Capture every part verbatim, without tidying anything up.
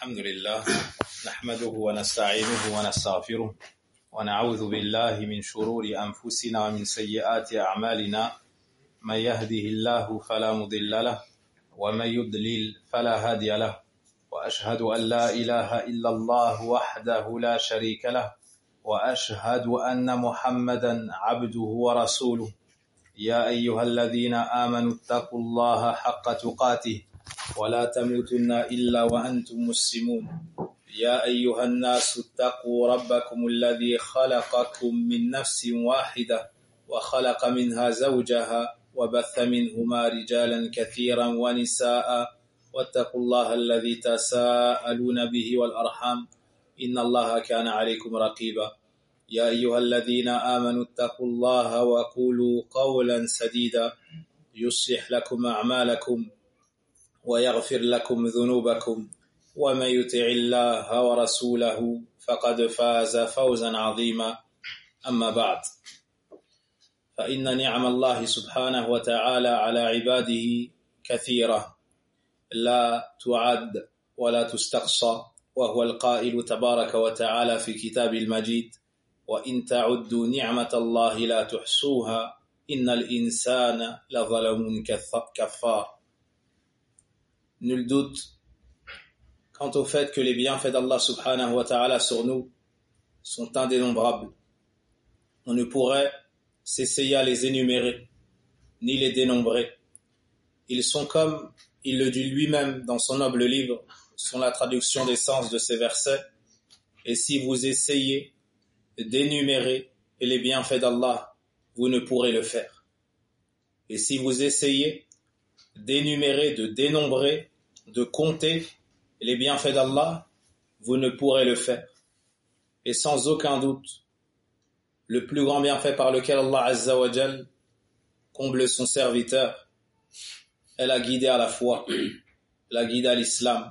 الحمد لله نحمده ونستعينه ونستغفره ونعوذ بالله من شرور أنفسنا ومن سيئات أعمالنا من يهده الله فلا مضل له ومن يضلل فلا هادي له وأشهد أن لا إله إلا الله وحده لا شريك له وأشهد أن محمدا عبده ورسوله يا أيها الذين آمنوا اتقوا الله حق تقاته ولا تموتن إلا وأنتم مسلمون يا أيها الناس اتقوا ربكم الذي خلقكم من نفس واحدة وخلق منها زوجها وبث منهما رجالا كثيرا ونساء واتقوا الله الذي تساءلون به والأرحام إن الله كان عليكم رقيبا يا أيها الذين آمنوا اتقوا الله وقولوا قولا سديدا يصلح لكم أعمالكم ويغفر لكم ذنوبكم ومن يطع الله ورسوله فقد فاز فوزا عظيما أما بعد فإن نعم الله سبحانه وتعالى على عباده كثيرة لا تعد ولا تستقصى وهو القائل تبارك وتعالى في كتاب المجيد وإن تعدوا نعمة الله لا تحصوها إن الإنسان لظلم كفار. Nul doute quant au fait que les bienfaits d'Allah subhanahu wa ta'ala sur nous sont indénombrables. On ne pourrait s'essayer à les énumérer, ni les dénombrer. Ils sont comme il le dit lui-même dans son noble livre, sont la traduction des sens de ces versets. Et si vous essayez d'énumérer les bienfaits d'Allah, vous ne pourrez le faire. Et si vous essayez d'énumérer, de dénombrer, de compter les bienfaits d'Allah, vous ne pourrez le faire. Et sans aucun doute, le plus grand bienfait par lequel Allah Azza wa Jal comble son serviteur est la guidée à la foi, la guidée à l'islam.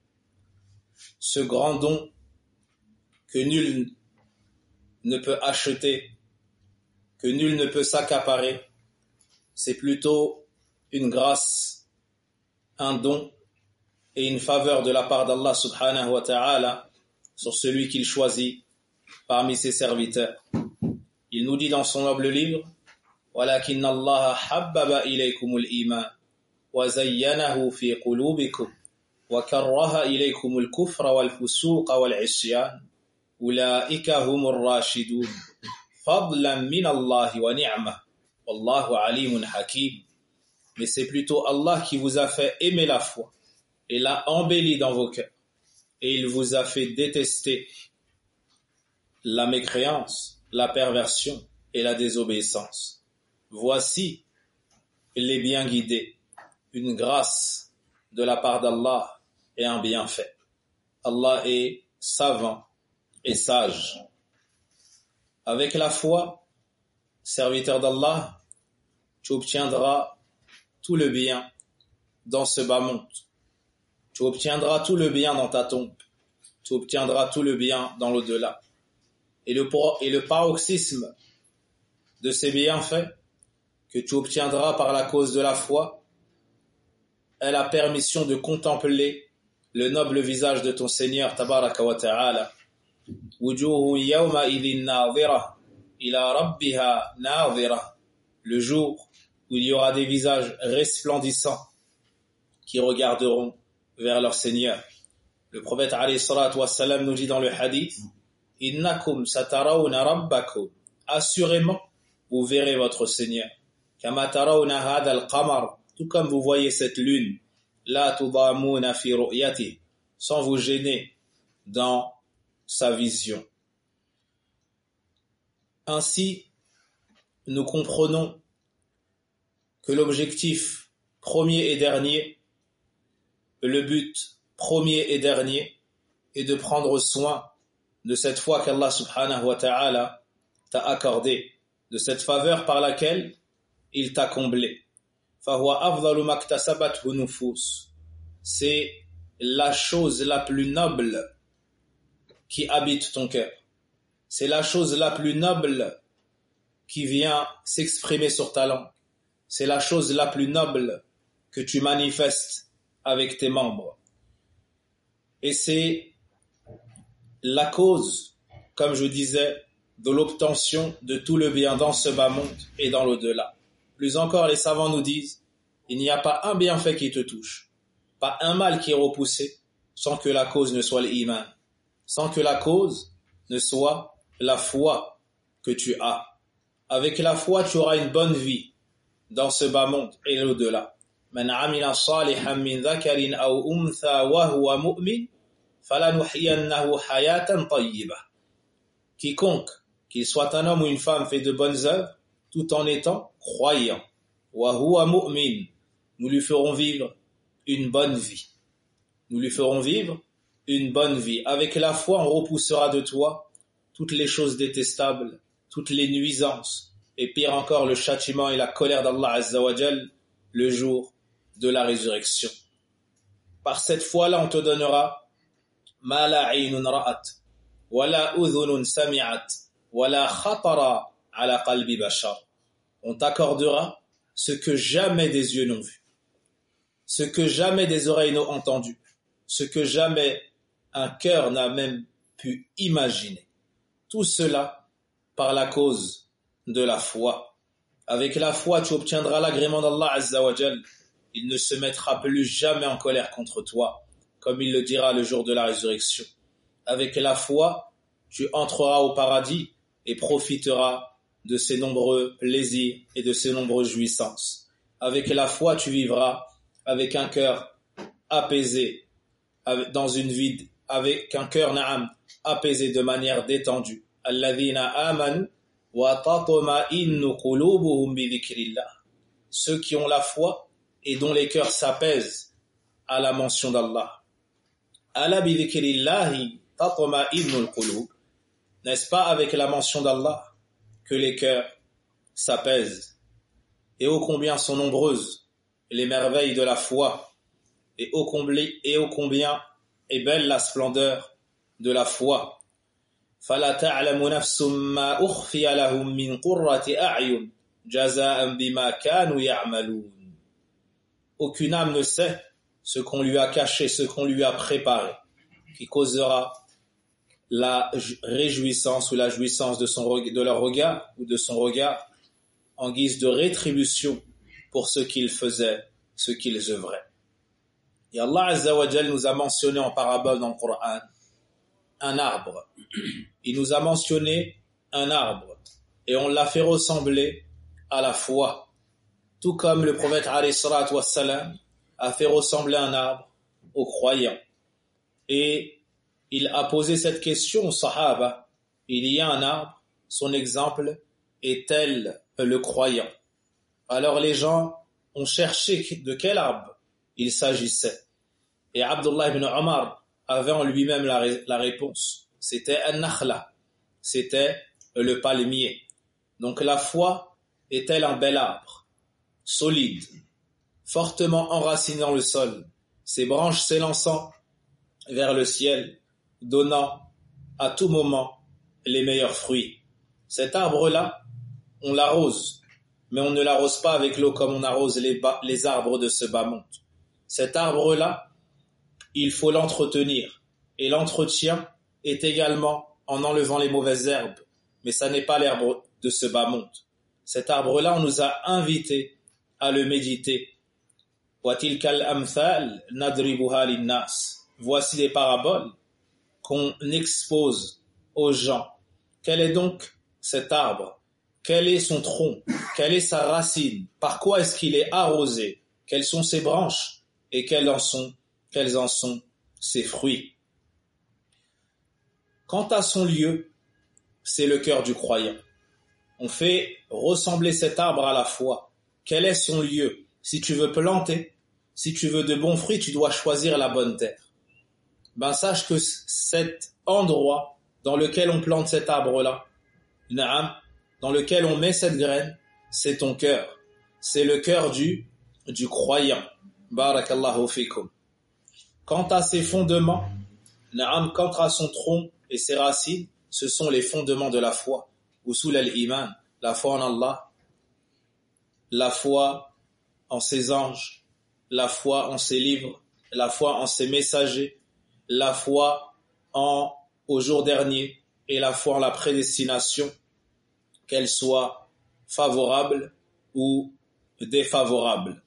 Ce grand don que nul ne peut acheter, que nul ne peut s'accaparer, c'est plutôt une grâce, un don et une faveur de la part d'Allah subhanahu wa ta'ala sur celui qu'il choisit parmi ses serviteurs. Il nous dit dans son noble livre وَلَكِنَّ اللَّهَ حَبَّبَ إِلَيْكُمُ الْإِيمَانَ وَزَيَّنَهُ فِي قُلُوبِكُمْ وَكَرَّهَ إِلَيْكُمُ الْكُفْرَ وَالْفُسُوقَ وَالْعِصْيَانَ أُولَئِكَ هُمُ الرَّاشِدُونَ فَضْلًا مِنَ اللَّهِ وَنِعْمَةً وَاللَّهُ عَلِيمٌ حَكِيمٌ. Mais c'est plutôt Allah qui vous a fait aimer la foi et l'a embellie dans vos cœurs. Et il vous a fait détester la mécréance, la perversion et la désobéissance. Voici les bien guidés, une grâce de la part d'Allah et un bienfait. Allah est savant et sage. Avec la foi, serviteur d'Allah, tu obtiendras tout le bien dans ce bas monde. Tu obtiendras tout le bien dans ta tombe. Tu obtiendras tout le bien dans l'au-delà. Et le, et le paroxysme de ces bienfaits que tu obtiendras par la cause de la foi est la permission de contempler le noble visage de ton Seigneur tabaraka wa ta'ala. Wujuhu yawma idhin nadhira ila rabbiha nadhira. Le jour où il y aura des visages resplendissants qui regarderont vers leur Seigneur. Le prophète alayhi salatu wassalam nous dit dans le hadith Innakum satarawna rabbakum. Assurément, vous verrez votre Seigneur. Kama tarawna hadha al-qamar. Tout comme vous voyez cette lune. La tudamuna fi ru'yati. Sans vous gêner dans sa vision. Ainsi, nous comprenons que l'objectif premier et dernier, le but premier et dernier est de prendre soin de cette foi qu'Allah subhanahu wa ta'ala t'a accordée, de cette faveur par laquelle il t'a comblé. فَهُوَ أَفْضَلُ مَا اكْتَسَبَتْهُ نُفُوسٌ. C'est la chose la plus noble qui habite ton cœur. C'est la chose la plus noble qui vient s'exprimer sur ta langue. C'est la chose la plus noble que tu manifestes avec tes membres. Et c'est la cause, comme je disais, de l'obtention de tout le bien dans ce bas monde et dans l'au-delà. Plus encore, les savants nous disent, il n'y a pas un bienfait qui te touche, pas un mal qui est repoussé, sans que la cause ne soit l'iman, sans que la cause ne soit la foi que tu as. Avec la foi, tu auras une bonne vie dans ce bas monde et l'au-delà. Man amila salihan min dhakarin aw untha wa huwa mu'min falanuhyiyannahu hayatan tayyibah. Quiconque, qu'il soit un homme ou une femme, fait de bonnes œuvres tout en étant croyant. Wa huwa mu'min. Nous lui ferons vivre une bonne vie. Nous lui ferons vivre une bonne vie. Avec la foi, on repoussera de toi toutes les choses détestables, toutes les nuisances, et pire encore, le châtiment et la colère d'Allah Azza wa Jal le jour de la résurrection. Par cette foi-là, on te donnera ma la aynun ra'at, wa la udhunun sami'at, wa la khatara ala qalbi bashar. On t'accordera ce que jamais des yeux n'ont vu, ce que jamais des oreilles n'ont entendu, ce que jamais un cœur n'a même pu imaginer. Tout cela par la cause de la foi. Avec la foi, tu obtiendras l'agrément d'Allah Azza wa Jal. Il ne se mettra plus jamais en colère contre toi, comme il le dira le jour de la résurrection. Avec la foi, tu entreras au paradis et profiteras de ses nombreux plaisirs et de ses nombreuses jouissances. Avec la foi, tu vivras avec un cœur apaisé, dans une vie, avec un cœur na'am, apaisé de manière détendue. Alladhina amanu wa tatma'innu qulubuhum bi dhikrillah. Ceux qui ont la foi et dont les cœurs s'apaisent à la mention d'Allah. Ala bi dhikrillahi tatma'innul qulub. N'est-ce pas avec la mention d'Allah que les cœurs s'apaisent? Et ô combien sont nombreuses les merveilles de la foi, et ô combien, et ô combien est belle la splendeur de la foi. فَلَا تَعْلَمُ نَفْسٌ مَا أُخْفِيَ لَهُم مِّن قُرَّةِ أَعْيُنٍ جَزَاءً بِمَا كَانُوا يَعْمَلُونَ. Aucune âme ne sait ce qu'on lui a caché, ce qu'on lui a préparé, qui causera la réjouissance ou la jouissance de, son, de leur regard ou de son regard en guise de rétribution pour ce qu'ils faisaient, ce qu'ils œuvraient. Et Allah Azza wa Jal nous a mentionné en parabole dans le Coran un arbre. Il nous a mentionné un arbre et on l'a fait ressembler à la foi. Tout comme le prophète alayhi salatu wassalam a fait ressembler un arbre aux croyants. Et il a posé cette question aux sahaba. Il y a un arbre, son exemple est tel le croyant. Alors les gens ont cherché de quel arbre il s'agissait. Et Abdullah ibn Omar avait en lui-même la, la réponse. C'était an-nakhla, c'était le palmier. Donc la foi est-elle un bel arbre, solide, fortement enraciné dans le sol, ses branches s'élançant vers le ciel, donnant à tout moment les meilleurs fruits. Cet arbre-là, on l'arrose, mais on ne l'arrose pas avec l'eau comme on arrose les, bas, les arbres de ce bas monde. Cet arbre-là, il faut l'entretenir. Et l'entretien est également en enlevant les mauvaises herbes. Mais ça n'est pas l'herbe de ce bas monde. Cet arbre-là, on nous a invités à le méditer. Voici des paraboles qu'on expose aux gens. Quel est donc cet arbre? Quel est son tronc? Quelle est sa racine? Par quoi est-ce qu'il est arrosé? Quelles sont ses branches? Et quels en sont, quels en sont ses fruits? Quant à son lieu, c'est le cœur du croyant. On fait ressembler cet arbre à la foi. Quel est son lieu? Si tu veux planter, si tu veux de bons fruits, tu dois choisir la bonne terre. Ben sache que cet endroit dans lequel on plante cet arbre-là, dans lequel on met cette graine, c'est ton cœur. C'est le cœur du, du croyant. Barakallahu fikum. Quant à ses fondements, quant à son tronc et ses racines, ce sont les fondements de la foi. Usul al-iman, la foi en Allah, la foi en ses anges, la foi en ses livres, la foi en ses messagers, la foi en, au jour dernier et la foi en la prédestination, qu'elle soit favorable ou défavorable.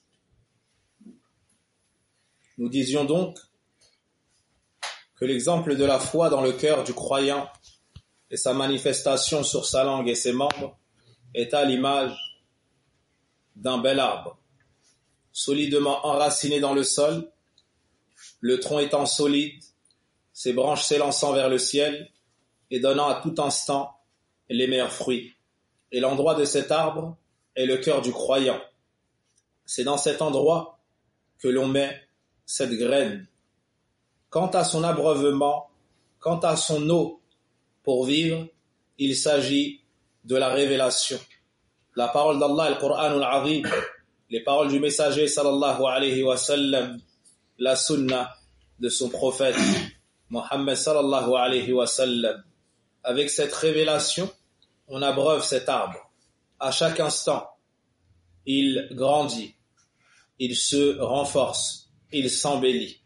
Nous disions donc que l'exemple de la foi dans le cœur du croyant et sa manifestation sur sa langue et ses membres est à l'image d'un bel arbre, solidement enraciné dans le sol, le tronc étant solide, ses branches s'élançant vers le ciel et donnant à tout instant les meilleurs fruits. Et l'endroit de cet arbre est le cœur du croyant. C'est dans cet endroit que l'on met cette graine. Quant à son abreuvement, quant à son eau pour vivre, il s'agit de la révélation. La parole d'Allah, le Coran al-Azim, les paroles du messager sallallahu alayhi wa sallam, la sunna de son prophète Mohammed sallallahu alayhi wa sallam. Avec cette révélation, on abreuve cet arbre. À chaque instant, il grandit, il se renforce, il s'embellit.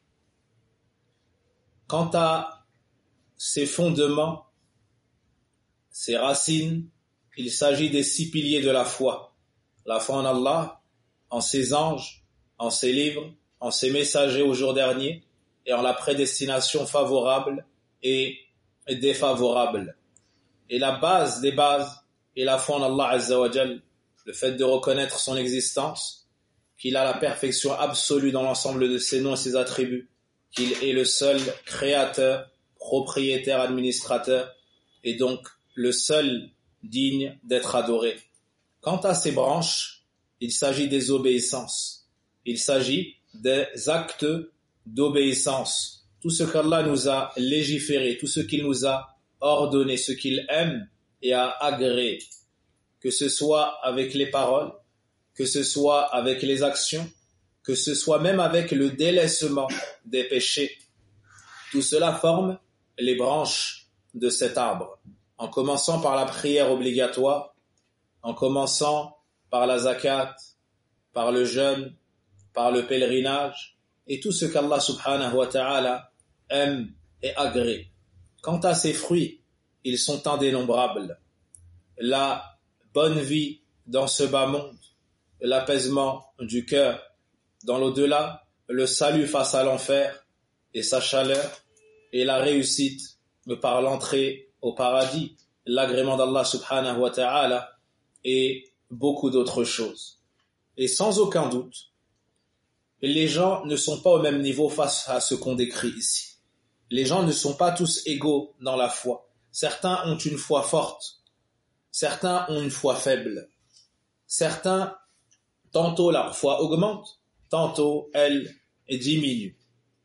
Quant à ses fondements, ses racines, il s'agit des six piliers de la foi. La foi en Allah, en ses anges, en ses livres, en ses messagers au jour dernier, et en la prédestination favorable et défavorable. Et la base des bases est la foi en Allah Azza wa Jal, le fait de reconnaître son existence, qu'il a la perfection absolue dans l'ensemble de ses noms et ses attributs, qu'il est le seul créateur, propriétaire, administrateur, et donc le seul digne d'être adoré. Quant à ses branches, il s'agit des obéissances. Il s'agit des actes d'obéissance. Tout ce qu'Allah nous a légiféré, tout ce qu'il nous a ordonné, ce qu'il aime et a agréé, que ce soit avec les paroles, que ce soit avec les actions, que ce soit même avec le délaissement des péchés. Tout cela forme les branches de cet arbre, en commençant par la prière obligatoire, en commençant par la zakat, par le jeûne, par le pèlerinage, et tout ce qu'Allah subhanahu wa ta'ala aime et agrée. Quant à ces fruits, ils sont indénombrables. La bonne vie dans ce bas monde, l'apaisement du cœur dans l'au-delà, le salut face à l'enfer et sa chaleur, et la réussite par l'entrée au paradis, l'agrément d'Allah subhanahu wa ta'ala et beaucoup d'autres choses. Et sans aucun doute, les gens ne sont pas au même niveau face à ce qu'on décrit ici. Les gens ne sont pas tous égaux dans la foi. Certains ont une foi forte, certains ont une foi faible. Certains, tantôt leur foi augmente, tantôt elle diminue.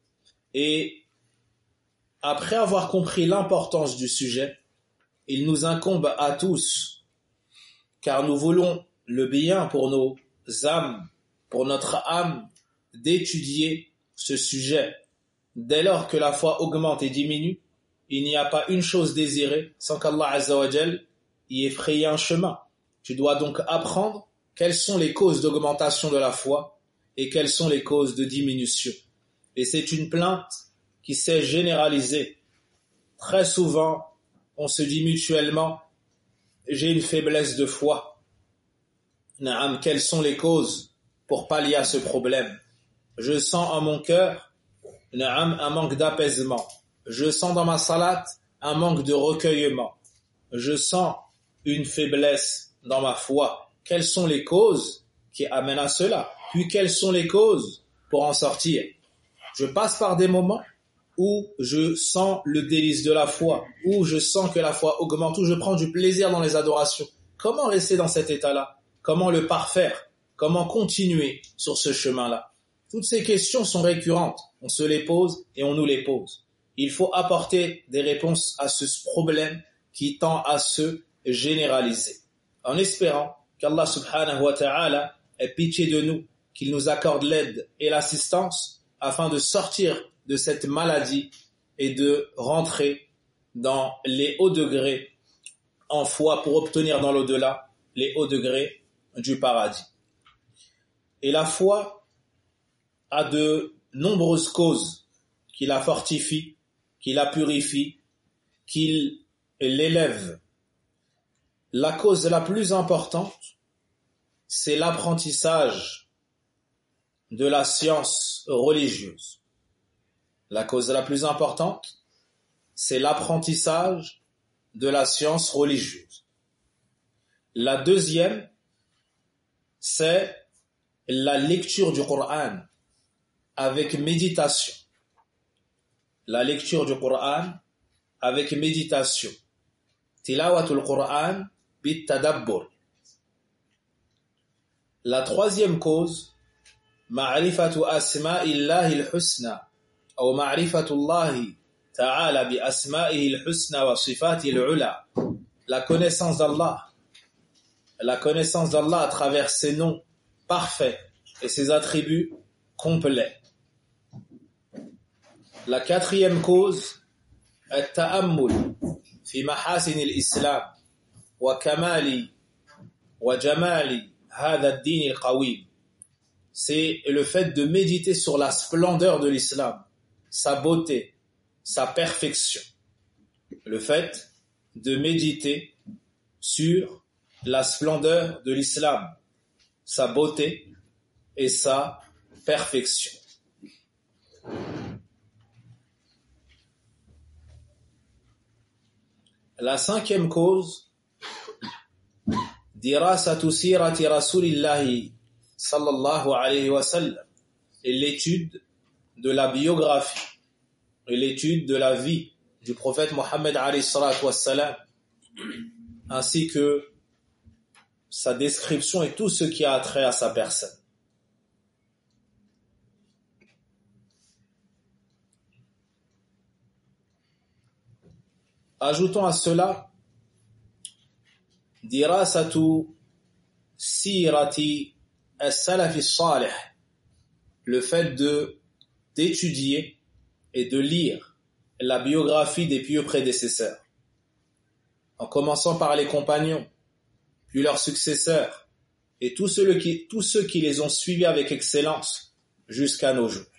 Et après avoir compris l'importance du sujet, il nous incombe à tous, car nous voulons le bien pour nos âmes, pour notre âme, d'étudier ce sujet. Dès lors que la foi augmente et diminue, il n'y a pas une chose désirée sans qu'Allah Azza wa Jal y ait frayé un chemin. Tu dois donc apprendre quelles sont les causes d'augmentation de la foi et quelles sont les causes de diminution. Et c'est une plainte qui s'est généralisée. Très souvent, on se dit mutuellement « j'ai une faiblesse de foi ». Naam, quelles sont les causes pour pallier à ce problème? Je sens en mon cœur naam, un manque d'apaisement. Je sens dans ma salate un manque de recueillement. Je sens une faiblesse dans ma foi. Quelles sont les causes qui amènent à cela? Puis quelles sont les causes pour en sortir? Je passe par des moments où je sens le délice de la foi, où je sens que la foi augmente, où je prends du plaisir dans les adorations. Comment rester dans cet état-là? Comment le parfaire? Comment continuer sur ce chemin-là? Toutes ces questions sont récurrentes. On se les pose et on nous les pose. Il faut apporter des réponses à ce problème qui tend à se généraliser. En espérant qu'Allah subhanahu wa ta'ala ait pitié de nous, qu'il nous accorde l'aide et l'assistance afin de sortir de cette maladie et de rentrer dans les hauts degrés en foi pour obtenir dans l'au-delà les hauts degrés du paradis. Et la foi a de nombreuses causes qui la fortifie, qui la purifie, qui l'élève. La cause la plus importante, c'est l'apprentissage de la science religieuse. La cause la plus importante, c'est l'apprentissage de la science religieuse. La deuxième, c'est la lecture du Coran avec méditation. La lecture du Coran avec méditation. Tilawatul Coran bit tadabbur. La troisième cause, ma'rifatu asma'illahi al-husna ou ma'rifatu Allahi ta'ala bi asma'ihi al-husna wa sifatihi al-ula. La connaissance d'Allah. La connaissance d'Allah à travers ses noms parfaits et ses attributs complets. La quatrième cause, التأمل في محاسن الإسلام وكمال وجمال هذا الدين القويم. C'est le fait de méditer sur la splendeur de l'islam, sa beauté, sa perfection. Le fait de méditer sur la splendeur de l'islam, sa beauté et sa perfection. La cinquième cause, dirasatu sirati rasulillahi sallallahu alayhi wa sallam, et l'étude de la biographie et l'étude de la vie du prophète Mohammed alayhi salatu wa sallam, ainsi que sa description et tout ce qui a trait à sa personne. Ajoutons à cela dirasatu sirati as-salaf as-salih, le fait de d'étudier et de lire la biographie des pieux prédécesseurs, en commençant par les compagnons, puis leurs successeurs, et tous ceux qui, tous ceux qui les ont suivis avec excellence jusqu'à nos jours.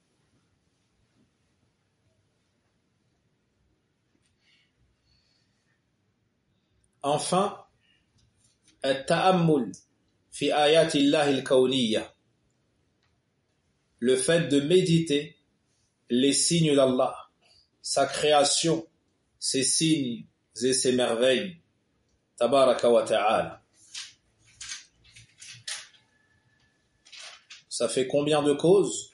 Enfin, at-ta'ammul fi ayatillahi al-kawniyya, le fait de méditer les signes d'Allah, sa création, ses signes et ses merveilles. Tabaraka wa ta'ala. Ça fait combien de causes?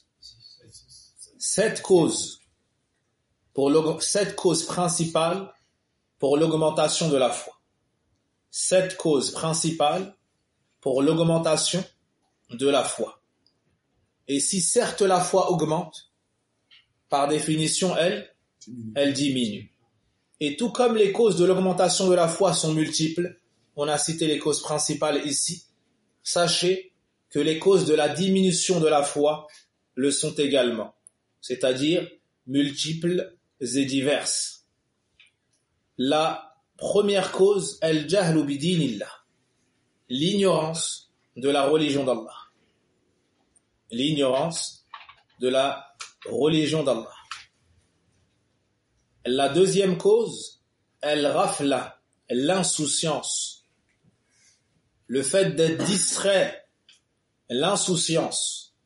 Sept causes. Pour sept causes principales pour l'augmentation de la foi. Sept causes principales pour l'augmentation de la foi. Et si certes la foi augmente, par définition, elle, elle diminue. Et tout comme les causes de l'augmentation de la foi sont multiples, on a cité les causes principales ici, sachez que les causes de la diminution de la foi le sont également, c'est-à-dire multiples et diverses. La première cause, al-jahlu bidinillah, l'ignorance de la religion d'Allah. L'ignorance de la religion d'Allah. La deuxième cause, al-ghafla, l'insouciance. Le fait d'être distrait, l'insouciance.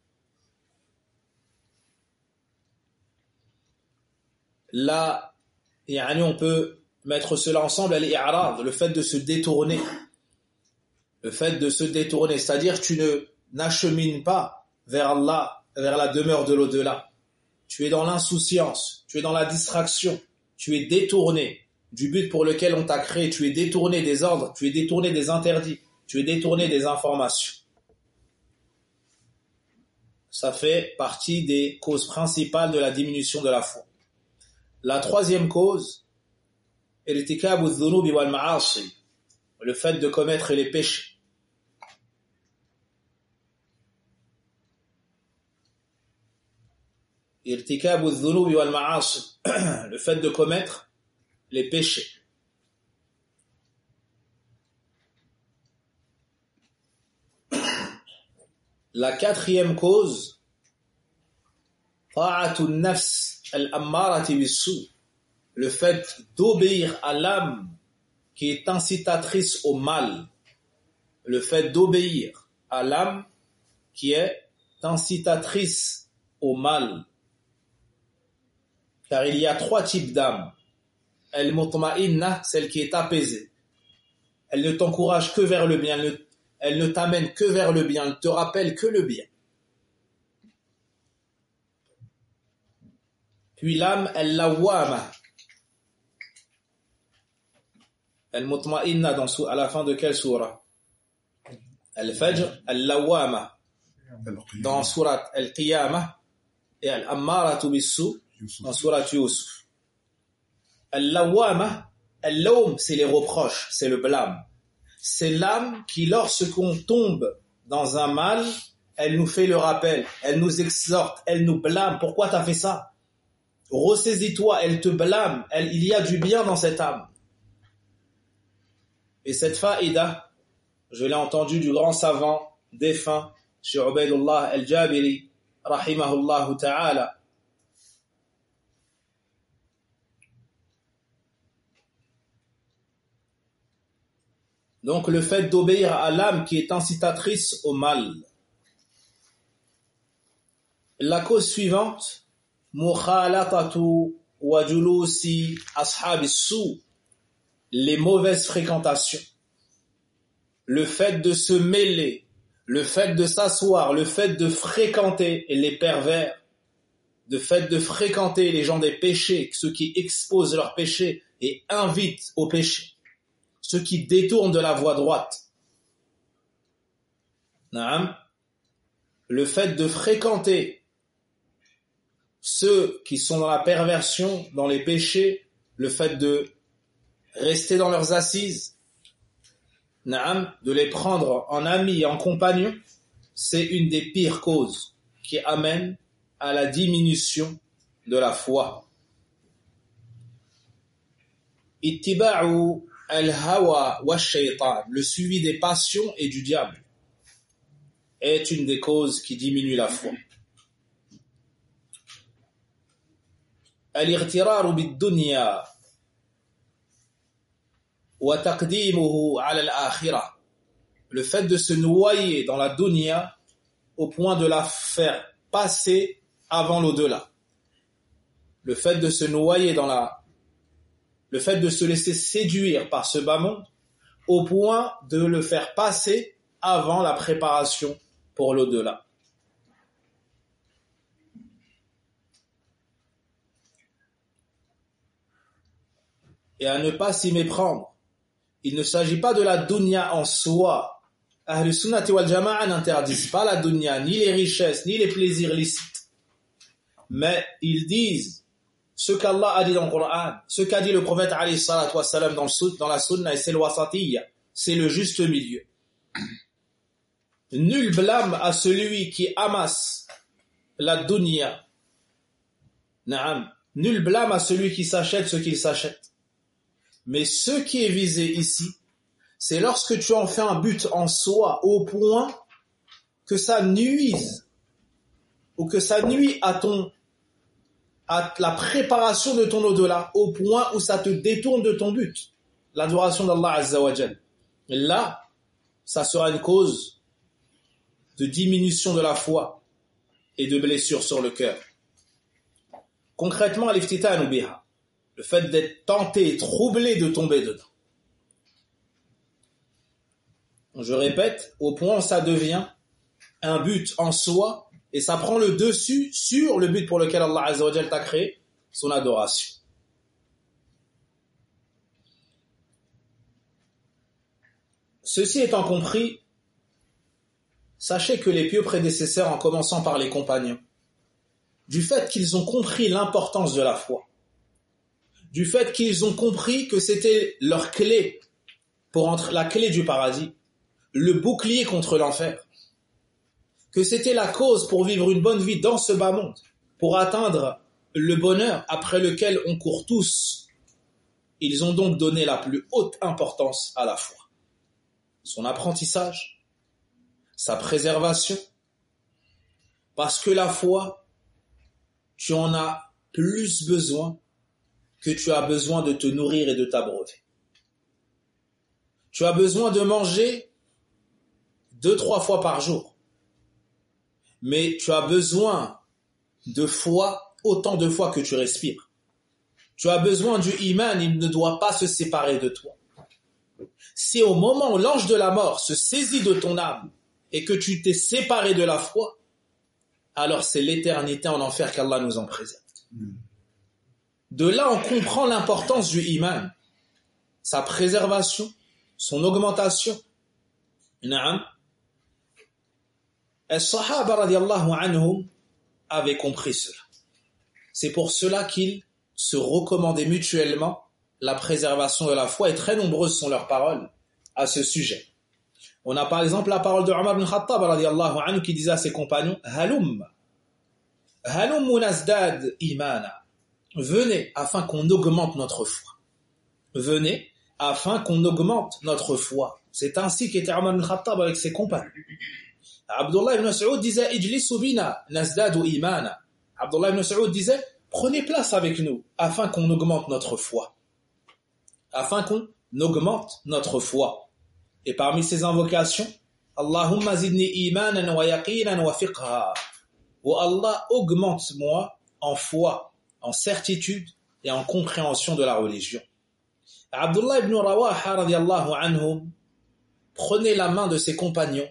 Là, on peut mettre cela ensemble, al-i'rad, le fait de se détourner. Le fait de se détourner, c'est-à-dire tu ne n'achemines pas vers Allah, vers la demeure de l'au-delà. Tu es dans l'insouciance, tu es dans la distraction, tu es détourné du but pour lequel on t'a créé, tu es détourné des ordres, tu es détourné des interdits, tu es détourné des informations. Ça fait partie des causes principales de la diminution de la foi. La troisième cause, irtikabu dhunubi wal ma'asi, le fait de commettre les péchés. Irtikabu dhunubi wal ma'asi, le fait de commettre les péchés. La quatrième cause, ta'atun nafs al-ammarati bis-su, le fait d'obéir à l'âme qui est incitatrice au mal, le fait d'obéir à l'âme qui est incitatrice au mal. Car il y a trois types d'âmes. Al-mutma'inna, celle qui est apaisée. Elle ne t'encourage que vers le bien, elle ne t'amène que vers le bien, elle ne te rappelle que le bien. Puis l'âme, al-lawwama. Al-mutma'inna, dans, à la fin de quelle sourate? Al-Fajr, al-lawwama. Dans sourate al-Qiyamah, et al-ammaratu bis-su, dans sourate Yusuf. Al-lawwama, al-lawm, c'est les reproches, c'est le blâme. C'est l'âme qui, lorsqu'on tombe dans un mal, elle nous fait le rappel, elle nous exhorte, elle nous blâme. Pourquoi tu as fait ça? Ressaisis-toi, elle te blâme. Elle, il y a du bien dans cette âme. Et cette faïda, je l'ai entendu du grand savant défunt, Cheikh Ubaydullah al-Jabiri, rahimahullah ta'ala. Donc le fait d'obéir à l'âme qui est incitatrice au mal. La cause suivante, mukhalatatu wa julusi ashabi su, les mauvaises fréquentations. Le fait de se mêler, le fait de s'asseoir, le fait de fréquenter les pervers, le fait de fréquenter les gens des péchés, ceux qui exposent leurs péchés et invitent au péché. Ceux qui détournent de la voie droite. Naam. Le fait de fréquenter ceux qui sont dans la perversion, dans les péchés, le fait de rester dans leurs assises, Naam, de les prendre en amis et en compagnons, c'est une des pires causes qui amène à la diminution de la foi. Ittiba'u al-hawa wa shaytan, le suivi des passions et du diable, est une des causes qui diminue la foi. Al-irtiraru bid-dunya wa taqdimuhu ala al-akhirah, le fait de se noyer dans la dunya au point de la faire passer avant l'au-delà. Le fait de se noyer dans la Le fait de se laisser séduire par ce bas monde au point de le faire passer avant la préparation pour l'au-delà. Et à ne pas s'y méprendre. Il ne s'agit pas de la dunya en soi. Ahl sunnati wal jama'a n'interdisent pas la dunya, ni les richesses, ni les plaisirs licites. Mais ils disent ce qu'Allah a dit dans le Coran, ce qu'a dit le prophète alayhi salatu wassalam dans, le, dans la sunna, et c'est le wasatiyya, c'est le juste milieu. Nul blâme à celui qui amasse la dunya. Naam. Nul blâme à celui qui s'achète ce qu'il s'achète. Mais ce qui est visé ici, c'est lorsque tu en fais un but en soi au point que ça nuise ou que ça nuit à ton à la préparation de ton au-delà, au point où ça te détourne de ton but, l'adoration d'Allah Azza wa Jal. Là, ça sera une cause de diminution de la foi et de blessure sur le cœur. Concrètement, al-iftitanu biha, le fait d'être tenté, troublé de tomber dedans. Je répète, au point où ça devient un but en soi, et ça prend le dessus sur le but pour lequel Allah Azza wa Jal t'a créé, son adoration. Ceci étant compris, sachez que les pieux prédécesseurs, en commençant par les compagnons, du fait qu'ils ont compris l'importance de la foi, du fait qu'ils ont compris que c'était leur clé pour entrer, la clé du paradis, le bouclier contre l'enfer, que c'était la cause pour vivre une bonne vie dans ce bas monde, pour atteindre le bonheur après lequel on court tous. Ils ont donc donné la plus haute importance à la foi. Son apprentissage, sa préservation, parce que la foi tu en as plus besoin que tu as besoin de te nourrir et de t'abreuver. Tu as besoin de manger deux, trois fois par jour. Mais tu as besoin de foi autant de fois que tu respires. Tu as besoin du iman, il ne doit pas se séparer de toi. Si au moment où l'ange de la mort se saisit de ton âme et que tu t'es séparé de la foi, alors c'est l'éternité en enfer qu'Allah nous en préserve. De là, on comprend l'importance du iman, sa préservation, son augmentation. Naam. Les Sahaba radiallahu anhum avaient compris cela. C'est pour cela qu'ils se recommandaient mutuellement la préservation de la foi, et très nombreuses sont leurs paroles à ce sujet. On a par exemple la parole de Omar ibn Khattab radiallahu anhu qui disait à ses compagnons: Halum, halum nazdad imana. Venez afin qu'on augmente notre foi. Venez afin qu'on augmente notre foi. C'est ainsi qu'était Omar ibn Khattab avec ses compagnons. Abdullah ibn Mas'ud disait: Ijlisu bina nazdadu imana. Abdullah ibn Mas'ud disait: prenez place avec nous afin qu'on augmente notre foi. Afin qu'on augmente notre foi. Et parmi ces invocations, Allahumma zidni imanan wa yaqinan wa fiqha. Oh Allah, augmente-moi en foi, en certitude et en compréhension de la religion. Abdullah ibn Rawaha radiyallahu anhu prenait la main de ses compagnons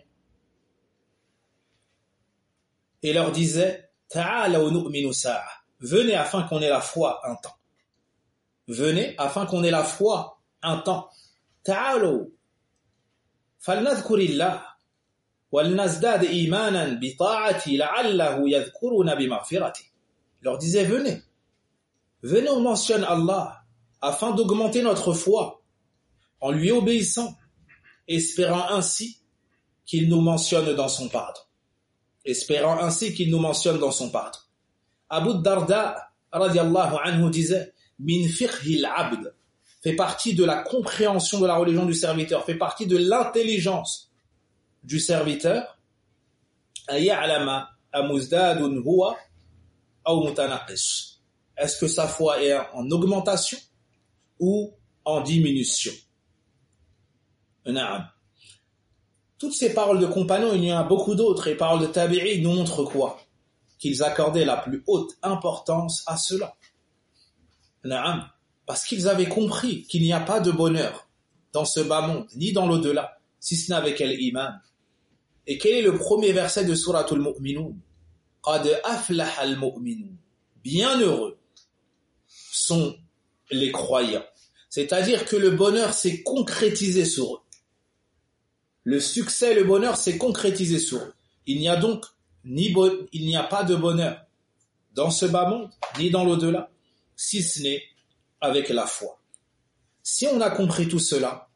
et leur disait: Ta'alaw nu'minu sa'a. Venez afin qu'on ait la foi un temps. Venez afin qu'on ait la foi un temps. Ta'alaw falnadhkurillah wal nazdad imanan bi ta'ati la'allahu yadhkuruna bi maghfirati. Leur disait: venez. Venez, on mentionne Allah afin d'augmenter notre foi en lui obéissant, espérant ainsi qu'il nous mentionne dans son pardon. Espérant ainsi qu'il nous mentionne dans son pardon. Abu Darda radiallahu anhu disait: min fiqhil abd, fait partie de la compréhension de la religion du serviteur, fait partie de l'intelligence du serviteur, ay'alama amuzdadun huwa aw mutanaqis. Est-ce que sa foi est en augmentation ou en diminution? Naam. Toutes ces paroles de compagnons, il y en a beaucoup d'autres, et paroles de tabi'i nous montrent quoi? Qu'ils accordaient la plus haute importance à cela. Naam. Parce qu'ils avaient compris qu'il n'y a pas de bonheur dans ce bas monde, ni dans l'au-delà, si ce n'est avec l'iman. Et quel est le premier verset de Suratul Mu'minun? Qad aflaha al-mu'minun. Bienheureux sont les croyants. C'est-à-dire que le bonheur s'est concrétisé sur eux. Le succès, le bonheur s'est concrétisé sur eux. Il n'y a donc ni bon, il n'y a pas de bonheur dans ce bas monde, ni dans l'au-delà, si ce n'est avec la foi. Si on a compris tout cela,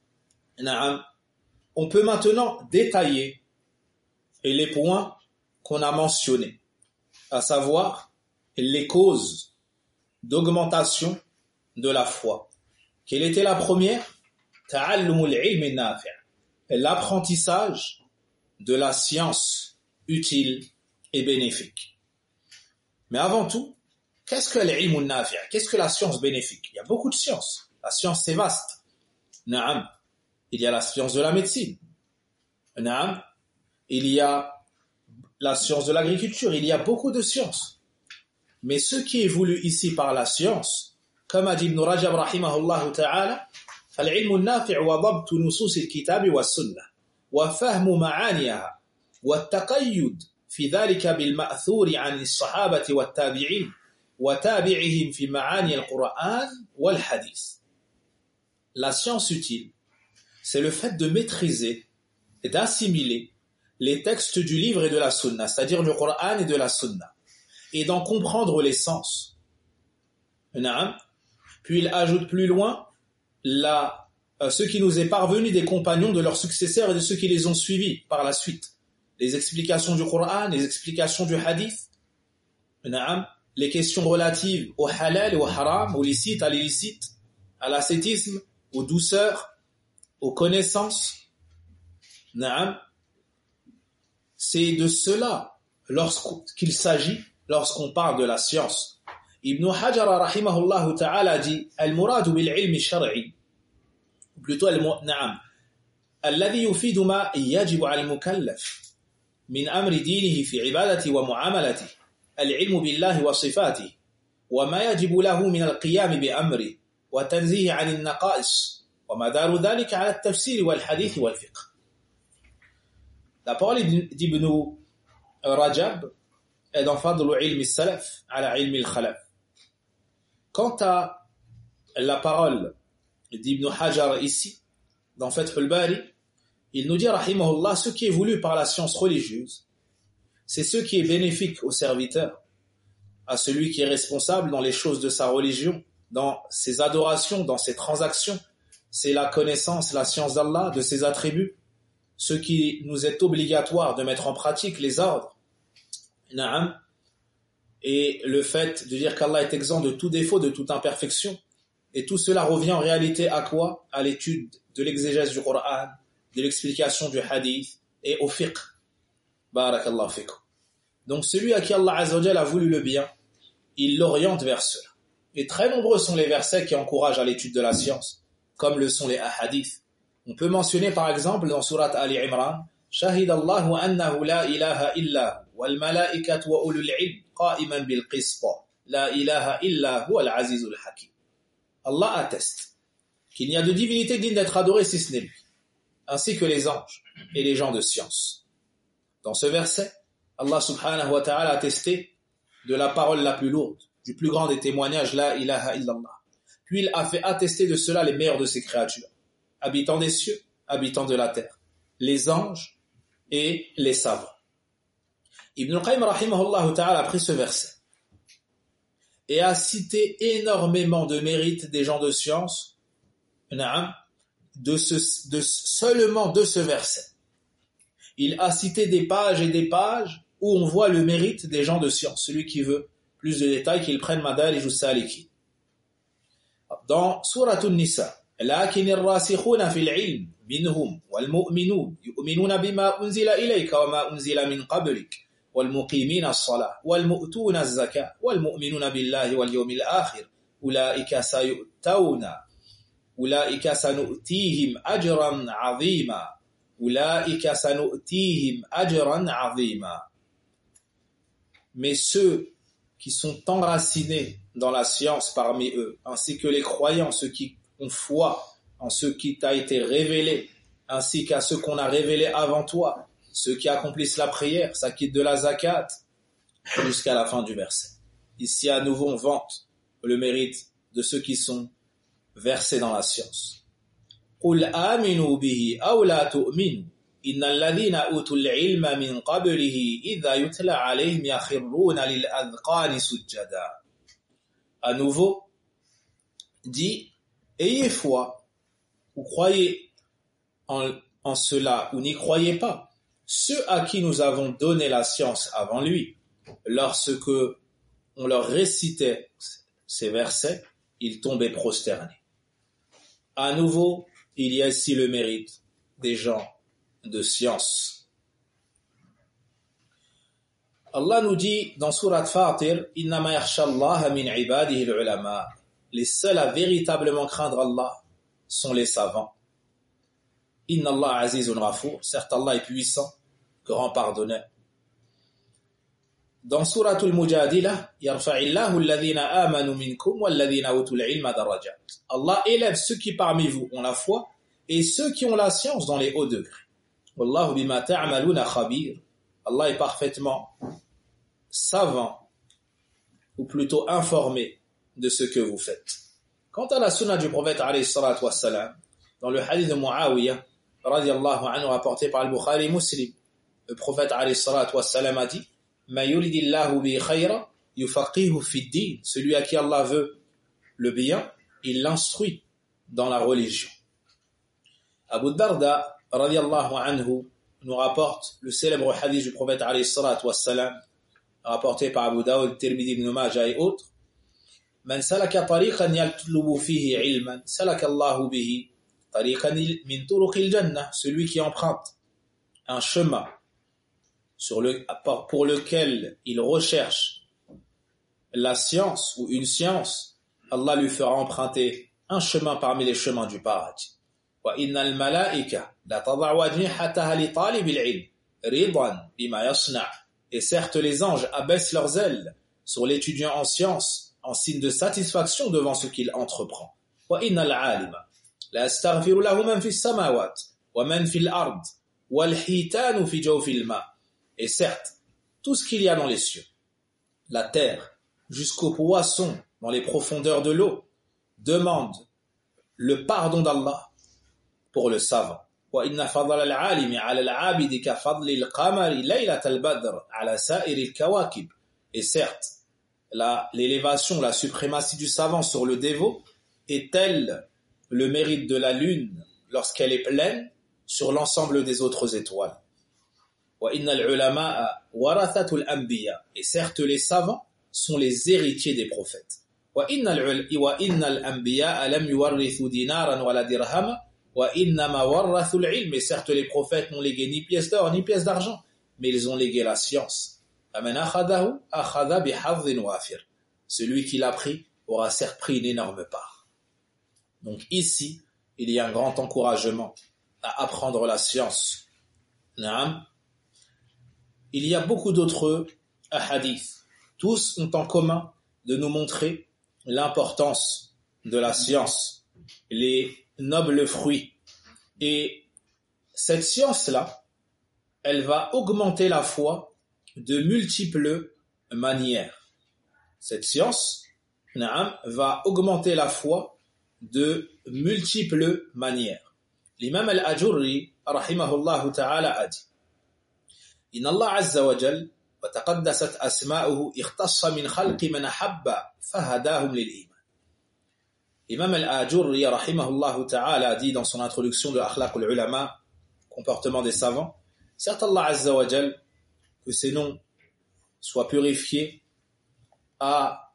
on peut maintenant détailler les points qu'on a mentionnés, à savoir les causes d'augmentation de la foi. Quelle était la première? Ta'allumul ilmi nafi', l'apprentissage de la science utile et bénéfique. Mais avant tout, qu'est-ce que l'ilm nafi'? Qu'est-ce que la science bénéfique? Il y a beaucoup de sciences. La science, c'est vaste. Naam. Il y a la science de la médecine. Naam. Il y a la science de l'agriculture. Il y a beaucoup de sciences. Mais ce qui est voulu ici par la science, comme a dit Ibn Rajab rahimahullah ta'ala, فالعلم النافع وضبط نصوص الكتاب والسنة وفهم معانيها والتقيد في ذلك بالمأثور عن الصحابة والتابعين وتابعهم في معاني القرآن والحديث. La science utile, c'est le fait de maîtriser et d'assimiler les textes du livre et de la sunna, c'est-à-dire le Coran et de la sunna, et d'en comprendre les sens. Puis il ajoute plus loin la, euh, ce qui nous est parvenu des compagnons, de leurs successeurs et de ceux qui les ont suivis par la suite. Les explications du Coran, les explications du hadith, les questions relatives au halal et au haram, au licite, à l'illicite, à l'ascétisme, aux douceurs, aux connaissances. C'est de cela, lorsqu'il s'agit lorsqu'on parle de la science. Ibn Hajar rahimahullah ta'ala dit al-murad bil-ilm shar'i, plutôt al-na'am alladhi yufidu ma yajibu 'ala al-mukallaf min amri dinihi fi 'ibadati wa mu'amalatihi al-'ilmu billahi wa sifatihi wa ma yajibu lahu min al-qiyam bi amri wa tanzihi 'an an-naqa'is wa madaru dhalika 'ala at-tafsir wal-hadith wal-fiqh. La parole d'Ibn Rajab est dans Fadl ilm al-salaf ala ilm al-khalaf. Quant à la parole d'Ibn Hajar ici, dans Fath al-Bari, il nous dit, rahimahullah, ce qui est voulu par la science religieuse, c'est ce qui est bénéfique au serviteur, à celui qui est responsable dans les choses de sa religion, dans ses adorations, dans ses transactions. C'est la connaissance, la science d'Allah, de ses attributs, ce qui nous est obligatoire de mettre en pratique, les ordres. Na'am. Et le fait de dire qu'Allah est exempt de tout défaut, de toute imperfection. Et tout cela revient en réalité à quoi? À l'étude de l'exégèse du Coran, de l'explication du hadith et au fiqh. Barakallahu fikum. Donc celui à qui Allah Azza wa Jalla a voulu le bien, il l'oriente vers cela. Et très nombreux sont les versets qui encouragent à l'étude de la science, comme le sont les hadiths. On peut mentionner par exemple dans Surat Ali Imran, شهد الله أنه لا إله إلا هو والملائكة وأولو العلم قائما بالقسط لا إله إلا هو العزيز الحكيم. Allah atteste qu'il n'y a de divinité digne d'être adorée si ce n'est lui, ainsi que les anges et les gens de science. Dans ce verset, Allah subhanahu wa ta'ala a attesté de la parole la plus lourde, du plus grand des témoignages, la ilaha illallah. Puis il a fait attester de cela les meilleurs de ses créatures, habitants des cieux, habitants de la terre, les anges et les savants. Ibn al-Qayyim rahimahullah ta'ala a pris ce verset et a cité énormément de mérites des gens de science, de, ce, de seulement de ce verset. Il a cité des pages et des pages où on voit le mérite des gens de science. Celui qui veut plus de détails, qu'il prenne Madarij as-Salikin. Dans Surat an-Nisa, لكن الراسخون في العلم منهم والمؤمنون يؤمنون بما أنزل إليك وما أنزل من قبلك والمقيمين الصلاة والمؤتون الزكاة والمؤمنون بالله واليوم الآخر أولئك سيؤتون أولئك سنؤتيهم أجرا عظيما أولئك سنؤتيهم أجرا عظيما. Mais ceux qui sont enracinés dans la science parmi eux, ainsi que les croyants, ceux qui ont foi en ce qui t'a été révélé, ainsi qu'à ceux qu'on a révélé avant toi, ceux qui accomplissent la prière, s'acquittent de la zakat, jusqu'à la fin du verset. Ici, à nouveau, on vante le mérite de ceux qui sont versés dans la science. قُلْ آمِنُوا بِهِ أَوْ لَا تُؤْمِنُوا إِنَّ الَّذِينَ أُوتُوا الْعِلْمَ مِنْ قَبْلِهِ إِذَا يُتْلَى عَلَيْهِمْ يَخِرُّونَ لِلْأَذْقَانِ سُجَّدًا. À nouveau, dit, ayez foi, ou croyez en, en cela, ou n'y croyez pas. Ceux à qui nous avons donné la science avant lui, lorsque on leur récitait ces versets, ils tombaient prosternés. À nouveau, il y a ici le mérite des gens de science. Allah nous dit dans Surat Fatir, Innama yakhsha Allah min ibadihi al-ulama. Les seuls à véritablement craindre Allah sont les savants. Inna Allah azizun ghafour. Certes, Allah est puissant, grand pardonneur. Dans Surat al-Mujadila, yarfa'illahu alladhina amanu minkum walladhina utul ilma darajat. Allah élève ceux qui parmi vous ont la foi et ceux qui ont la science dans les hauts degrés. Wallahu bima ta'maluna khabir. Allah est parfaitement savant, ou plutôt informé de ce que vous faites. Quant à la sunna du prophète alayhi salatu wassalam, dans le hadith de Muawiyah radiyallahu anhu rapporté par al-Bukhari Muslim, le prophète alayhi salatu wassalam a dit: Ma yuridillahu bi khayra yufaqihu fi din. Celui à qui Allah veut le bien, il l'instruit dans la religion. Abu Darda radiyallahu anhu nous rapporte le célèbre hadith du prophète alayhi salatu wassalam rapporté par Abu Dawud, Tirmidhi, Ibn Majah et autres. Man salaka tariqan yatlubu fihi ilman salaka Allahu bihi tariqan min turuqil jannah. Celui qui emprunte un chemin sur le, pour lequel il recherche la science ou une science, Allah lui fera emprunter un chemin parmi les chemins du paradis. وَإِنَّ الْمَلَائِكَةَ لَتَضَعُ أَجْنِحَتَهَا لِطَالِبِ الْعِلْمِ رِضًا بِمَا يَصْنَعُ. Et certes, les anges abaissent leurs ailes sur l'étudiant en science en signe de satisfaction devant ce qu'il entreprend. وَإِنَّ الْعَالِمَ لَا يَسْتَغْفِرُ لَهُ مَنْ فِي السَّمَاوَاتِ وَمَنْ فِي الْأَرْضِ وَالْحِيتَانُ فِي جَوْفِ الْمَاءِ. Et certes, tout ce qu'il y a dans les cieux, la terre, jusqu'aux poissons dans les profondeurs de l'eau, demande le pardon d'Allah pour le savant. وَإِنَّ فَضْلَ الْعَالِمِ عَلَى الْعَابِدِ كَفَضْلِ الْقَمَرِ لَيْلَةَ الْبَدْرِ عَلَى سَائِرِ الْكَوَاكِبِ. Et certes, la, l'élévation, la suprématie du savant sur le dévot est telle le mérite de la lune lorsqu'elle est pleine sur l'ensemble des autres étoiles. وَإِنَّ الْعُلَمَاءَ وَرَثَةُ الْأَنْبِيَاءِ. Et certes, les savants sont les héritiers des prophètes. وَإِنَّ الْأَنْبِيَاءَ لَمْ يُوَرِّثُوا دِينَارًا وَلَا دِرْهَمًا وَإِنَّمَا وَرَّثُوا الْعِلْمِ. Et certes, les prophètes n'ont légué ni pièces d'or ni pièces d'argent, mais ils ont légué la science. فَمَنْ أَخَذَهُ أَخَذَ بِحَظٍّ وَافِرٍ. Celui qui l'a pris aura certes pris une énorme part. Donc ici, il y a un grand encouragement à apprendre la science. Naam. Il y a beaucoup d'autres hadiths. Tous ont en commun de nous montrer l'importance de la science, les nobles fruits. Et cette science-là, elle va augmenter la foi de multiples manières. Cette science, naam, va augmenter la foi de multiples manières. L'imam al-Ajurri, rahimahullah ta'ala, a dit: إن الله عز وجل وتقدست أسماؤه اختص من خلق من أحب فهداهم للإيمان. L'imam al-Ajurri rahimahullah ta'ala dit dans son introduction de Akhlaq al-Ulama, comportement des savants, certes Allah Azza wa Jal, que ses noms soient purifiés, a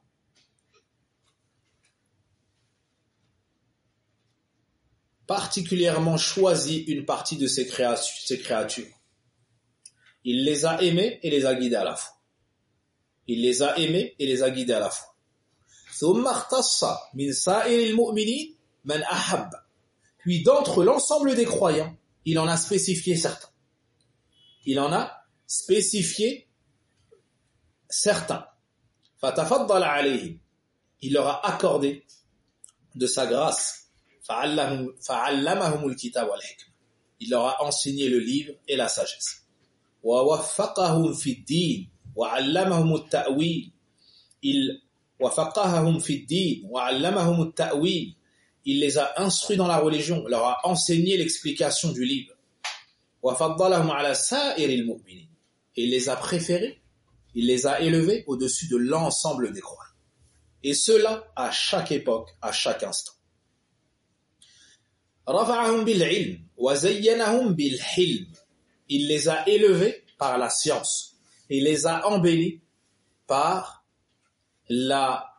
particulièrement choisi une partie de ses créatures, ses créatures. Il les a aimés et les a guidés à la fois. Il les a aimés et les a guidés à la fois. ثم اختص من سائر المؤمنين من أحب. Puis d'entre l'ensemble des croyants, il en a spécifié certains. Il en a spécifié certains. فتفضل عليهم. Il leur a accordé de sa grâce. فعلمهم فعلمهم الكتاب والحكمة. Il leur a enseigné le livre et la sagesse. ووفقهم في الدين وعلمهم التأويل. Il وفقهم في الدين وعلمهم التأويل. Il les a instruits dans la religion, leur a enseigné l'explication du livre. وفضلهم على سائر المؤمنين. Et il les a préférés, il les a élevés au-dessus de l'ensemble des croyants. Et cela à chaque époque, à chaque instant. رفعهم بالعلم وزينهم بالحلم. Il les a élevés par la science et les a embellis par la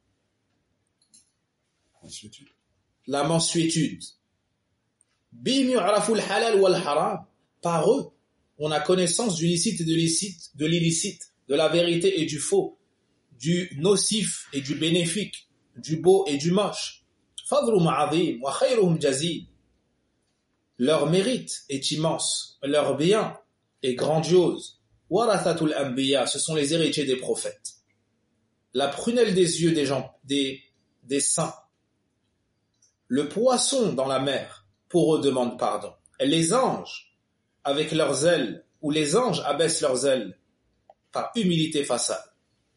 mansuétude. La mansuétude. Bihim yu'rafu al-halal wal-haram. Par eux, on a connaissance du licite et de l'illicite, de l'illicite, de la vérité et du faux, du nocif et du bénéfique, du beau et du moche. Fadluhum 'azim wa khayruhum jazil. Leur mérite est immense, leur bien est grandiose. Warathatul anbiya, ce sont les héritiers des prophètes. La prunelle des yeux des gens, des, des saints. Le poisson dans la mer, pour eux demande pardon. Et les anges, avec leurs ailes, ou les anges abaissent leurs ailes, par humilité face à eux.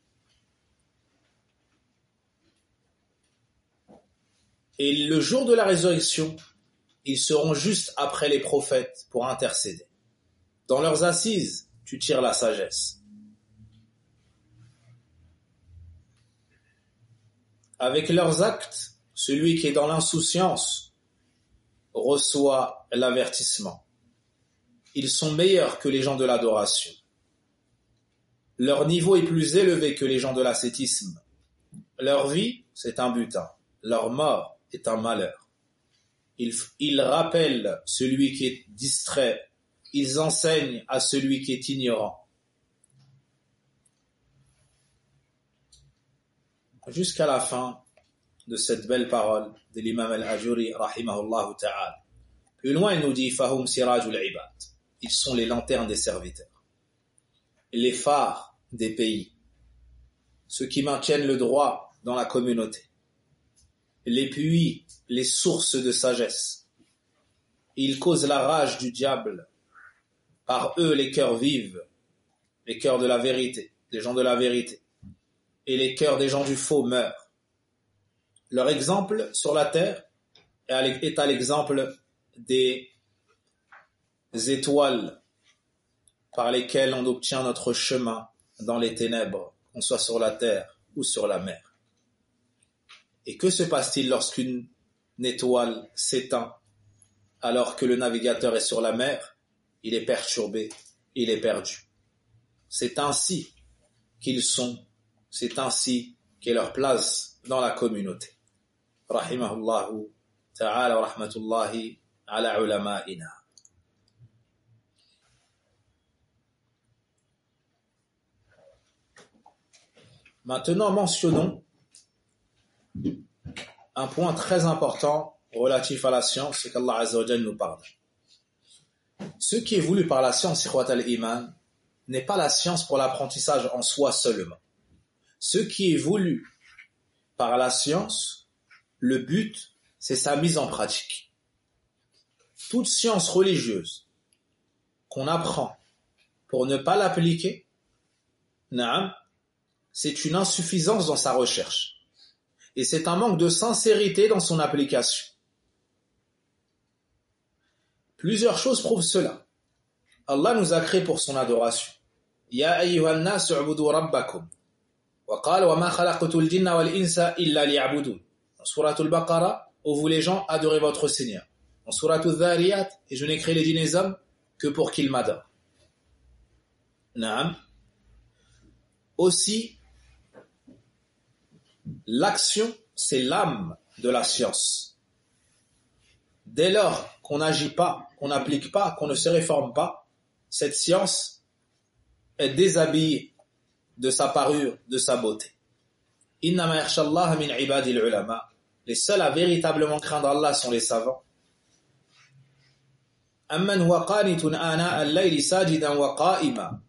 Et le jour de la résurrection, ils seront juste après les prophètes pour intercéder. Dans leurs assises, tu tires la sagesse. Avec leurs actes, celui qui est dans l'insouciance reçoit l'avertissement. Ils sont meilleurs que les gens de l'adoration. Leur niveau est plus élevé que les gens de l'ascétisme. Leur vie, c'est un butin. Leur mort est un malheur. Ils, ils rappellent celui qui est distrait. Ils enseignent à celui qui est ignorant. jusqu'à la fin de cette belle parole de l'imam al-Ajuri rahimahullah ta'ala. Plus loin, il nous dit Fahum sirajul ibad. Ils sont les lanternes des serviteurs, les phares des pays, ceux qui maintiennent le droit dans la communauté, les puits, les sources de sagesse. Ils causent la rage du diable. Par eux, les cœurs vivent, les cœurs de la vérité, des gens de la vérité, et les cœurs des gens du faux meurent. Leur exemple sur la terre est à l'exemple des étoiles par lesquelles on obtient notre chemin dans les ténèbres, qu'on soit sur la terre ou sur la mer. Et que se passe-t-il lorsqu'une étoile s'éteint alors que le navigateur est sur la mer? Il est perturbé, il est perdu. C'est ainsi qu'ils sont, c'est ainsi qu'est leur place dans la communauté. Rahimahullahu ta'ala wa rahmatullahi ala ulama'ina. Maintenant, mentionnons un point très important relatif à la science, c'est qu'Allah Azza wa Jalla nous parle. Ce qui est voulu par la science, ikhwat al-iman, n'est pas la science pour l'apprentissage en soi seulement. Ce qui est voulu par la science, le but, c'est sa mise en pratique. Toute science religieuse qu'on apprend pour ne pas l'appliquer, naam, c'est une insuffisance dans sa recherche. Et c'est un manque de sincérité dans son application. Plusieurs choses prouvent cela. Allah nous a créés pour son adoration. Ya ayyuhan nas u'budu rabbakum. Wa qala wa ma khalaqtul jinna wal insa illa liya'budun. En sourate al-Baqarah, ô vous les gens, adorez votre Seigneur. En sourate al-Dhariyat, et je n'ai créé les djinns et les hommes que pour qu'ils m'adorent. Naam. Aussi, l'action, c'est l'âme de la science. Dès lors qu'on n'agit pas, qu'on n'applique pas, qu'on ne se réforme pas, cette science est déshabillée de sa parure, de sa beauté. Innama yakhshallaha min ibadil ulama. Les seuls à véritablement craindre Allah sont les savants. Amman huwa qanitun ana al-layli sajidan wa qa'ima.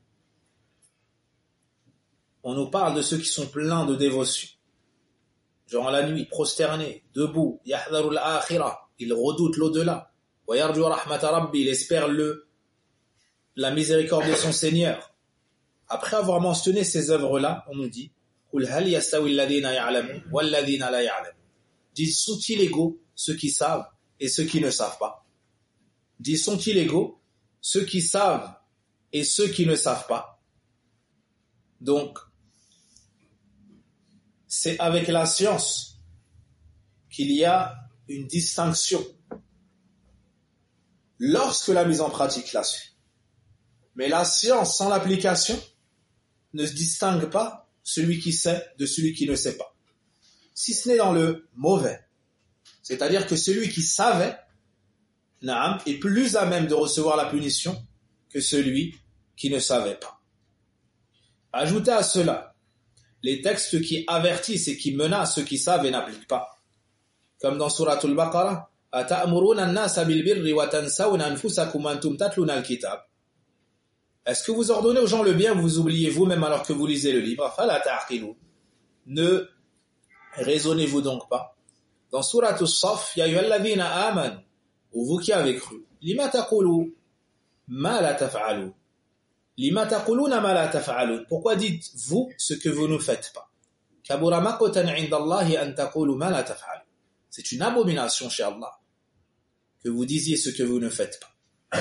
On nous parle de ceux qui sont pleins de dévotion. Durant la nuit, prosternés, debout, yahdharu al-akhirah. Il redoute l'au-delà. Wa yarju rahmata rabbi, il espère le, la miséricorde de son Seigneur. Après avoir mentionné ces œuvres-là, on nous dit Qul hal yastawi alladhina ya'lamun wal ladhina la ya'lamun. Disent sont-ils égaux ceux qui savent et ceux qui ne savent pas? Disent sont-ils égaux ceux qui savent et ceux qui ne savent pas? Donc, c'est avec la science qu'il y a une distinction lorsque la mise en pratique la suit. Mais la science sans l'application ne se distingue pas celui qui sait de celui qui ne sait pas. Si ce n'est dans le mauvais. C'est-à-dire que celui qui savait naam, est plus à même de recevoir la punition que celui qui ne savait pas. Ajoutez à cela les textes qui avertissent et qui menacent ceux qui savent et n'appliquent pas. Comme dans sourate al-Baqarah, Ata'muruna an-nasa bil birri wa tansawna anfusakum wa antum tatluna al-kitab. Est-ce que vous ordonnez aux gens le bien, vous oubliez vous-même alors que vous lisez le livre? Fala ta'qilun. Ne raisonnez-vous donc pas. Dans sourate as-Saff, ya ayyuhalladhina amanu, ou vous qui avez cru, lima taqulu ma la taf'alun. Lima taquluna ma la taf'alun. Pourquoi dites-vous ce que vous ne faites pas? Kabura maqtan 'inda Allahi an taqulu ma la taf'alun. C'est une abomination chez Allah que vous disiez ce que vous ne faites pas.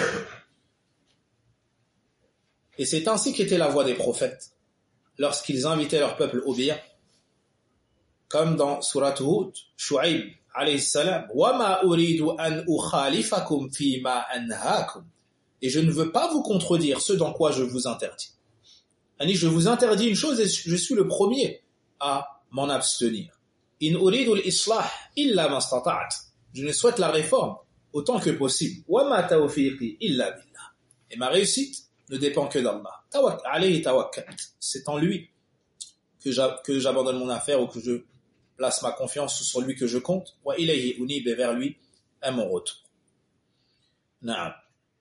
Et c'est ainsi qu'était la voie des prophètes lorsqu'ils invitaient leur peuple au bien. Comme dans Surat Hud, Shu'aib alayhi salam, wa ma uridu an ukhalifakum fi ma anhaakum. Et je ne veux pas vous contredire ce dans quoi je vous interdis. Je vous interdis une chose et je suis le premier à m'en abstenir. In uridu al-islah illa ma stata'at. Je ne souhaite la réforme autant que possible. Wa ma tawfiqi illa billah. Et ma réussite ne dépend que d'Allah. Tawak alayhi tawakkalt. C'est en lui que que, j'a, que j'abandonne mon affaire ou que je place ma confiance sur lui que je compte. Wa ilayhi unib, et vers lui est mon retour. Naam.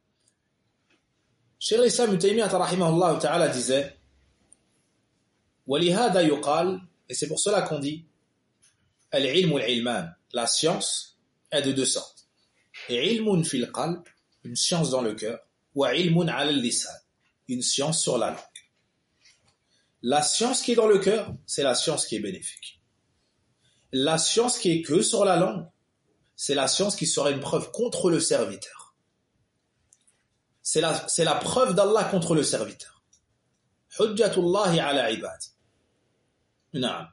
Cheikh l'Islam Ibn Taymiyyah rahimahullah ta'ala disait وَلِهَذَا يُقَالْ, et c'est pour cela qu'on dit al-ilm al-ilman, la science est de deux sortes. Et ilmun fil qalb, une science dans le cœur, wa ilmun ala al-lisan, une science sur la langue. La science qui est dans le cœur, c'est la science qui est bénéfique. La science qui est que sur la langue, c'est la science qui sera une preuve contre le serviteur. C'est la, c'est la preuve d'Allah contre le serviteur. Hujjatullahi ala ibadi. Naam.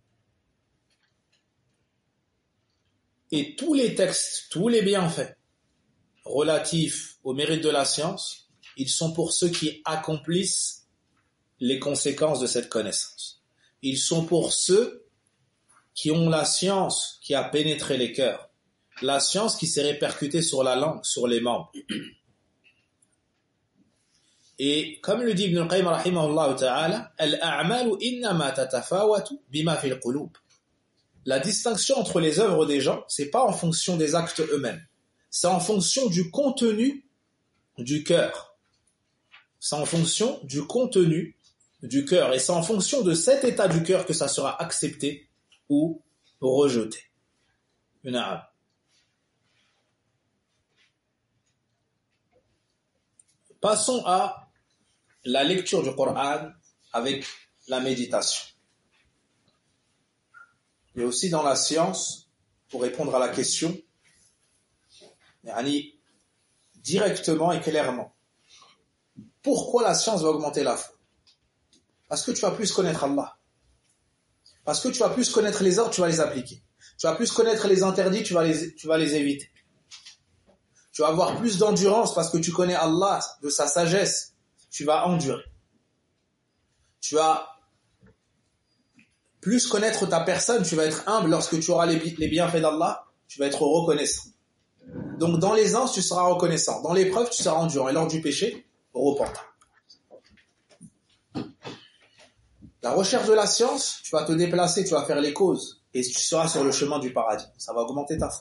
Et tous les textes, tous les bienfaits relatifs au mérite de la science, ils sont pour ceux qui accomplissent les conséquences de cette connaissance. Ils sont pour ceux qui ont la science qui a pénétré les cœurs, la science qui s'est répercutée sur la langue, sur les membres. Et comme le dit Ibn al-Qayyim rahimahullah ta'ala, al-a'malu innama tatafawatu bima fil qulub. La distinction entre les œuvres des gens, c'est pas en fonction des actes eux-mêmes, c'est en fonction du contenu du cœur. C'est en fonction du contenu du cœur, et c'est en fonction de cet état du cœur que ça sera accepté ou rejeté. Na'am. Passons à la lecture du Coran avec la méditation. Et aussi dans la science, pour répondre à la question, yani, directement et clairement. Pourquoi la science va augmenter la foi? Parce que tu vas plus connaître Allah. Parce que tu vas plus connaître les ordres, tu vas les appliquer. Tu vas plus connaître les interdits, tu vas les, tu vas les éviter. Tu vas avoir plus d'endurance parce que tu connais Allah, de sa sagesse. Tu vas endurer. Tu vas plus connaître ta personne, tu vas être humble lorsque tu auras les, les bienfaits d'Allah, tu vas être reconnaissant. Donc dans l'aisance, tu seras reconnaissant. Dans l'épreuve, tu seras endurant. Et lors du péché, repentant. La recherche de la science, tu vas te déplacer, tu vas faire les causes et tu seras sur le chemin du paradis. Ça va augmenter ta foi.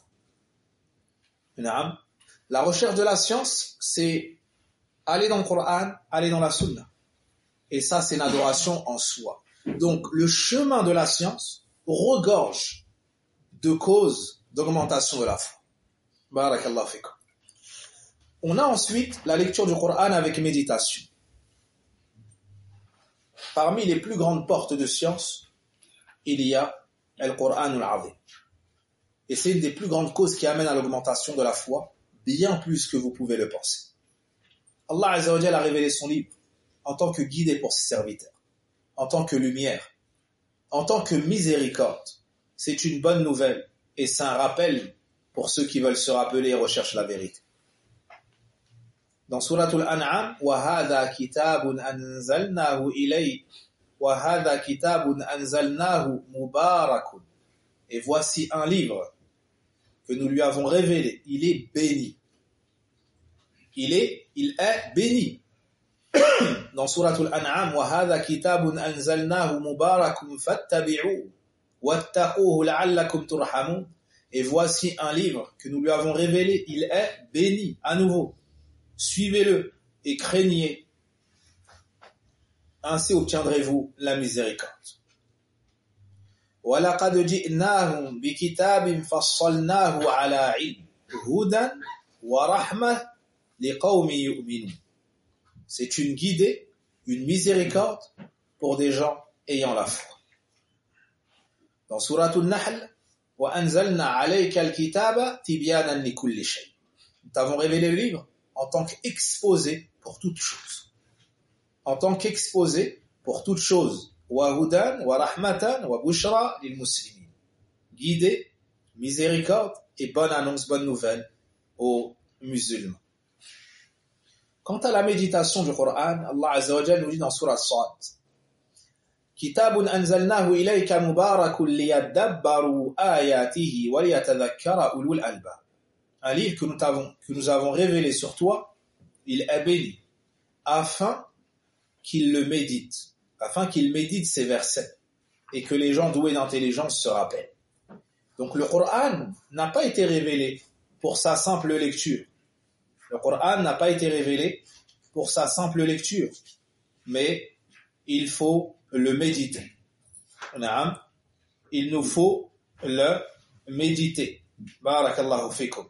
La recherche de la science, c'est aller dans le Coran, aller dans la Sunna. Et ça, c'est une adoration en soi. Donc, le chemin de la science regorge de causes d'augmentation de la foi. Barakallahu fikum. On a ensuite la lecture du Coran avec méditation. Parmi les plus grandes portes de science, il y a le Coran al-Azim. Et c'est une des plus grandes causes qui amène à l'augmentation de la foi, bien plus que vous pouvez le penser. Allah Azza wa Jalla a révélé son livre en tant que guide pour ses serviteurs, en tant que lumière, en tant que miséricorde. C'est une bonne nouvelle et c'est un rappel pour ceux qui veulent se rappeler et recherchent la vérité. Dans Suratul An'am, وَهَذَا كِتَابٌ أَنزَلْنَاهُ إِلَيْكَ وَهَذَا كِتَابٌ أَنزَلْنَاهُ مُبَارَكٌ. Et voici un livre que nous lui avons révélé. Il est béni. Il est, il est béni. Dans Suratul An'am, وَهَذَا كِتَابٌ أَنزَلْنَاهُ مُبَارَكٌ فَاتَّبِعُوهُ وَاتَّقُوهُ لَعَلَّكُمْ تُرْحَمُونَ. Et voici un livre que nous lui avons révélé. Il est béni. À nouveau. Suivez-le et craignez. Ainsi obtiendrez-vous la miséricorde. وَلَقَدْ جِئْنَاهُمْ بِكِتَابٍ فَصَّلْنَاهُ عَلَى عِلْمٍ هُدًى وَرَحْمَةً لِقَوْمٍ يُؤْمِنُونَ. C'est une guidée, une miséricorde pour des gens ayant la foi. Dans Suratul Nahl, وَأَنزَلْنَا عَلَيْكَ الْكِتَابَ تِبْيَانًا لِكُلِّ شَيْءٍ. Nous t'avons révélé le livre en tant qu'exposé pour toute chose. En tant qu'exposé pour toute chose. Wa hudan, wa rahmatan, wa bushra lil muslimin. Guidé, miséricorde et bonne annonce, bonne nouvelle aux musulmans. Quant à la méditation du Coran, Allah Azza wa Jalla nous dit dans Surah Sad, Kitabun anzalnahu ilayka mubarakun liyadabbaru ayatihi wa liyatadhakkara ulul albab. Un livre que nous, avons, que nous avons révélé sur toi, il est béni, afin qu'il le médite, afin qu'il médite ces versets, et que les gens doués d'intelligence se rappellent. Donc le Coran n'a pas été révélé pour sa simple lecture. Le Coran n'a pas été révélé pour sa simple lecture, mais il faut le méditer. Il nous faut le méditer. Barakallahu fikum.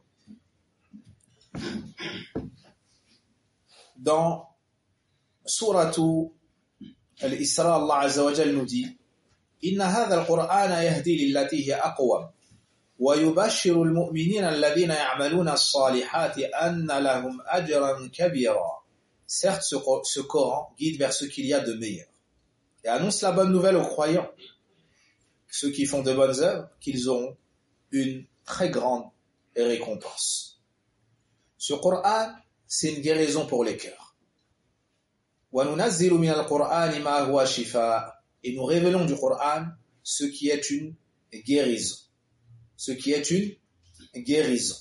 Dans Suratu Al-Isra, Allah Azza wa Jal nous dit إن هذا القرآن يهدي للتي هي أقوم ويبشر المؤمنين الذين يعملون الصالحات أن لهم أجرا كبيرا. Certes, ce, ce Coran guide vers ce qu'il y a de meilleur et annonce la bonne nouvelle aux croyants, ceux qui font de bonnes œuvres, qu'ils auront une très grande récompense. Ce Coran, c'est une guérison pour les cœurs. وَنُنَزِّلُ مِنَ الْقُرْآنِ مَا هُوَ شِفَاءٌ. Et nous révélons du Coran ce qui est une guérison. Ce qui est une guérison.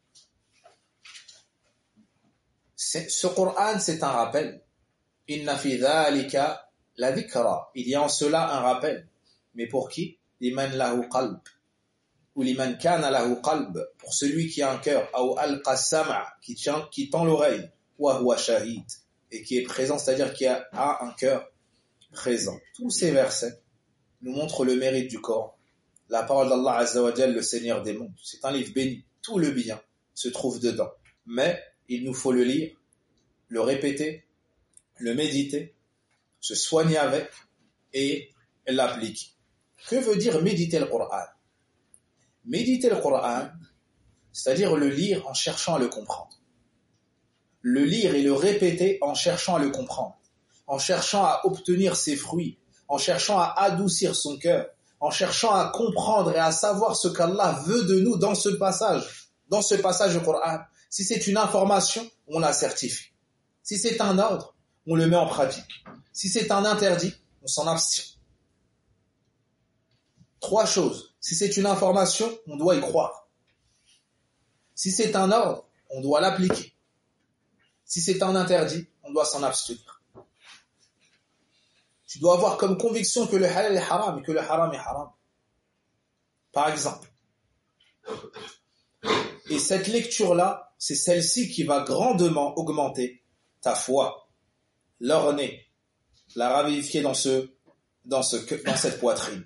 C'est, ce Coran, c'est un rappel. Inna fi dhalika la dhikra. Il y a en cela un rappel. Mais pour qui? Liman lahu qalb. Ou liman kana lahu qalb. Pour celui qui a un cœur. Ou alqa sam'a. Qui tient, qui tend l'oreille. Wa huwa shahid. Et qui est présent, c'est-à-dire qui a, a un cœur présent. Tous ces versets nous montrent le mérite du Coran. La parole d'Allah Azza wa Jal, le Seigneur des mondes. C'est un livre béni. Tout le bien se trouve dedans. Mais il nous faut le lire, le répéter, le méditer, se soigner avec et l'appliquer. Que veut dire méditer le Coran? Méditer le Coran, c'est-à-dire le lire en cherchant à le comprendre. Le lire et le répéter en cherchant à le comprendre. En cherchant à obtenir ses fruits, en cherchant à adoucir son cœur, en cherchant à comprendre et à savoir ce qu'Allah veut de nous dans ce passage, dans ce passage du Coran. Si c'est une information, on la certifie. Si c'est un ordre, on le met en pratique. Si c'est un interdit, on s'en abstient. Trois choses. Si c'est une information, on doit y croire. Si c'est un ordre, on doit l'appliquer. Si c'est un interdit, on doit s'en abstenir. Tu dois avoir comme conviction que le halal est haram et que le haram est haram. Par exemple. Et cette lecture-là, c'est celle-ci qui va grandement augmenter ta foi, l'orner, la ravivifier dans, ce, dans, ce, dans cette poitrine.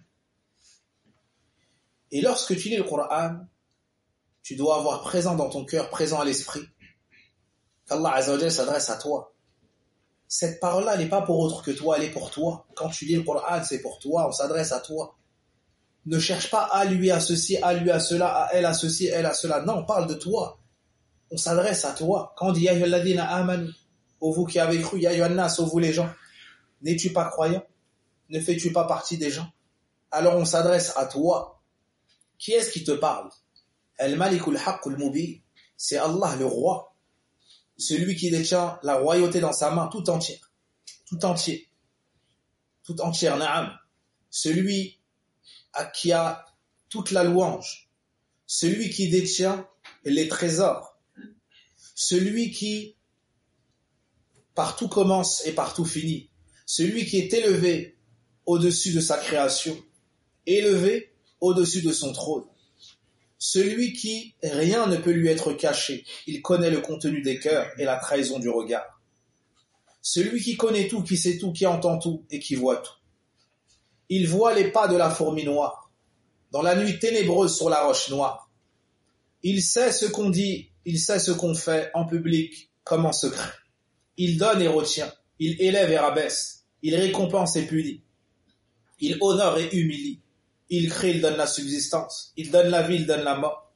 Et lorsque tu lis le Coran, tu dois avoir présent dans ton cœur, présent à l'esprit, qu'Allah Azza wa Jalla s'adresse à toi. Cette parole-là, elle n'est pas pour autre que toi, elle est pour toi. Quand tu lis le Coran, c'est pour toi, on s'adresse à toi. Ne cherche pas à lui, à ceci, à lui, à cela, à elle, à ceci, elle, à cela. Non, on parle de toi. On s'adresse à toi. Quand on dit « Ya ayyuhalladhina amanu » ô vous qui avez cru, « Ya ayyuhannas » ô vous les gens, n'es-tu pas croyant? Ne fais-tu pas partie des gens? Alors on s'adresse à toi. Qui est-ce qui te parle? Al-Malikul Haqqul Mubin. C'est Allah le roi. Celui qui détient la royauté dans sa main tout entière, tout entier, tout entière, na'am. Celui à qui a toute la louange, celui qui détient les trésors, celui qui partout commence et partout finit, celui qui est élevé au-dessus de sa création, élevé au-dessus de son trône. Celui qui, rien ne peut lui être caché, il connaît le contenu des cœurs et la trahison du regard. Celui qui connaît tout, qui sait tout, qui entend tout et qui voit tout. Il voit les pas de la fourmi noire, dans la nuit ténébreuse sur la roche noire. Il sait ce qu'on dit, il sait ce qu'on fait en public comme en secret. Il donne et retient, il élève et rabaisse, il récompense et punit. Il honore et humilie. Il crée, il donne la subsistance. Il donne la vie, il donne la mort.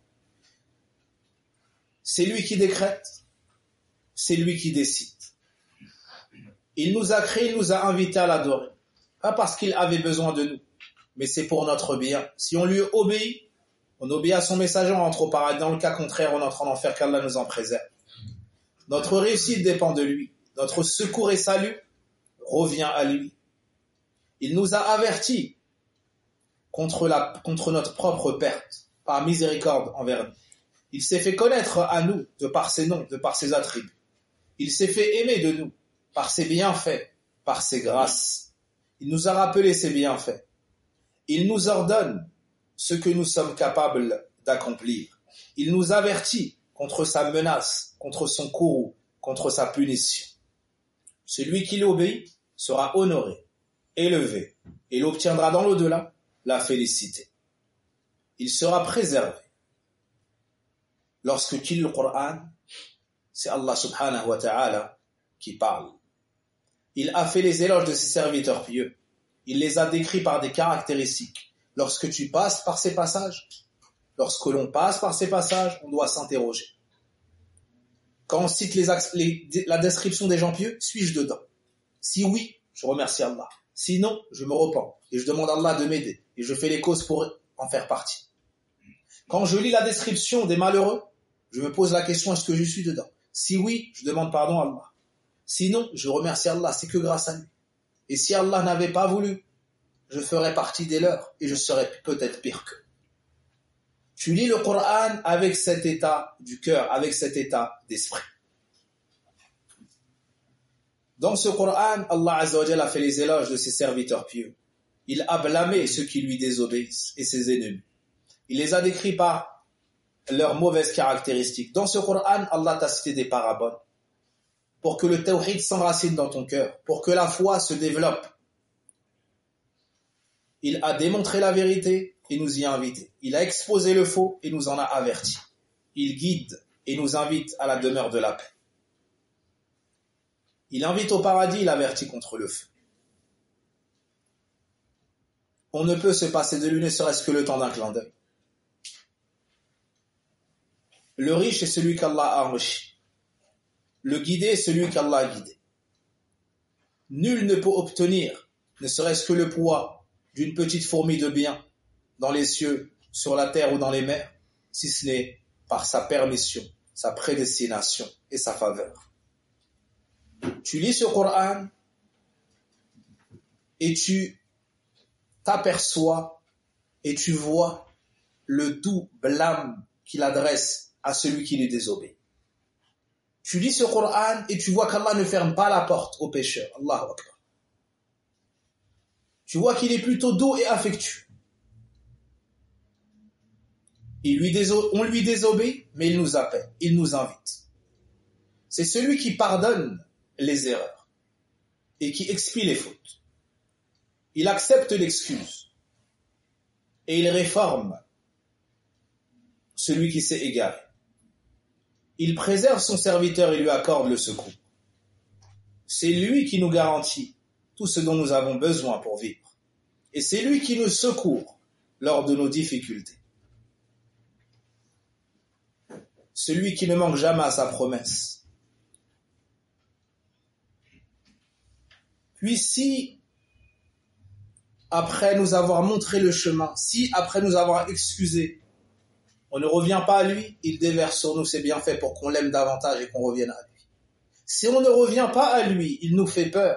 C'est lui qui décrète. C'est lui qui décide. Il nous a créés, il nous a invités à l'adorer. Pas parce qu'il avait besoin de nous, mais c'est pour notre bien. Si on lui obéit, on obéit à son messager, on entre au paradis. Dans le cas contraire, on entre en enfer, qu'Allah nous en préserve. Notre réussite dépend de lui. Notre secours et salut revient à lui. Il nous a avertis contre, la, contre notre propre perte, par miséricorde envers nous. Il s'est fait connaître à nous de par ses noms, de par ses attributs. Il s'est fait aimer de nous par ses bienfaits, par ses grâces. Il nous a rappelé ses bienfaits. Il nous ordonne ce que nous sommes capables d'accomplir. Il nous avertit contre sa menace, contre son courroux, contre sa punition. Celui qui l'obéit sera honoré, élevé, et il obtiendra dans l'au-delà la félicité. Il sera préservé. Lorsque tu lis le Coran, c'est Allah subhanahu wa ta'ala qui parle. Il a fait les éloges de ses serviteurs pieux. Il les a décrits par des caractéristiques. Lorsque tu passes par ces passages, lorsque l'on passe par ces passages, on doit s'interroger. Quand on cite les, les, la description des gens pieux, suis-je dedans? Si oui, je remercie Allah. Sinon, je me repens et je demande à Allah de m'aider et je fais les causes pour en faire partie. Quand je lis la description des malheureux, je me pose la question, est-ce que je suis dedans? Si oui, je demande pardon à Allah. Sinon, je remercie Allah, c'est que grâce à lui. Et si Allah n'avait pas voulu, je ferais partie des leurs et je serais peut-être pire qu'eux. Tu lis le Coran avec cet état du cœur, avec cet état d'esprit. Dans ce Coran, Allah Azza wa Jalla a fait les éloges de ses serviteurs pieux. Il a blâmé ceux qui lui désobéissent et ses ennemis. Il les a décrits par leurs mauvaises caractéristiques. Dans ce Coran, Allah t'a cité des paraboles pour que le tawhid s'enracine dans ton cœur, pour que la foi se développe. Il a démontré la vérité et nous y a invités. Il a exposé le faux et nous en a avertis. Il guide et nous invite à la demeure de la paix. Il invite au paradis, il avertit contre le feu. On ne peut se passer de lui, ne serait-ce que le temps d'un clin d'œil. Le riche est celui qu'Allah a enrichi. Le guidé est celui qu'Allah a guidé. Nul ne peut obtenir, ne serait-ce que le poids d'une petite fourmi de bien dans les cieux, sur la terre ou dans les mers, si ce n'est par sa permission, sa prédestination et sa faveur. Tu lis ce Coran et tu t'aperçois et tu vois le doux blâme qu'il adresse à celui qui lui désobéit. Tu lis ce Coran et tu vois qu'Allah ne ferme pas la porte aux pécheurs. Allahu Akbar. Tu vois qu'il est plutôt doux et affectueux. Il lui déso- on lui désobéit, mais il nous appelle, il nous invite. C'est celui qui pardonne les erreurs et qui expie les fautes. Il accepte l'excuse et il réforme celui qui s'est égaré. Il préserve son serviteur et lui accorde le secours. C'est lui qui nous garantit tout ce dont nous avons besoin pour vivre. Et c'est lui qui nous secourt lors de nos difficultés. Celui qui ne manque jamais à sa promesse. Puis si, après nous avoir montré le chemin, si après nous avoir excusé, on ne revient pas à lui, il déverse sur nous ses bienfaits pour qu'on l'aime davantage et qu'on revienne à lui. Si on ne revient pas à lui, il nous fait peur.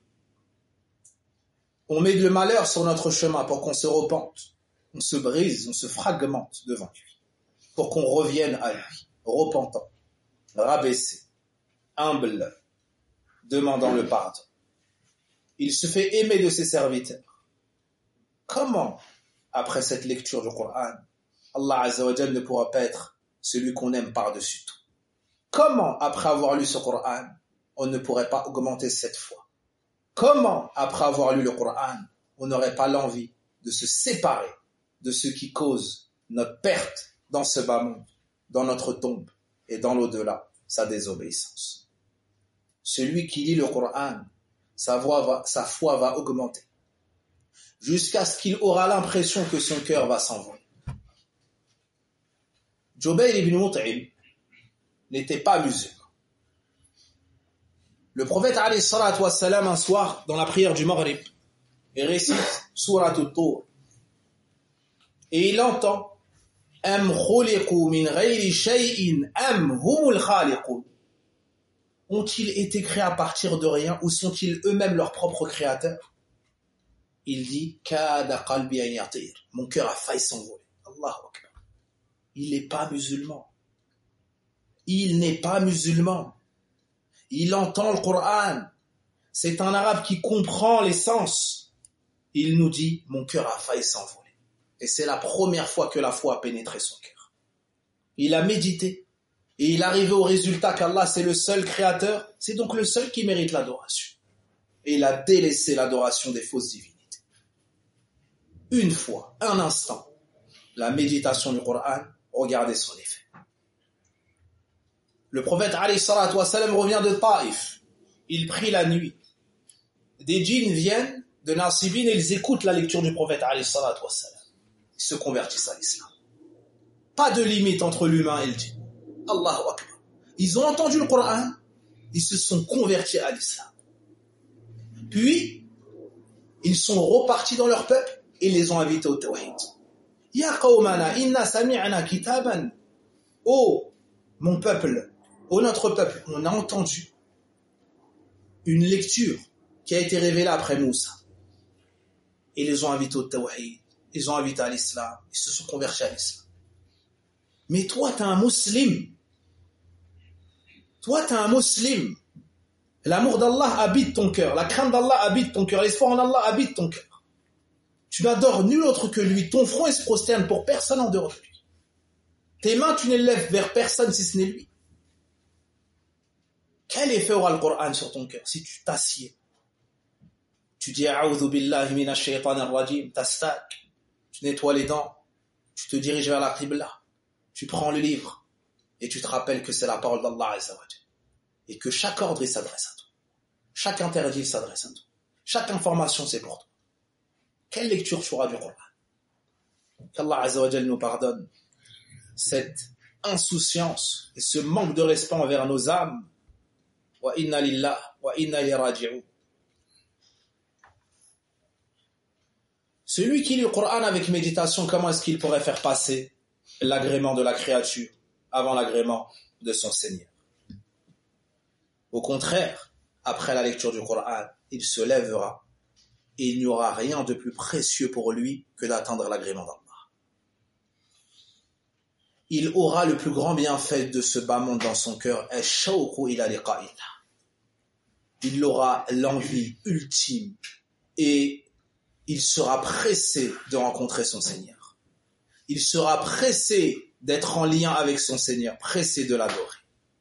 On met le malheur sur notre chemin pour qu'on se repente. On se brise, on se fragmente devant lui. Pour qu'on revienne à lui, repentant, rabaissé, humble, demandant le pardon. Il se fait aimer de ses serviteurs. Comment, après cette lecture du Coran, Allah Azza wa Jalla ne pourra pas être celui qu'on aime par-dessus tout? Comment, après avoir lu ce Coran, on ne pourrait pas augmenter cette foi? Comment, après avoir lu le Coran, on n'aurait pas l'envie de se séparer de ce qui cause notre perte dans ce bas monde, dans notre tombe et dans l'au-delà, sa désobéissance? Celui qui lit le Coran, sa, voix va, sa foi va augmenter jusqu'à ce qu'il aura l'impression que son cœur va s'envoler. Jubayr ibn Mut'im n'était pas musulman. Le prophète alayhi salatu wassalam, un soir, dans la prière du Maghrib, il récite Surat al-Tur. Et il entend Am khuliqu min ghayri shay'in am humul khaliqun. Ont-ils été créés à partir de rien ou sont-ils eux-mêmes leurs propres créateurs? Il dit Kada qalbi an yatir. Mon cœur a failli s'envoler. Allahu Akbar. Il n'est pas musulman. Il n'est pas musulman. Il entend le Coran. C'est un arabe qui comprend les sens. il nous dit « Mon cœur a failli s'envoler ». Et c'est la première fois que la foi a pénétré son cœur. Il a médité et il est arrivé au résultat qu'Allah c'est le seul créateur, c'est donc le seul qui mérite l'adoration. Et il a délaissé l'adoration des fausses divinités. Une fois, un instant, la méditation du Coran, regardez son effet. Le prophète alayhi salatu wa salam revient de Taïf. Il prie la nuit. Des djinns viennent de Nasibin et ils écoutent la lecture du prophète alayhi salatu wa salam. Ils se convertissent à l'islam. Pas de limite entre l'humain et le djinn. Allahu Akbar. Ils ont entendu le Coran, ils se sont convertis à l'islam. Puis, ils sont repartis dans leur peuple et les ont invités au tawhid. Ya qawmana inna sami'na kitaban. Oh, mon peuple, oh notre peuple, on a entendu une lecture qui a été révélée après Moussa. Et ils les ont invités au tawhid, ils ont invités à l'islam, ils se sont convertis à l'islam. Mais toi, t'es un musulman. Toi, t'es un musulman. L'amour d'Allah habite ton cœur, la crainte d'Allah habite ton cœur, l'espoir en Allah habite ton cœur. Tu n'adores nul autre que lui, ton front se prosterne pour personne en dehors de lui. Tes mains, tu ne les lèves vers personne si ce n'est lui. Quel effet aura le Coran sur ton cœur si tu t'assieds? Tu dis A'udhu billahi minash shaytanir rajim, t'astaques, tu nettoies les dents, tu te diriges vers la qibla, tu prends le livre et tu te rappelles que c'est la parole d'Allah Azza wa Jalla et que chaque ordre il s'adresse à toi. Chaque interdit il s'adresse à toi. Chaque information c'est pour toi. Quelle lecture tu auras du Coran? Qu'Allah Azza wa Jalla nous pardonne cette insouciance et ce manque de respect envers nos âmes. Wa inna lillah wa inna ilayhi raji'un. Celui qui lit le Coran avec méditation, comment est-ce qu'il pourrait faire passer l'agrément de la créature avant l'agrément de son Seigneur? Au contraire, après la lecture du Coran, il se lèvera et il n'y aura rien de plus précieux pour lui que d'atteindre l'agrément d'Allah. Il aura le plus grand bienfait de ce bas monde dans son cœur. Il aura l'envie ultime et il sera pressé de rencontrer son Seigneur. Il sera pressé d'être en lien avec son Seigneur, pressé de l'adorer.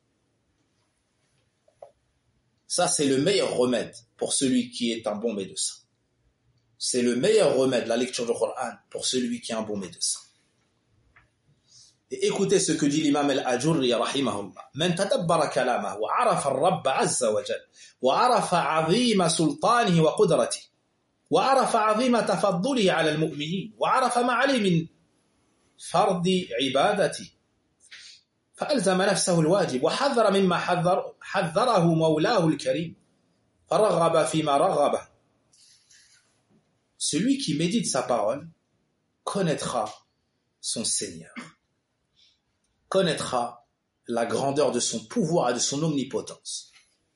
Ça, c'est le meilleur remède pour celui qui est un bon médecin. C'est le meilleur remède, la lecture du Coran, pour celui qui est un bon médecin. Et écoutez ce que dit l'imam al-Ajurri, rahimahullah. Man tadabbara kalamahu wa arafa al-Rabb azza wa jal, wa arafa 'azima sultanihi wa qudratihi, wa arafa 'azima tafaddulihi 'ala al-mu'minin, wa arafa ma 'alayhi min fardi 'ibadatihi. فألزم نفسه الواجب وحذر مما حذر حذره مولاه الكريم فرغب فيما رغبه. Celui qui médite sa parole connaîtra son Seigneur, connaîtra la grandeur de son pouvoir et de son omnipotence,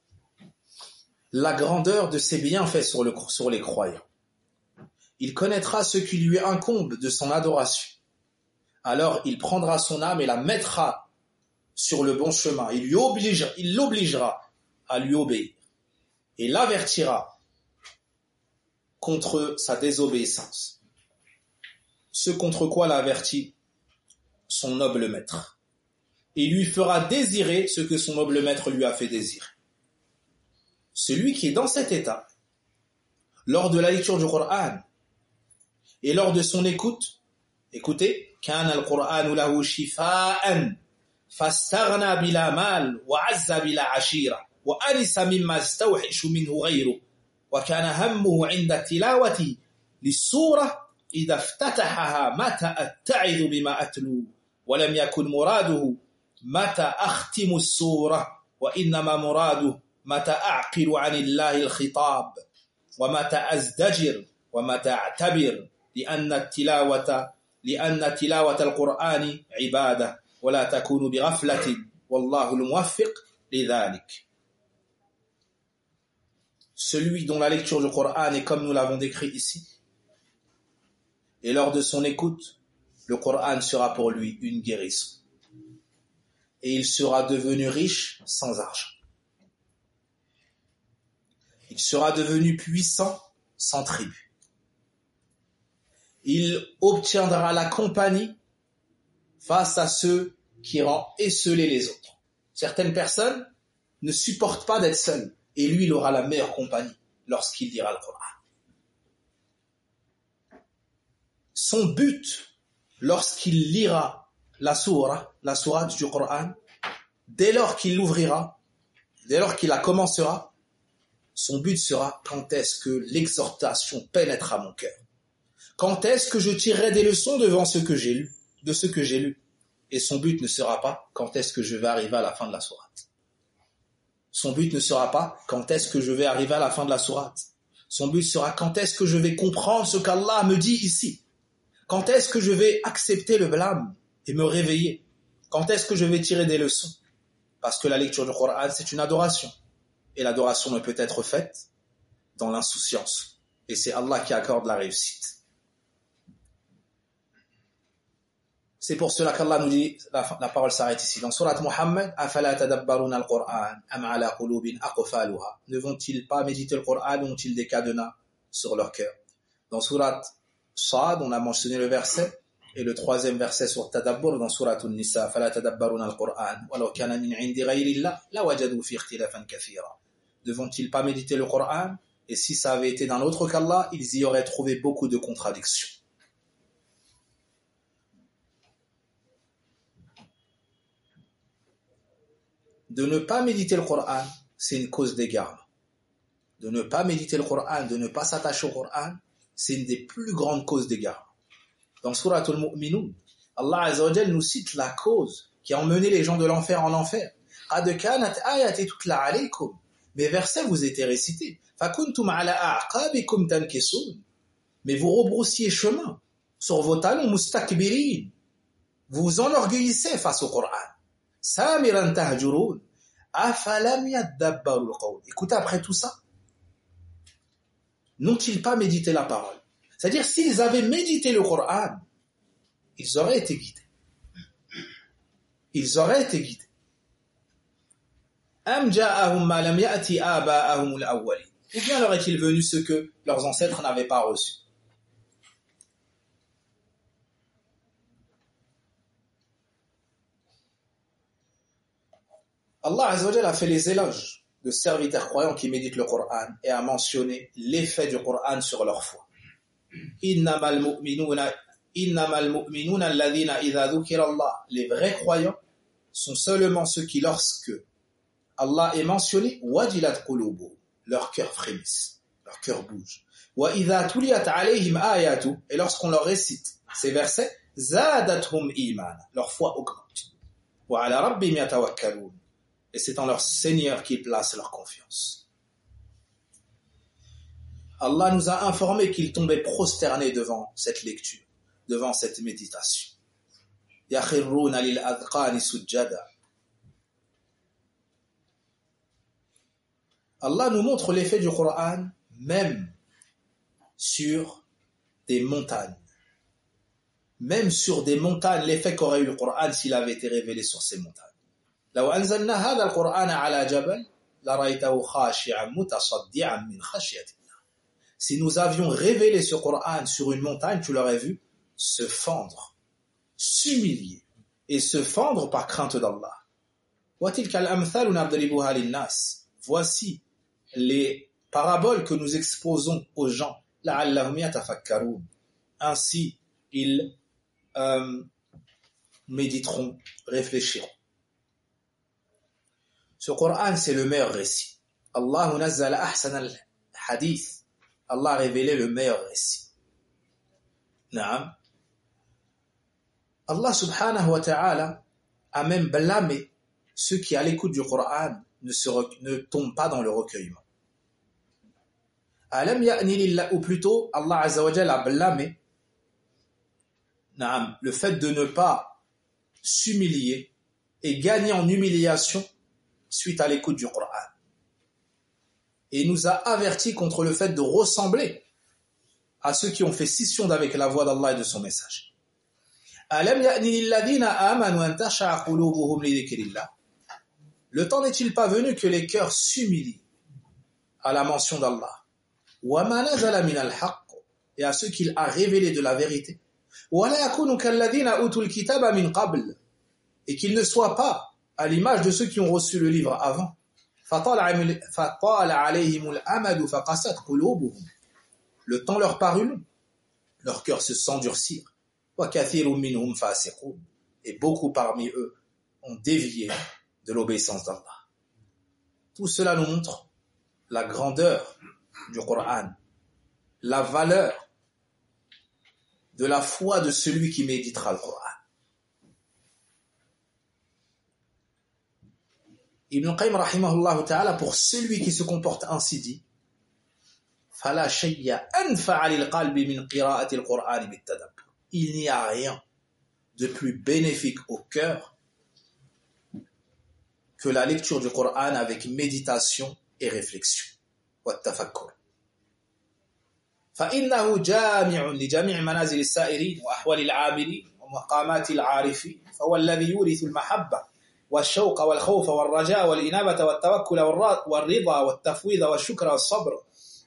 la grandeur de ses bienfaits sur, le, sur les croyants. Il connaîtra ce qui lui incombe de son adoration. Alors il prendra son âme et la mettra sur le bon chemin. Il lui obligera, il l'obligera à lui obéir et l'avertira contre sa désobéissance. Ce contre quoi l'avertit son noble maître. Et lui fera désirer ce que son noble maître lui a fait désirer. Celui qui est dans cet état, lors de la lecture du Coran et lors de son écoute, écoutez, كان القرآن له شفاءً فاستغنى بلا مال وعز بلا عشيرة وأنس مما استوحش منه غيره وكان همه عند التلاوة للسورة إذا افتتحها متى أتعظ بما أتلو ولم يكن مراده متى أختم السورة وإنما مراده متى أعقل عن الله الخطاب ومتى أزدجر ومتى أعتبر لأن التلاوة لأن تلاوة القرآن عبادة ولا تكون بغفلة والله الموفق لذلك. Celui dont la lecture du Coran est comme nous l'avons décrit ici, et lors de son écoute, le Coran sera pour lui une guérison. Et il sera devenu riche sans argent. Il sera devenu puissant sans tribu. il obtiendra la compagnie face à ceux qui rendent esseler les autres. Certaines personnes ne supportent pas d'être seules, et lui, il aura la meilleure compagnie lorsqu'il lira le Coran. Son but, lorsqu'il lira la sourate, la sourate du Coran, dès lors qu'il l'ouvrira, dès lors qu'il la commencera, son but sera quand est-ce que l'exhortation pénètre à mon cœur. Quand est-ce que je tirerai des leçons devant ce que j'ai lu, de ce que j'ai lu. Et son but ne sera pas quand est-ce que je vais arriver à la fin de la sourate. Son but ne sera pas quand est-ce que je vais arriver à la fin de la sourate. Son but sera quand est-ce que je vais comprendre ce qu'Allah me dit ici. Quand est-ce que je vais accepter le blâme et me réveiller. Quand est-ce que je vais tirer des leçons. Parce que la lecture du Coran, c'est une adoration. Et l'adoration ne peut être faite dans l'insouciance. Et c'est Allah qui accorde la réussite. C'est pour cela qu'Allah nous dit, la, la parole s'arrête ici. Dans Surat Muhammad, Afala tadabbaruna al-Qur'an, am ala qulubin aqfaluha. Ne vont-ils pas méditer le Coran ou ont-ils des cadenas sur leur cœur? Dans Surat Sad, on a mentionné le verset, et le troisième verset sur Tadabbur, dans Surat An-Nisa, Afala tadabbaruna al-Qur'an, walau kana min indi ghayrillah, la wajadu fi ikhtilafan kathira. Ne vont-ils pas méditer le Coran? Et si ça avait été d'un autre qu'Allah, ils y auraient trouvé beaucoup de contradictions. De ne pas méditer le Coran, c'est une cause d'égarement. De ne pas méditer le Coran, de ne pas s'attacher au Coran, c'est une des plus grandes causes d'égarement. Dans Surat Al-Mu'minun, Allah Azza wa Jal nous cite la cause qui a emmené les gens de l'enfer en enfer. Qad kanat ayati tutla alaykum. Mes versets vous étaient récités. Fakuntum ala a'qabikum tankisun. Mais vous rebroussiez chemin sur vos talons mustakbirin. Vous vous enorgueillissez face au Coran. Samiran tahjurun. Afalam yadabbaru al-qawl. Écoutez, après tout ça, n'ont-ils pas médité la parole? C'est-à-dire, s'ils avaient médité le Coran, ils auraient été guidés. Ils auraient été guidés. Am ja'ahum ma lam ya'ti aba'ahum al-awwalin. Ou bien leur est-il venu ce que leurs ancêtres n'avaient pas reçu? Allah Azza wa Jalla a fait les éloges de serviteurs croyants qui méditent le Coran et a mentionné l'effet du Coran sur leur foi. Innamal mu'minuna innamal mu'minuna alladhina idha dhukira Allah. Les vrais croyants sont seulement ceux qui, lorsque Allah est mentionné, wajilat qulubuhum, leur cœur frémisse, leur cœur bouge. Wa idha tuliyat alayhim ayatu, et lorsqu'on leur récite ces versets, zadatuhum imana, leur foi augmente. Wa ala rabbihim yatawakkalun. Et c'est en leur Seigneur qu'ils placent leur confiance. Allah nous a informé qu'ils tombaient prosternés devant cette lecture, devant cette méditation. Yakhirruna lil adqani sujjada. Allah nous montre l'effet du Coran même sur des montagnes. Même sur des montagnes, l'effet qu'aurait eu le Coran s'il avait été révélé sur ces montagnes. لو أنزلنا هذا القرآن على جبل لرأيته خاشعا متصدعا من خشية الله. Si nous avions révélé ce Coran sur une montagne, tu l'aurais vu se fendre, s'humilier et se fendre par crainte d'Allah. وتلك الأمثال نضربها للناس. Voici les paraboles que nous exposons aux gens. لعلهم يتفكرون. Ainsi ils euh, méditeront, réfléchiront. Ce Coran, c'est le meilleur récit. Allah nazzala ahsan al-hadith. Allah a révélé le meilleur récit. Naam. Allah subhanahu wa ta'ala a même blâmé ceux qui, à l'écoute du Coran, ne, se re- ne tombent pas dans le recueillement. Alam ya'ni lillah, ou plutôt, Allah azza wa jalla a blâmé naam, le fait de ne pas s'humilier et gagner en humiliation suite à l'écoute du Coran. Et il nous a avertis contre le fait de ressembler à ceux qui ont fait scission d'avec la voix d'Allah et de son message. Alam ya'ni lilladhina amanu an tasha'a qulubuhum li dhikrillah. Le temps n'est-il pas venu que les cœurs s'humilient à la mention d'Allah? Wa ma nazala min al-haqq. et à ceux qu'il a révélés de la vérité. وَلَا يَكُونُوا كَالَّذِينَ أُوتُوا الْكِتَابَ مِنْ قَبْلِ, et qu'il ne soit pas à l'image de ceux qui ont reçu le livre avant. فَطَالَ عَلَيْهِمُ الْأَمَدُ فَقَسَتْ قُلُوبُهُم, le temps leur parut long, leurs cœurs se s'endurcirent. وَكَثِيرٌ مِّنْهُمْ فَاسِقُونَ, et beaucoup parmi eux ont dévié de l'obéissance d'Allah. Tout cela nous montre la grandeur du Coran, la valeur de la foi de celui qui méditera le Coran. Ibn Qayyim rahimahullah ta'ala, pour celui qui se comporte ainsi, dit فَلَا شَيْءَ أَنْفَعَ لِلْقَلْبِ مِنْ قِرَاءَةِ الْقُرْآنِ بِالتَّدَبُّرِ, il n'y a rien de plus bénéfique au cœur que la lecture du Coran avec méditation et réflexion. وَالتَّفَكُّرِ فإنه جامع لجميع منازل السائرين وأحوال العاملين ومقامات العارفين, فهو الذي يورث المحبة والشوق والخوف والرجاء والإنابة والتوكل والرضا والتفويض والشكر والصبر.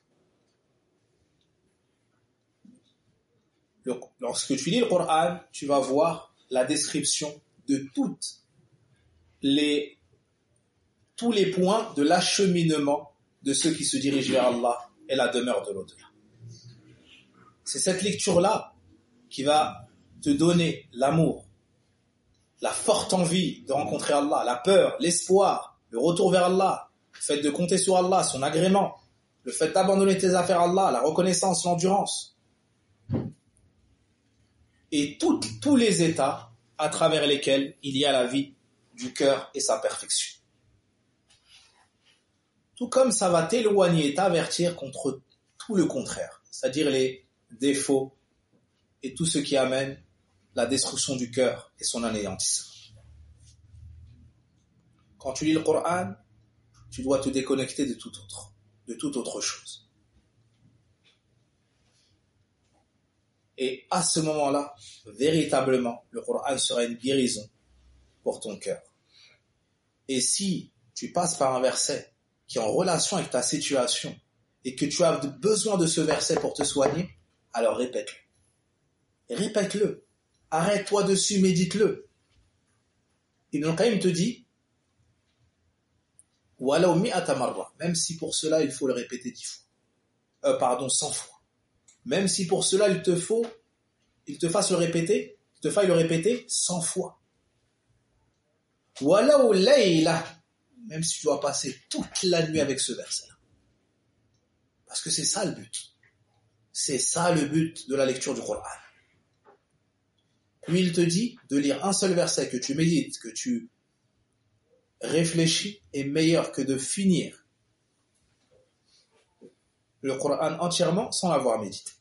Lorsque tu lis le Coran, tu vas voir la description de toutes les, tous les points de l'acheminement de ceux qui se dirigent vers Allah et la demeure de l'au-delà. C'est cette lecture-là qui va te donner l'amour, la forte envie de rencontrer Allah, la peur, l'espoir, le retour vers Allah, le fait de compter sur Allah, son agrément, le fait d'abandonner tes affaires à Allah, la reconnaissance, l'endurance. Et tout, tous les états à travers lesquels il y a la vie du cœur et sa perfection. Tout comme ça va t'éloigner et t'avertir contre tout le contraire, c'est-à-dire les défauts et tout ce qui amène la destruction du cœur et son anéantissement. Quand tu lis le Coran, tu dois te déconnecter de tout autre, de toute autre chose. Et à ce moment-là, véritablement, le Coran sera une guérison pour ton cœur. Et si tu passes par un verset qui est en relation avec ta situation et que tu as besoin de ce verset pour te soigner, alors répète-le. Répète-le. Arrête-toi dessus, médite-le. Ibn Qayyim te dit Walaw mi'ata marra, même si pour cela il faut le répéter dix fois. Euh, pardon, cent fois. Même si pour cela il te faut, il te fasse le répéter, il te faille le répéter cent fois. Walaw layla, même si tu dois passer toute la nuit avec ce verset-là. Parce que c'est ça le but. C'est ça le but de la lecture du Coran. Puis il te dit de lire un seul verset que tu médites, que tu réfléchis, est meilleur que de finir le Coran entièrement sans l'avoir médité.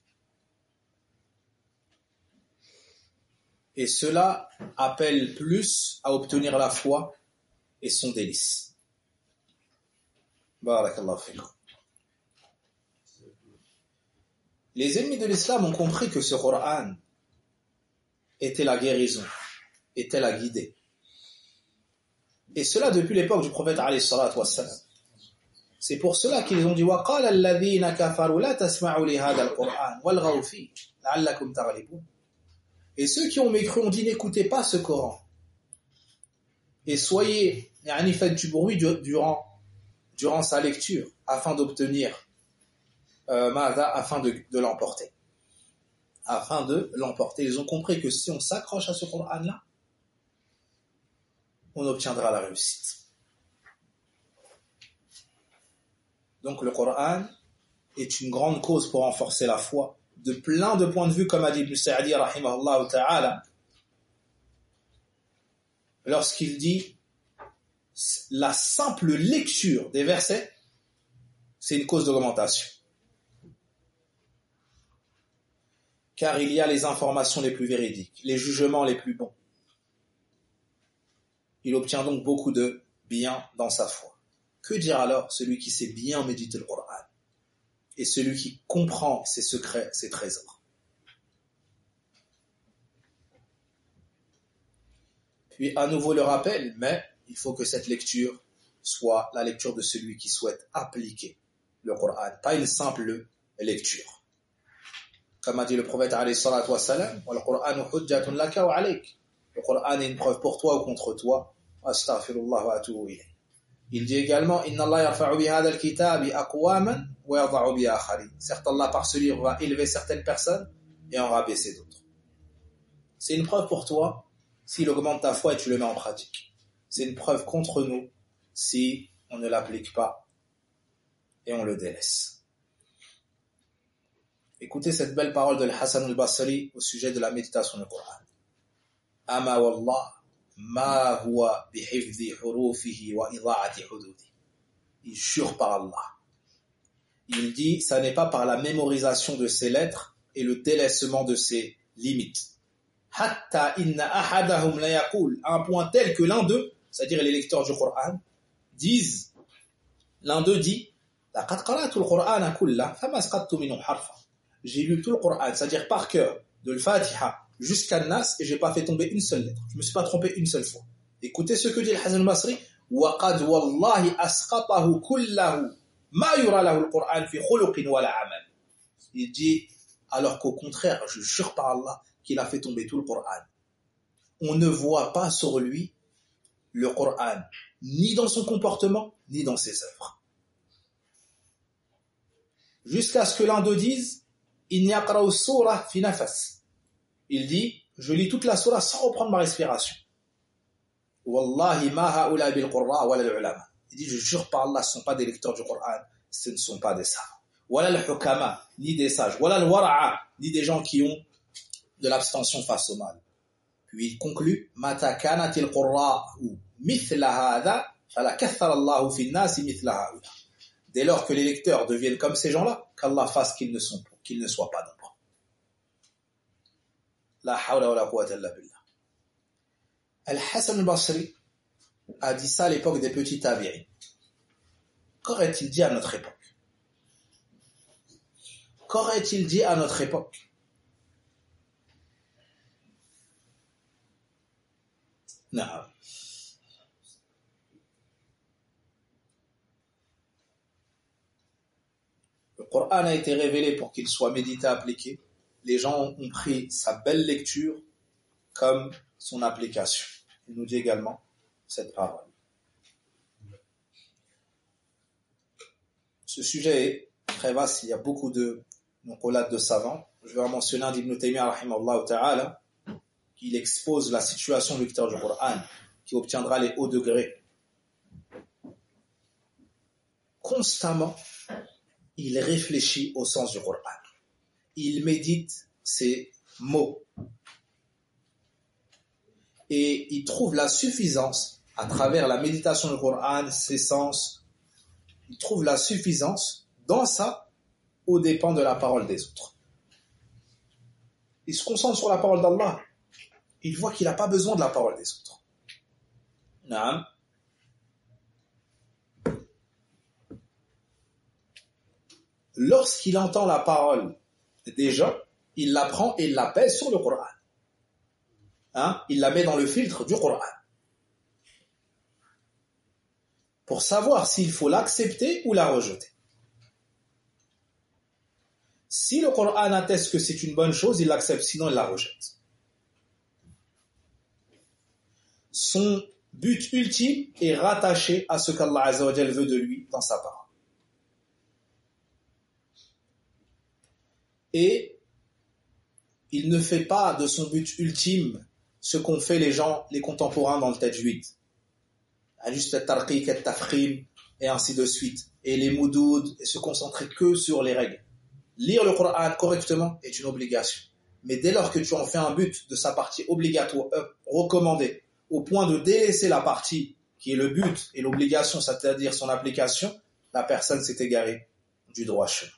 Et cela appelle plus à obtenir la foi et son délice. Barakallahu fikum. Les ennemis de l'islam ont compris que ce Coran était la guérison, était la guidée. Et cela depuis l'époque du prophète alayhi salatu wassalam. C'est pour cela qu'ils ont dit وَقَالَ الَّذِينَ كَفَرُوا لَا تَسْمَعُوا لِهَذَا الْقُرْآنِ وَالْغَوْا فِيهِ لَعَلَّكُمْ تَغْلِبُونَ. Et ceux qui ont mécru ont dit n'écoutez pas ce Coran et soyez, yani faites du bruit durant, durant sa lecture afin d'obtenir euh, afin de, de l'emporter. Afin de l'emporter. Ils ont compris que si on s'accroche à ce Coran-là, on obtiendra la réussite. Donc le Coran est une grande cause pour renforcer la foi, de plein de points de vue, comme a dit Ibn Sa'di rahimahullah ta'ala, lorsqu'il dit la simple lecture des versets, c'est une cause d'augmentation. Car il y a les informations les plus véridiques, les jugements les plus bons. Il obtient donc beaucoup de bien dans sa foi. Que dire alors celui qui sait bien méditer le Coran et celui qui comprend ses secrets, ses trésors? Puis à nouveau le rappel, mais il faut que cette lecture soit la lecture de celui qui souhaite appliquer le Coran, pas une simple lecture. Comme a dit le prophète alayhi salatu wassalam, wal Qur'anu hujjatun laka wa alayk. Le Qur'an est une preuve pour toi ou contre toi. Astaghfirullah wa atubu ilayh. Il dit également, inna Allah yarfa'u bi hadha al-kitabi aqwaman wa yadh'u bi akharin. Certes, Allah par ce livre va élever certaines personnes et en rabaisser d'autres. C'est une preuve pour toi s'il augmente ta foi et tu le mets en pratique. C'est une preuve contre nous si on ne l'applique pas et on le délaisse. Écoutez cette belle parole de Hassan al-Basri au sujet de la méditation du Coran. Ama wallah ma huwa bihifdhi hurufihi wa idha'ati hududi. Il jure par Allah. Il dit, ça n'est pas par la mémorisation de ses lettres et le délaissement de ses limites. Hatta inna ahadahum la yaqul, à un point tel que l'un d'eux, c'est-à-dire les lecteurs du Coran, disent, l'un d'eux dit, laqad qara'tu al-Qur'ana kullahu fama asqattu minhu harfa. J'ai lu tout le Coran, c'est-à-dire par cœur, de l'Fatiha jusqu'à Nas, et j'ai pas fait tomber une seule lettre. Je me suis pas trompé une seule fois. Écoutez ce que dit le Hassan al-Basri. وَقَدْ وَاللَّهِ أَسْقَطَهُ كُلَّهُ مَا يُرَى لَهُ الْقُرْآنِ فِي خُلُقٍ وَلَا عَمَلٍ. Il dit, alors qu'au contraire, je jure par Allah, qu'il a fait tomber tout le Coran. On ne voit pas sur lui le Coran, ni dans son comportement, ni dans ses œuvres. Jusqu'à ce que l'un d'eux dise, il dit, je lis toute la surah sans reprendre ma respiration. Wallahi ma haula bil qurra wala al ulama. Il dit, je jure par Allah, ce ne sont pas des lecteurs du Coran, ce ne sont pas des savants. Wala al hukama, ni des sages. Wala al wara'a, ni des gens qui ont de l'abstention face au mal. Puis il conclut, mata kanatil qurra'u mithla hadha fala kathara Allahu fi an-nasi mithla haula. Dès lors que les lecteurs deviennent comme ces gens-là, qu'Allah fasse qu'ils ne, sont, qu'ils ne soient pas nombreux. La hawla wa la quwwata illa billah. Al-Hassan al-Basri a dit ça à l'époque des petits tabi'in. Qu'aurait-il dit à notre époque? Qu'aurait-il dit à notre époque? Non. Le Coran a été révélé pour qu'il soit médité, appliqué. Les gens ont pris sa belle lecture comme son application. Il nous dit également cette parole. Ce sujet est très vaste, il y a beaucoup de noncolades de savants. Je vais en mentionner un d'Ibn Taymiyyah, rahimahullah ta'ala, qui expose la situation du lecteur du Coran, qui obtiendra les hauts degrés. Constamment, il réfléchit au sens du Coran. Il médite ses mots. Et il trouve la suffisance, à travers la méditation du Coran, ses sens, il trouve la suffisance dans ça, aux dépens de la parole des autres. Il se concentre sur la parole d'Allah. Il voit qu'il n'a pas besoin de la parole des autres. Naam. Lorsqu'il entend la parole des gens, il la prend et il la pèse sur le Coran. Hein? Il la met dans le filtre du Coran. Pour savoir s'il faut l'accepter ou la rejeter. Si le Coran atteste que c'est une bonne chose, il l'accepte, sinon il la rejette. Son but ultime est rattaché à ce qu'Allah Azza wa Jal veut de lui dans sa parole. Et il ne fait pas de son but ultime ce qu'ont fait les gens, les contemporains dans le tajwid. Juste le tarqiq, le tafkhim, et ainsi de suite. Et les moudoud, et se concentrer que sur les règles. Lire le Coran correctement est une obligation. Mais dès lors que tu en fais un but de sa partie obligatoire, euh, recommandée, au point de délaisser la partie qui est le but et l'obligation, c'est-à-dire son application, la personne s'est égarée du droit chemin.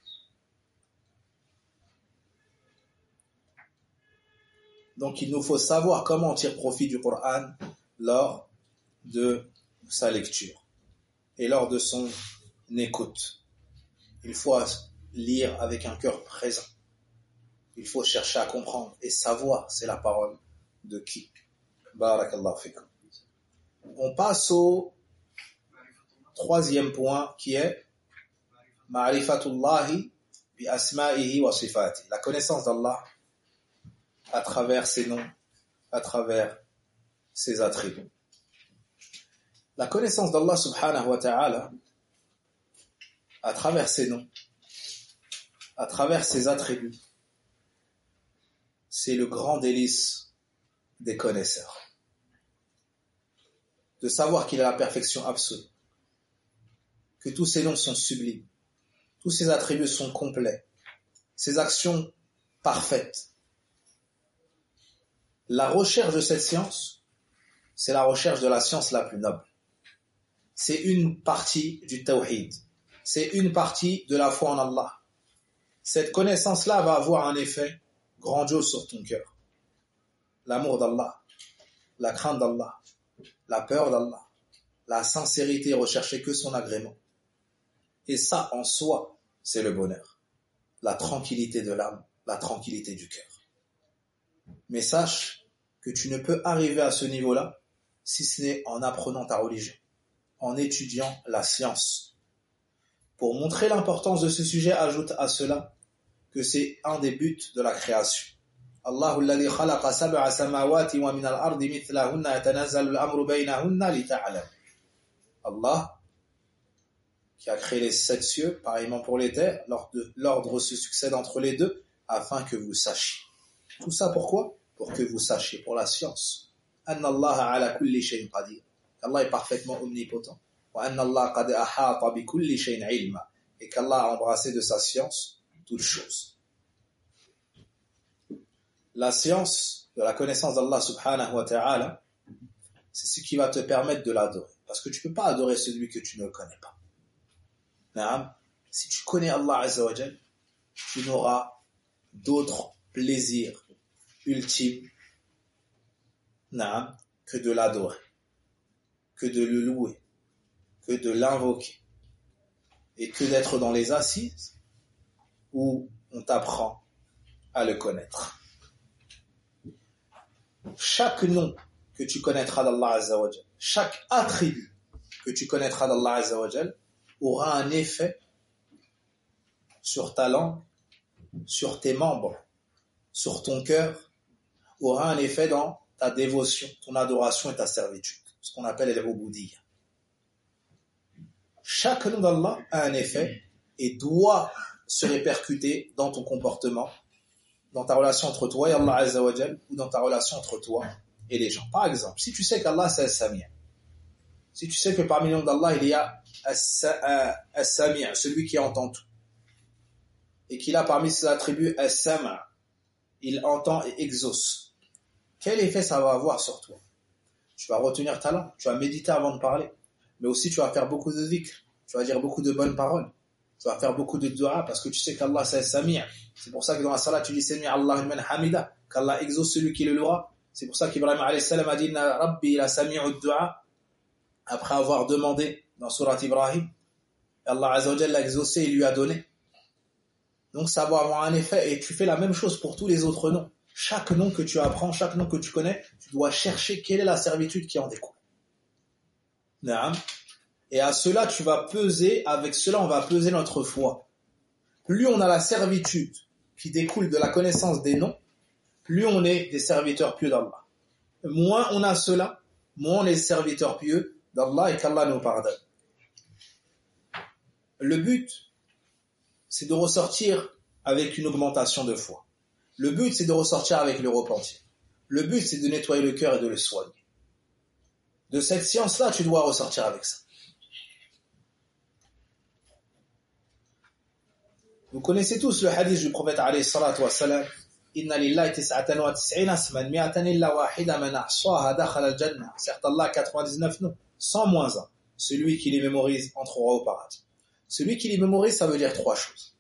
Donc il nous faut savoir comment on tire profit du Coran lors de sa lecture et lors de son écoute. Il faut lire avec un cœur présent. Il faut chercher à comprendre et savoir c'est la parole de qui. Barakallahu fikum. On passe au troisième point qui est Ma'rifatullahi bi asma'ihi wa sifatihi. La connaissance d'Allah à travers ses noms, à travers ses attributs. La connaissance d'Allah subhanahu wa ta'ala à travers ses noms, à travers ses attributs, c'est le grand délice des connaisseurs. De savoir qu'il a la perfection absolue, que tous ses noms sont sublimes, tous ses attributs sont complets, ses actions parfaites. La recherche de cette science, c'est la recherche de la science la plus noble. C'est une partie du tawhid. C'est une partie de la foi en Allah. Cette connaissance-là va avoir un effet grandiose sur ton cœur. L'amour d'Allah, la crainte d'Allah, la peur d'Allah, la sincérité, rechercher que son agrément. Et ça, en soi, c'est le bonheur. La tranquillité de l'âme, la tranquillité du cœur. Mais sache que tu ne peux arriver à ce niveau-là si ce n'est en apprenant ta religion, en étudiant la science. Pour montrer l'importance de ce sujet, ajoute à cela que c'est un des buts de la création. Allahu alladhi khalaqa sab'a samawati wa min al-ardi mithlahunna yatanazzalu al-amru baynahunna lita'lam. Allah qui a créé les sept cieux, pareillement pour les terres, l'ordre se succède entre les deux afin que vous sachiez. Tout ça pourquoi? Pour que vous sachiez, pour la science. Anna Allah ala kulli shay'in qadir. Allah est parfaitement omnipotent. Wa anna Allah qad ahata bi kulli shay'in ilma. Et qu'Allah a embrassé de sa science toutes choses. La science de la connaissance d'Allah subhanahu wa ta'ala, c'est ce qui va te permettre de l'adorer. Parce que tu ne peux pas adorer celui que tu ne connais pas. Naam. Si tu connais Allah azza wa jal, tu n'auras d'autres plaisirs ultimes naam, que de l'adorer, que de le louer, que de l'invoquer, et que d'être dans les assises où on t'apprend à le connaître. Chaque nom que tu connaîtras d'Allah azza wa jal, chaque attribut que tu connaîtras d'Allah azza wa jal, aura un effet sur ta langue, sur tes membres, sur ton cœur, aura un effet dans ta dévotion, ton adoration et ta servitude, ce qu'on appelle el-ubudiyya. Chaque nom d'Allah a un effet et doit se répercuter dans ton comportement, dans ta relation entre toi et Allah azza wa jal, ou dans ta relation entre toi et les gens. Par exemple, si tu sais qu'Allah c'est As-Sami', si tu sais que parmi les noms d'Allah il y a As-Sami', celui qui entend tout, et qu'il a parmi ses attributs As-Sam', il entend et exauce, quel effet ça va avoir sur toi? Tu vas retenir ta langue, tu vas méditer avant de parler, mais aussi tu vas faire beaucoup de dhikr, tu vas dire beaucoup de bonnes paroles, tu vas faire beaucoup de dua parce que tu sais qu'Allah c'est As-Sami'. C'est pour ça que dans la salat tu dis Sami' Allah liman hamida, qu'Allah exauce celui qui le louera. C'est pour ça qu'Ibrahim alayhi salam a dit Rabbi la sami'u dua, après avoir demandé dans surat Ibrahim, Allah azza wa jalla l'a exaucé et lui a donné. Donc ça va avoir un effet et tu fais la même chose pour tous les autres noms. Chaque nom que tu apprends, chaque nom que tu connais, tu dois chercher quelle est la servitude qui en découle. Et à cela, tu vas peser, avec cela, on va peser notre foi. Plus on a la servitude qui découle de la connaissance des noms, plus on est des serviteurs pieux d'Allah. Moins on a cela, moins on est serviteurs pieux d'Allah et qu'Allah nous pardonne. Le but, c'est de ressortir avec une augmentation de foi. Le but, c'est de ressortir avec le repentir. Le but, c'est de nettoyer le cœur et de le soigner. De cette science-là, tu dois ressortir avec ça. Vous connaissez tous le hadith du prophète alayhi salatu wa salam. Inna lillahi tis'atan wa tis'ina asman mi'atan illa wahida man ahsaha dakhala al-jannah. Certes, Allah a quatre-vingt-dix-neuf noms, cent moins un. Celui qui les mémorise entrera au paradis. Celui qui les mémorise, ça veut dire trois choses.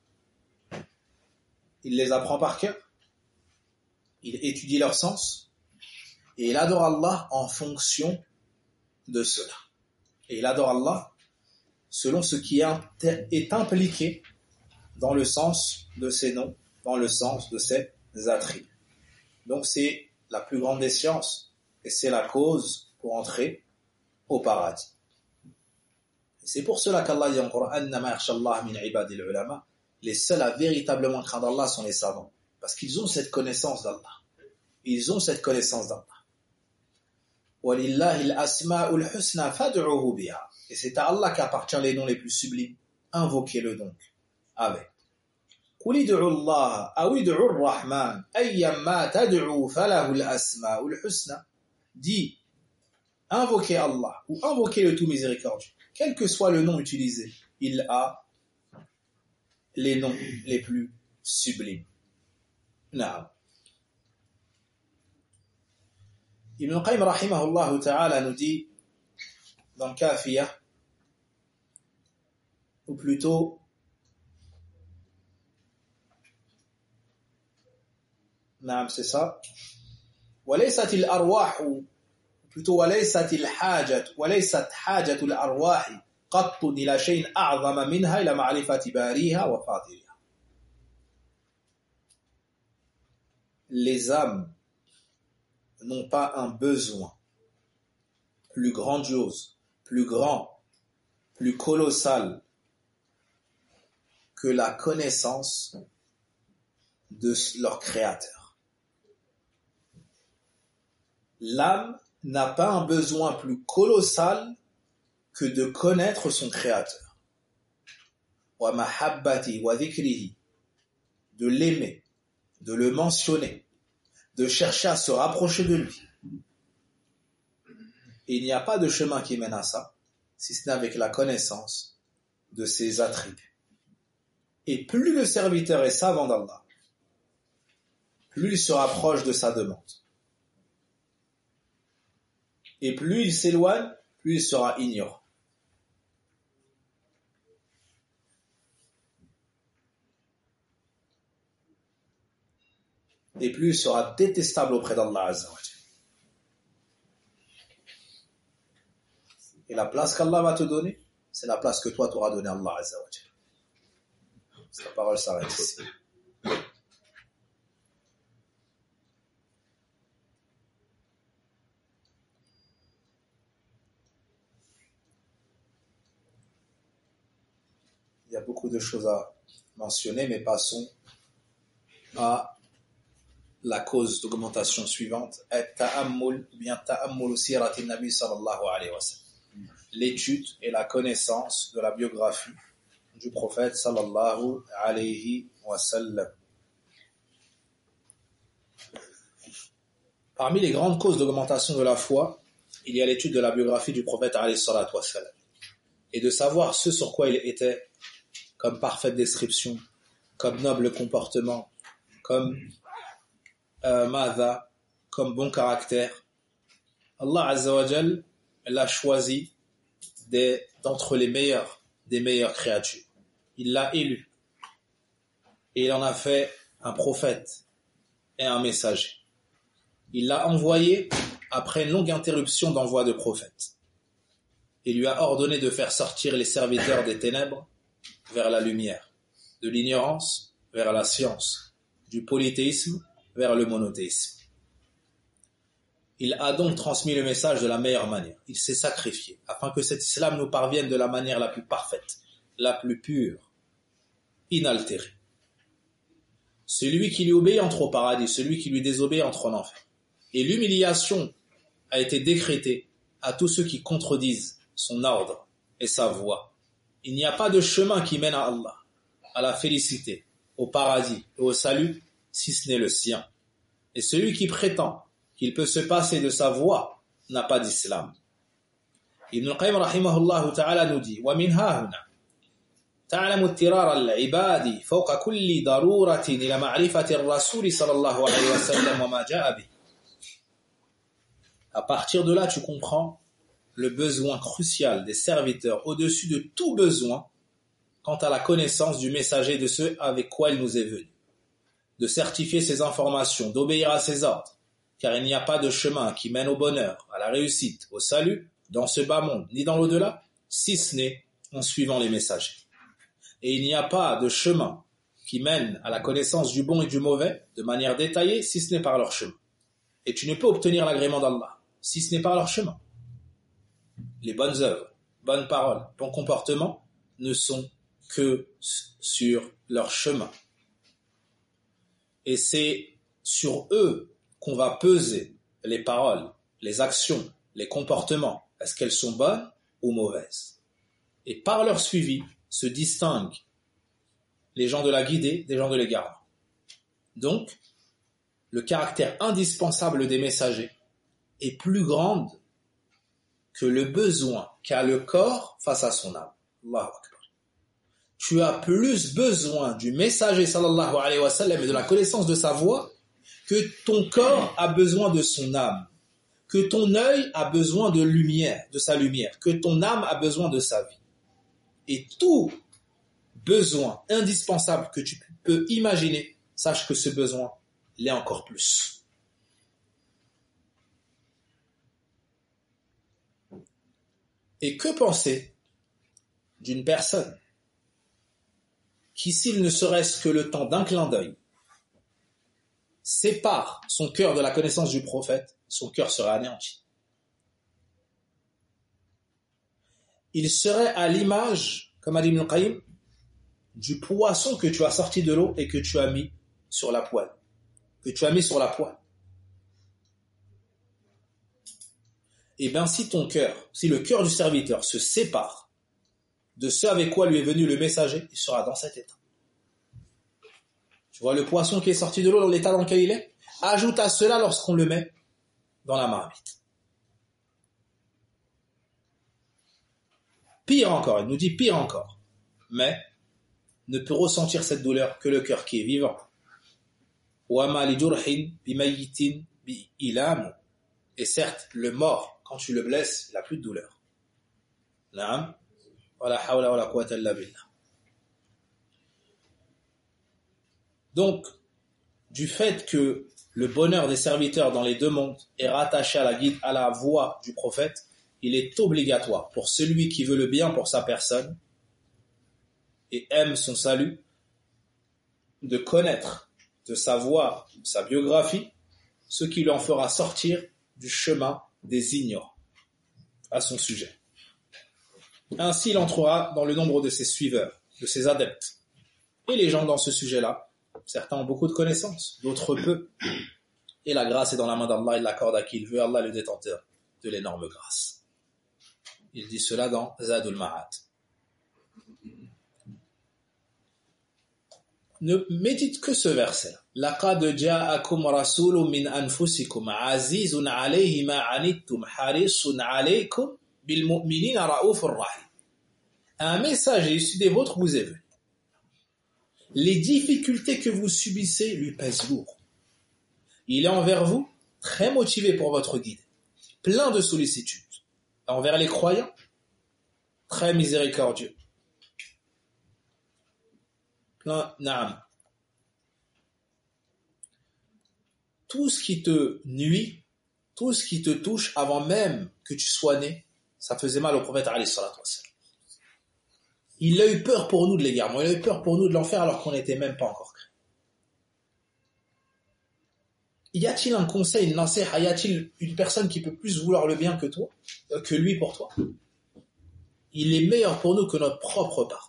Il les apprend par cœur, il étudie leur sens, et il adore Allah en fonction de cela. Et il adore Allah selon ce qui est impliqué dans le sens de ces noms, dans le sens de ces attributs. Donc c'est la plus grande des sciences, et c'est la cause pour entrer au paradis. Et c'est pour cela qu'Allah dit en Coran, annama yakhsha Allah min ibadil ulama, les seuls à véritablement craindre Allah sont les savants. Parce qu'ils ont cette connaissance d'Allah. Ils ont cette connaissance d'Allah. وَلِلَّهِ الْأَسْمَاءُ الْحُسْنَى فَادْعُوهُ بِهَا. Et c'est à Allah qu'appartient les noms les plus sublimes. Invoquez-le donc avec. قُلِ ادْعُوا اللَّهَ أَوِ ادْعُوا الرَّحْمَنَ أَيَّمَّا تَدْعُوا فَلَهُ الْأَسْمَاءُ الْحُسْنَى. Dis, invoquez Allah ou invoquez le tout miséricordieux. Quel que soit le nom utilisé, il a les noms les plus sublimes. Naam. Ibn Qayyim rahimahullah ta'ala nous dit dans le Kafiyah, ou plutôt Naam, c'est ça. وليست الأرواح plutôt وليست الحاجة وليست حاجة الأرواح قط إلى شيء أعظم منها إلى معرفة باريها وفاطرها. Les âmes n'ont pas un besoin plus grandiose, plus grand, plus colossal que la connaissance de leur créateur. L'âme n'a pas un besoin plus colossal que de connaître son créateur. Wa mahabbati wa dhikrihi, de l'aimer, de le mentionner, de chercher à se rapprocher de lui. Et il n'y a pas de chemin qui mène à ça, si ce n'est avec la connaissance de ses attributs. Et plus le serviteur est savant d'Allah, plus il se rapproche de sa demande. Et plus il s'éloigne, plus il sera ignorant. Et plus il sera détestable auprès d'Allah Azza wa Jalla. Et la place qu'Allah va te donner, c'est la place que toi t'auras donnée à Allah Azza wa Jalla. Sa parole s'arrête ici. Il y a beaucoup de choses à mentionner, mais passons à la cause d'augmentation suivante, at-ta'ammul, ou bien ta'ammul sirati nabi sallallahu alayhi wa sallam. L'étude et la connaissance de la biographie du prophète sallallahu alayhi wa sallam. Parmi les grandes causes d'augmentation de la foi, il y a l'étude de la biographie du prophète alayhi salatu wa sallam. Et de savoir ce sur quoi il était, comme parfaite description, comme noble comportement, comme euh, madha, comme bon caractère. Allah Azza wa Jal l'a choisi des, d'entre les meilleurs, des meilleures créatures. Il l'a élu. Et il en a fait un prophète et un messager. Il l'a envoyé après une longue interruption d'envoi de prophètes. Il lui a ordonné de faire sortir les serviteurs des ténèbres vers la lumière, de l'ignorance vers la science, du polythéisme vers le monothéisme. Il a donc transmis le message de la meilleure manière. Il s'est sacrifié afin que cet islam nous parvienne de la manière la plus parfaite, la plus pure, inaltérée. Celui qui lui obéit entre au paradis, celui qui lui désobéit entre en enfer. Et l'humiliation a été décrétée à tous ceux qui contredisent son ordre et sa voie. Il n'y a pas de chemin qui mène à Allah, à la félicité, au paradis et au salut, si ce n'est le sien. Et celui qui prétend qu'il peut se passer de sa voie n'a pas d'islam. Ibn al-Qayyim rahimahullah ta'ala nous dit وَمِنْ هَا هُنَا تَعْلَمُ اضْطِرَارَ الْعِبَادِ فَوْقَ كُلِّ ضَرُورَةٍ إِلَى مَعْرِفَةِ الرَّسُولِ صلى الله عليه وسلم وما جاء به. À partir de là, tu comprends le besoin crucial des serviteurs au-dessus de tout besoin quant à la connaissance du messager de ceux avec quoi il nous est venu, de certifier ses informations, d'obéir à ses ordres, car il n'y a pas de chemin qui mène au bonheur, à la réussite, au salut, dans ce bas monde, ni dans l'au-delà, si ce n'est en suivant les messagers. Et il n'y a pas de chemin qui mène à la connaissance du bon et du mauvais de manière détaillée, si ce n'est par leur chemin. Et tu ne peux obtenir l'agrément d'Allah, si ce n'est par leur chemin. Les bonnes œuvres, bonnes paroles, bon comportement ne sont que sur leur chemin. Et c'est sur eux qu'on va peser les paroles, les actions, les comportements. Est-ce qu'elles sont bonnes ou mauvaises? Et par leur suivi se distinguent les gens de la guidée des gens de l'égarement. Donc, le caractère indispensable des messagers est plus grand que le besoin qu'a le corps face à son âme. Allahu Akbar. Tu as plus besoin du messager sallallahu alayhi wa sallam et de la connaissance de sa voix que ton corps a besoin de son âme, que ton œil a besoin de lumière, de sa lumière, que ton âme a besoin de sa vie. Et tout besoin indispensable que tu peux imaginer, sache que ce besoin l'est encore plus. Et que penser d'une personne qui, s'il ne serait-ce que le temps d'un clin d'œil, sépare son cœur de la connaissance du prophète, son cœur serait anéanti. Il serait à l'image, comme a dit Ibn al-Qayyim, du poisson que tu as sorti de l'eau et que tu as mis sur la poêle. Que tu as mis sur la poêle. Et bien si ton cœur, si le cœur du serviteur se sépare de ce avec quoi lui est venu le messager, il sera dans cet état. Tu vois le poisson qui est sorti de l'eau dans l'état dans lequel il est? Ajoute à cela lorsqu'on le met dans la marmite. Pire encore, il nous dit pire encore. Mais ne peut ressentir cette douleur que le cœur qui est vivant. Et certes, le mort, quand tu le blesses, il n'a plus de douleur. Naam. Wala hawla wala quwwata illa billah. Donc, du fait que le bonheur des serviteurs dans les deux mondes est rattaché à la guide, à la voix du prophète, il est obligatoire pour celui qui veut le bien pour sa personne et aime son salut de connaître, de savoir sa biographie, ce qui lui en fera sortir du chemin des ignorants à son sujet. Ainsi, il entrera dans le nombre de ses suiveurs, de ses adeptes. Et les gens dans ce sujet-là, certains ont beaucoup de connaissances, d'autres peu. Et la grâce est dans la main d'Allah, il l'accorde à qui il veut. Allah est le détenteur de l'énorme grâce. Il dit cela dans Zadul Ma'ad. Ne médite que ce verset. لَقَدْ جَاءَكُمْ رَسُولٌ مِّنْ أَنفُسِكُمْ عَزِيزٌ عَلَيْهِ مَا عَنِتُّمْ حَرِيصٌ عَلَيْكُمْ بِالْمُؤْمِنِينَ رَءُوفٌ رَحِيمٌ. Un messager issu des vôtres vous est venu. Les difficultés que vous subissez lui pèsent lourd. Il est envers vous très motivé pour votre guide, plein de sollicitude. Envers les croyants, très miséricordieux. Plein, naam. Tout ce qui te nuit, tout ce qui te touche avant même que tu sois né, ça faisait mal au prophète alayhi salatu wassalam. Il a eu peur pour nous de l'égarement, il a eu peur pour nous de l'enfer alors qu'on n'était même pas encore créé. Y a-t-il un conseil, une nasiha, y a-t-il une personne qui peut plus vouloir le bien que toi, que lui pour toi? Il est meilleur pour nous que notre propre part.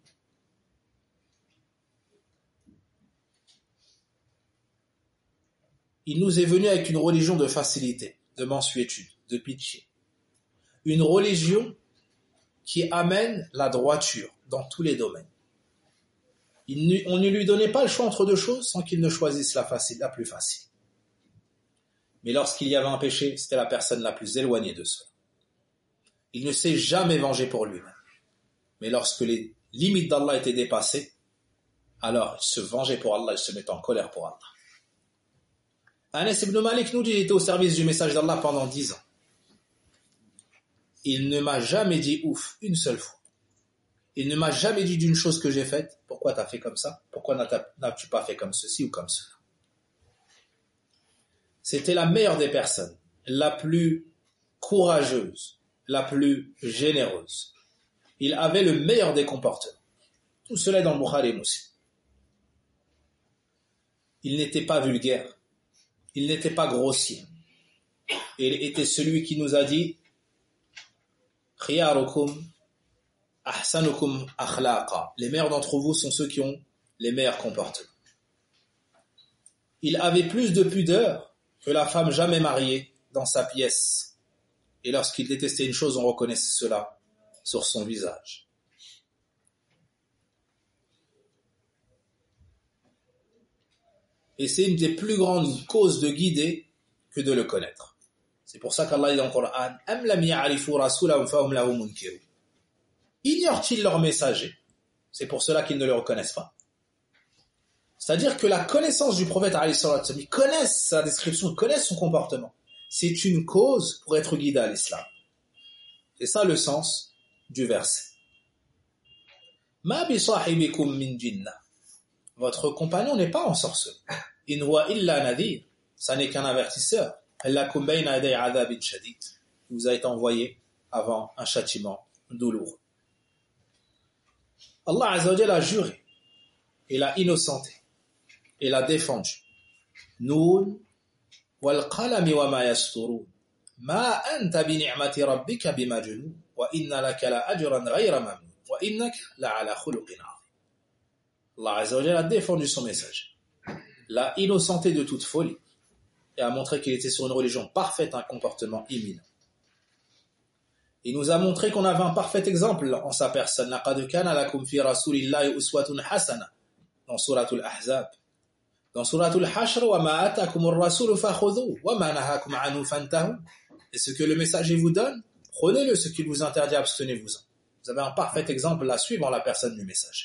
Il nous est venu avec une religion de facilité, de mansuétude, de pitié. Une religion qui amène la droiture dans tous les domaines. Il ne, on ne lui donnait pas le choix entre deux choses sans qu'il ne choisisse la, facile, la plus facile. Mais lorsqu'il y avait un péché, c'était la personne la plus éloignée de cela. Il ne s'est jamais vengé pour lui-même. Mais lorsque les limites d'Allah étaient dépassées, alors il se vengeait pour Allah, il se mettait en colère pour Allah. Anas ibn Malik nous dit qu'il était au service du message d'Allah pendant dix ans. Il ne m'a jamais dit ouf une seule fois. Il ne m'a jamais dit d'une chose que j'ai faite, pourquoi t'as fait comme ça? Pourquoi n'as-tu pas fait comme ceci ou comme cela? C'était la meilleure des personnes, la plus courageuse, la plus généreuse. Il avait le meilleur des comportements. Tout cela est dans le Bukhari et Muslim. Il n'était pas vulgaire. Il n'était pas grossier. Il était celui qui nous a dit Khiyarukum ahsanukum akhlaqa. Les meilleurs d'entre vous sont ceux qui ont les meilleurs comportements. Il avait plus de pudeur que la femme jamais mariée dans sa pièce. Et lorsqu'il détestait une chose, on reconnaissait cela sur son visage. Et c'est une des plus grandes causes de guider que de le connaître. C'est pour ça qu'Allah dit dans le Coran, Am lam ya'rifu rasulahum fahum lahu munkirun. Ignorent-ils leur messager? C'est pour cela qu'ils ne le reconnaissent pas. C'est-à-dire que la connaissance du prophète, ils connaissent sa description, ils connaissent son comportement. C'est une cause pour être guidé à l'islam. C'est ça le sens du verset. Ma bi sahibikum min jinnah. Votre compagnon n'est pas ensorcelé. In huwa illa nadhir. Ça n'est qu'un avertisseur. Lakum bayna yaday adhabin shadid. Il vous a été envoyé avant un châtiment douloureux. Allah Azza wa Jalla a juré et l'a innocenté et l'a défendu. Noun wal qalami wa ma yasturun. Ma anta bi ni'mati rabbika bimajnun wa inna laka la ajran ghayra mamnun wa innaka la ala khuluqin 'azim. Allah Azza wa Jalla a défendu son message, l'a innocenté de toute folie et a montré qu'il était sur une religion parfaite, un comportement imminent. Il nous a montré qu'on avait un parfait exemple en sa personne. Laqad kana lakum fi rasulillahi uswatun hasana dans suratul Ahzab. Dans suratul Hashr, wa ma atakumur rasul fakhudhuhu wa ma nahakum anhu fantahu. Et ce que le messager vous donne, prenez-le, ce qu'il vous interdit, abstenez-vous-en. Vous avez un parfait exemple à suivre en la personne du messager.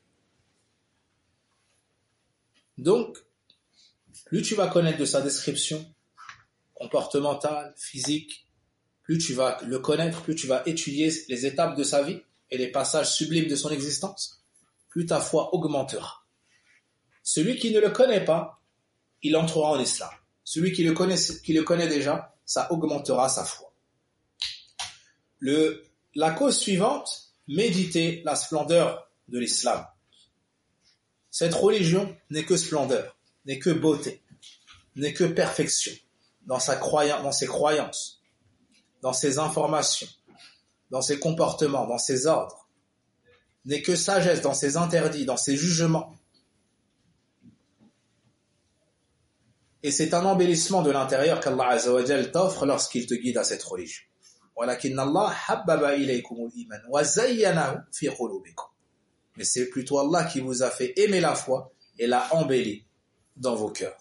Donc, plus tu vas connaître de sa description comportementale, physique, plus tu vas le connaître, plus tu vas étudier les étapes de sa vie et les passages sublimes de son existence, plus ta foi augmentera. Celui qui ne le connaît pas, il entrera en islam. Celui qui le connaît, qui le connaît déjà, ça augmentera sa foi. Le, la cause suivante, méditer la splendeur de l'islam. Cette religion n'est que splendeur, n'est que beauté, n'est que perfection dans, sa croyance, dans ses croyances, dans ses informations, dans ses comportements, dans ses ordres, n'est que sagesse dans ses interdits, dans ses jugements. Et c'est un embellissement de l'intérieur qu'Allah Azza wa Jal t'offre lorsqu'il te guide à cette religion. وَلَكِنَّ اللَّهَ حَبَّبَ إِلَيْكُمُ الْإِيمَانَ وَزَيَّنَهُ فِي قُلُوبِكُمْ. Mais c'est plutôt Allah qui vous a fait aimer la foi et l'a embellie dans vos cœurs.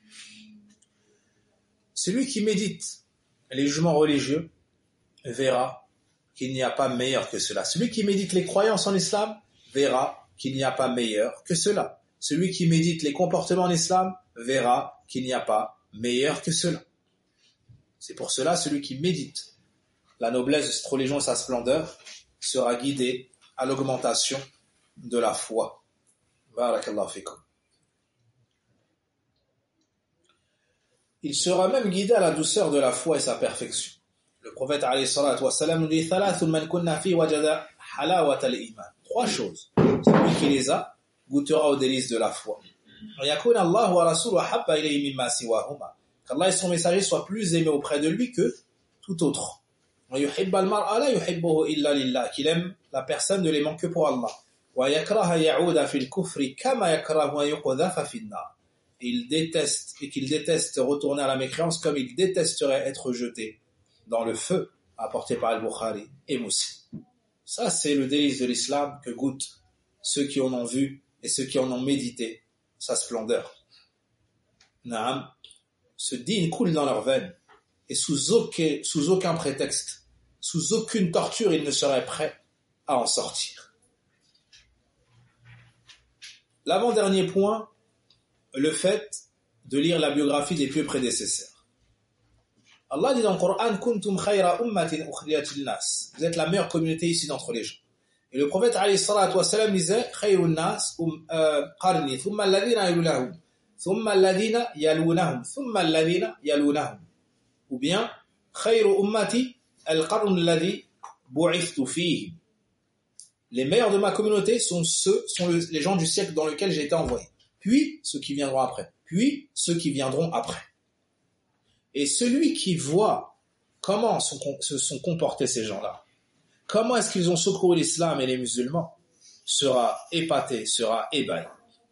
Celui qui médite les jugements religieux verra qu'il n'y a pas meilleur que cela. Celui qui médite les croyances en islam verra qu'il n'y a pas meilleur que cela. Celui qui médite les comportements en islam verra qu'il n'y a pas meilleur que cela. C'est pour cela, celui qui médite la noblesse de cette religion et sa splendeur sera guidé à l'augmentation de la foi. Barakallahu fikum. Il sera même guidé à la douceur de la foi et sa perfection. Le prophète alayhi salatu wa salam nous dit thalathun man kunna fi wajada halawata al-iman. Trois choses. Celui qui les a goûtera aux délices de la foi. Yakuna Allah wa rasuluhu habba ilayhi mimma siwahuma. Qu'Allah et son messager soient plus aimés auprès de lui que tout autre. Yuhibba al-mar'a la yuhibbuhu illa lillah. Qu'il aime la personne ne l'aimant que pour Allah. Wa yakraha ya'uda fil kufri kama yakrahu an yuqdhafa fin nar. Il déteste et qu'il déteste retourner à la mécréance comme il détesterait être jeté dans le feu, apporté par Al-Bukhari et Muslim. Ça, c'est le délice de l'islam que goûtent ceux qui en ont vu et ceux qui en ont médité sa splendeur. Naam, ce dîn coule dans leurs veines et sous aucun, sous aucun prétexte, sous aucune torture, ils ne seraient prêts à en sortir. L'avant-dernier point, le fait de lire la biographie des pieux prédécesseurs. Allah dit dans le Coran, kuntum khayra ummatin ukhrijat lin-nas. Vous êtes la meilleure communauté ici d'entre les gens. Et le prophète alayhi salatu wa salam disait khayrun nas um, euh, qarni thumma alladhina yalunahum thumma alladhina yalunahum thumma alladhina yalunahum. Ou bien khayru ummati al-qarn alladhi bu'ithtu fihi. Les meilleurs de ma communauté sont ceux sont le, les gens du siècle dans lequel j'ai été envoyé. Puis ceux qui viendront après, puis ceux qui viendront après. Et celui qui voit comment sont, se sont comportés ces gens-là, comment est-ce qu'ils ont secouru l'islam et les musulmans, sera épaté, sera ébahi.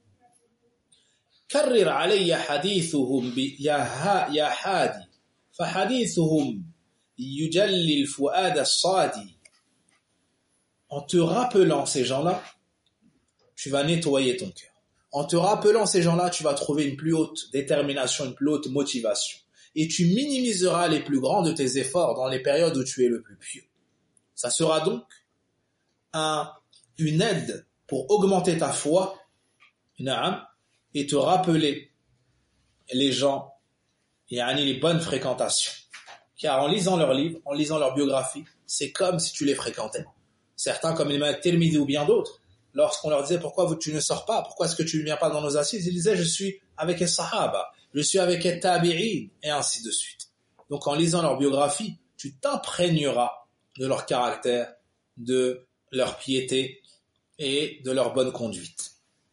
كرر علي حديثهم يا يا حادي فحديثهم يجلي الفؤاد الصادي. En te rappelant ces gens-là, tu vas nettoyer ton cœur. En te rappelant ces gens-là, tu vas trouver une plus haute détermination, une plus haute motivation. Et tu minimiseras les plus grands de tes efforts dans les périodes où tu es le plus pieux. Ça sera donc un, une aide pour augmenter ta foi, na'am, et te rappeler les gens, yani les bonnes fréquentations. Car en lisant leurs livres, en lisant leurs biographies, c'est comme si tu les fréquentais. Certains, comme l'imam Tirmidhi ou bien d'autres, lorsqu'on leur disait pourquoi tu ne sors pas, pourquoi est-ce que tu ne viens pas dans nos assises, ils disaient je suis avec les sahaba, je suis avec les tabi'in, et ainsi de suite. Donc en lisant leur biographie, tu t'imprégneras de leur caractère, de leur piété et de leur bonne conduite.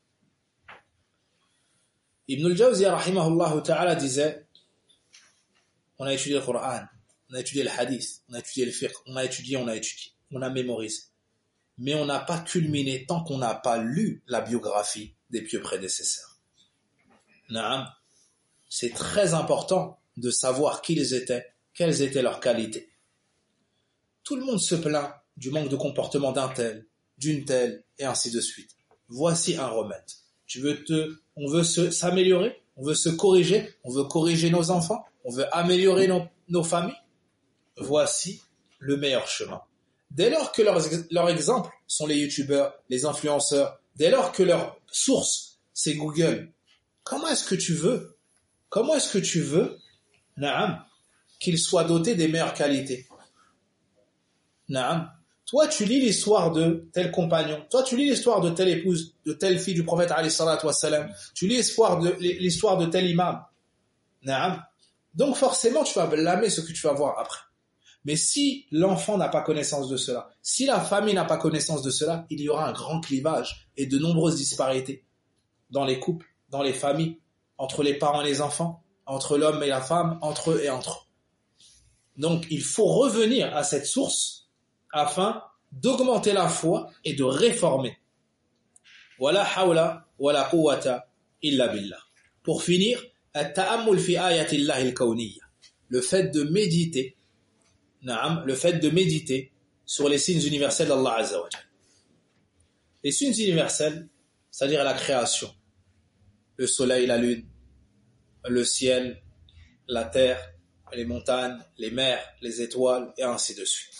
Ibn al-Jawzi rahimahullah ta'ala disait, on a étudié le Coran, on a étudié le hadith, on a étudié le fiqh, on a étudié, on a étudié, on a mémorisé. Mais on n'a pas culminé tant qu'on n'a pas lu la biographie des pieux prédécesseurs. Naam, c'est très important de savoir qui ils étaient, quelles étaient leurs qualités. Tout le monde se plaint du manque de comportement d'un tel, d'une telle, et ainsi de suite. Voici un remède. Tu veux te, on veut se, s'améliorer, on veut se corriger, on veut corriger nos enfants, on veut améliorer nos, nos familles. Voici le meilleur chemin. Dès lors que leurs, leurs exemples sont les youtubeurs, les influenceurs, dès lors que leur source, c'est Google, comment est-ce que tu veux, comment est-ce que tu veux, naam, qu'ils soient dotés des meilleures qualités? Naam. Toi, tu lis l'histoire de tel compagnon, toi, tu lis l'histoire de telle épouse, de telle fille du prophète, alayhi salatu wassalam, tu lis l'histoire de, l'histoire de tel imam. Naam. Donc forcément, tu vas blâmer ce que tu vas voir après. Mais si l'enfant n'a pas connaissance de cela, si la famille n'a pas connaissance de cela, il y aura un grand clivage et de nombreuses disparités dans les couples, dans les familles, entre les parents et les enfants, entre l'homme et la femme, entre eux et entre eux. Donc, il faut revenir à cette source afin d'augmenter la foi et de réformer. Wala hawla wala quwwata illa billah. Pour finir, at-ta'ammul fi ayatillahi al-kawniyya. Le fait de méditer le fait de méditer sur les signes universels d'Allah Azza wa Jalla. Les signes universels, c'est-à-dire la création, le soleil, la lune, le ciel, la terre, les montagnes, les mers, les étoiles, et ainsi de suite.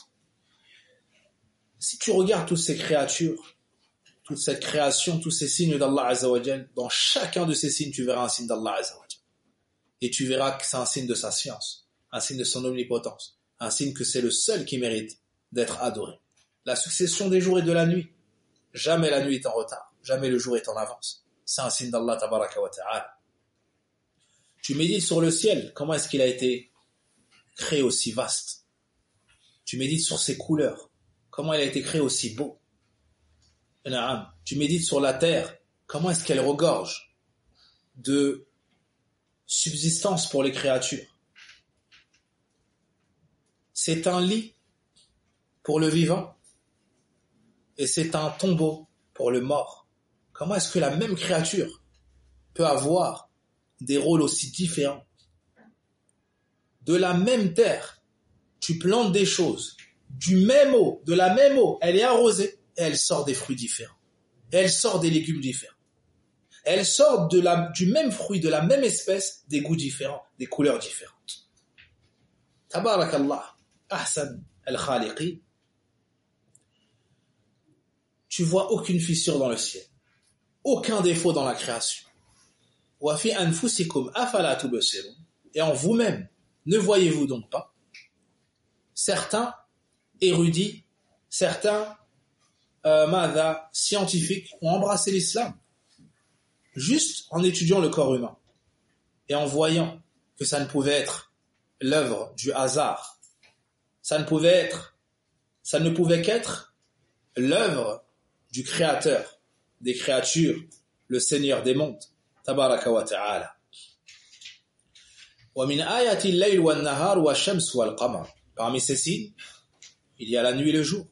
Si tu regardes toutes ces créatures, toute cette création, tous ces signes d'Allah Azza wa Jalla, dans chacun de ces signes, tu verras un signe d'Allah Azza wa Jalla. Et tu verras que c'est un signe de sa science, un signe de son omnipotence, un signe que c'est le seul qui mérite d'être adoré. La succession des jours et de la nuit, jamais la nuit est en retard, jamais le jour est en avance. C'est un signe d'Allah tabaraka wa ta'ala. Tu médites sur le ciel, comment est-ce qu'il a été créé aussi vaste? Tu médites sur ses couleurs, comment il a été créé aussi beau? Tu médites sur la terre, comment est-ce qu'elle regorge de subsistance pour les créatures? C'est un lit pour le vivant et c'est un tombeau pour le mort. Comment est-ce que la même créature peut avoir des rôles aussi différents? De la même terre, tu plantes des choses, du même eau, de la même eau, elle est arrosée et elle sort des fruits différents. Et elle sort des légumes différents. Elle sort de la, du même fruit, de la même espèce, des goûts différents, des couleurs différentes. Tabarakallah. Ahsan al-Khaliqi, tu vois aucune fissure dans le ciel, aucun défaut dans la création. Wa fi anfusikum afala tubsirun, et en vous-même, ne voyez-vous donc pas? Certains érudits, certains euh, madha, scientifiques ont embrassé l'islam juste en étudiant le corps humain et en voyant que ça ne pouvait être l'œuvre du hasard. Ça ne pouvait être, ça ne pouvait qu'être l'œuvre du Créateur des créatures, le Seigneur des mondes, tabaraka wa ta'ala. Wa min ayati al-layl wan-nahar wash-shams wal-qamar. Parmi ces signes, il y a la nuit et le jour,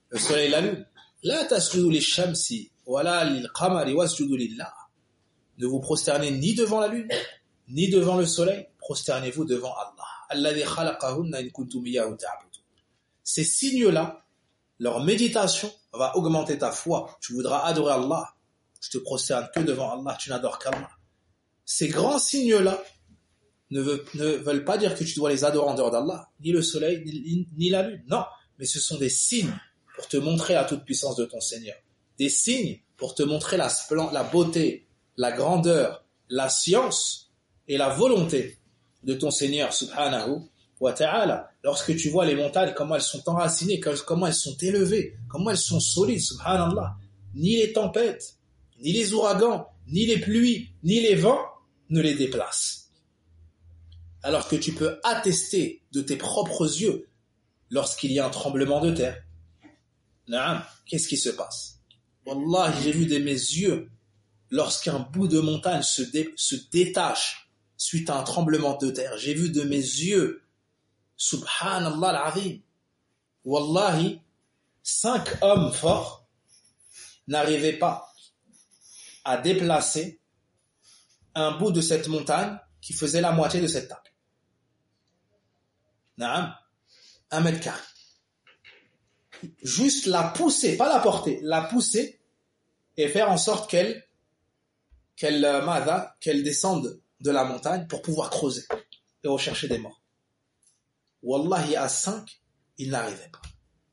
le soleil et la lune. La tasjudu lish-shamsi wala lil-qamari wasjudu lillah. Ne vous prosternez ni devant la lune, ni devant le soleil, prosternez-vous devant Allah. Alladhi khalaqahunna in kuntum iyyahu ta'budun. Ces signes-là, leur méditation va augmenter ta foi. Tu voudras adorer Allah, tu te prosternes que devant Allah, tu n'adores qu'Allah. Ces grands signes-là ne veulent, ne veulent pas dire que tu dois les adorer en dehors d'Allah, ni le soleil, ni, ni la lune. Non, mais ce sont des signes pour te montrer la toute-puissance de ton Seigneur. Des signes pour te montrer la, splen- la beauté, la grandeur, la science et la volonté de ton Seigneur, subhanahu wa ta'ala. Lorsque tu vois les montagnes, comment elles sont enracinées, comment elles sont élevées, comment elles sont solides, subhanallah. Ni les tempêtes, ni les ouragans, ni les pluies, ni les vents ne les déplacent. Alors que tu peux attester de tes propres yeux lorsqu'il y a un tremblement de terre. Naam, qu'est-ce qui se passe? Wallah, j'ai vu de mes yeux lorsqu'un bout de montagne se, dé, se détache suite à un tremblement de terre. J'ai vu de mes yeux, subhanallah al-azim, wallahi, cinq hommes forts n'arrivaient pas à déplacer un bout de cette montagne qui faisait la moitié de cette table. Naam, un mètre carré. Juste la pousser, pas la porter, la pousser et faire en sorte qu'elle qu'elle, euh, qu'elle descende de la montagne pour pouvoir creuser et rechercher des morts. Wallahi, à cinq, il n'arrivait pas.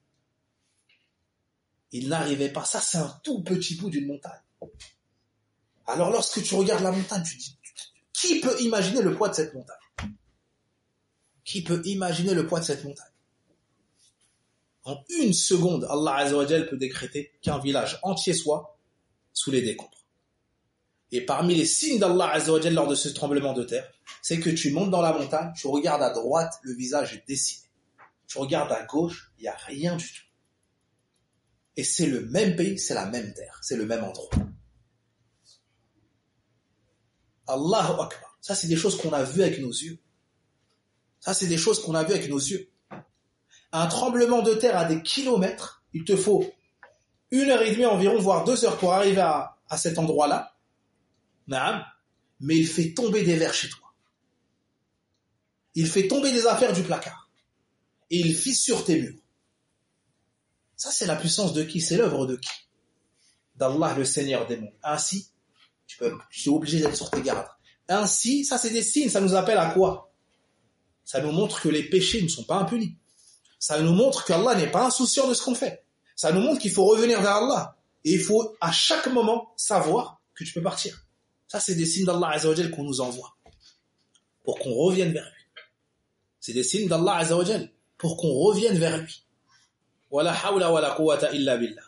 Il n'arrivait pas. Ça, c'est un tout petit bout d'une montagne. Alors, lorsque tu regardes la montagne, tu dis, qui peut imaginer le poids de cette montagne? Qui peut imaginer le poids de cette montagne? En une seconde, Allah Azza wa Jal peut décréter qu'un village entier soit sous les décombres. Et parmi les signes d'Allah Azza wa Jal lors de ce tremblement de terre, c'est que tu montes dans la montagne, tu regardes à droite, le visage est dessiné. Tu regardes à gauche, il n'y a rien du tout. Et c'est le même pays, c'est la même terre, c'est le même endroit. Allahu Akbar. Ça, c'est des choses qu'on a vues avec nos yeux. Ça, c'est des choses qu'on a vues avec nos yeux. Un tremblement de terre à des kilomètres, il te faut une heure et demie environ, voire deux heures pour arriver à, à cet endroit-là. Naam. Mais il fait tomber des verres chez toi. Il fait tomber des affaires du placard. Et il fissure tes murs. Ça, c'est la puissance de qui? C'est l'œuvre de qui? D'Allah, le Seigneur des mondes. Ainsi, tu peux, tu es obligé d'être sur tes gardes. Ainsi, ça c'est des signes, ça nous appelle à quoi? Ça nous montre que les péchés ne sont pas impunis. Ça nous montre qu'Allah n'est pas insouciant de ce qu'on fait. Ça nous montre qu'il faut revenir vers Allah. Et il faut à chaque moment savoir que tu peux partir. Ça, c'est des signes d'Allah Azza wa Jal qu'on nous envoie. Pour qu'on revienne vers lui. C'est des signes d'Allah Azza wa Jal pour qu'on revienne vers lui. Wala hawla wala quwwata illa billah.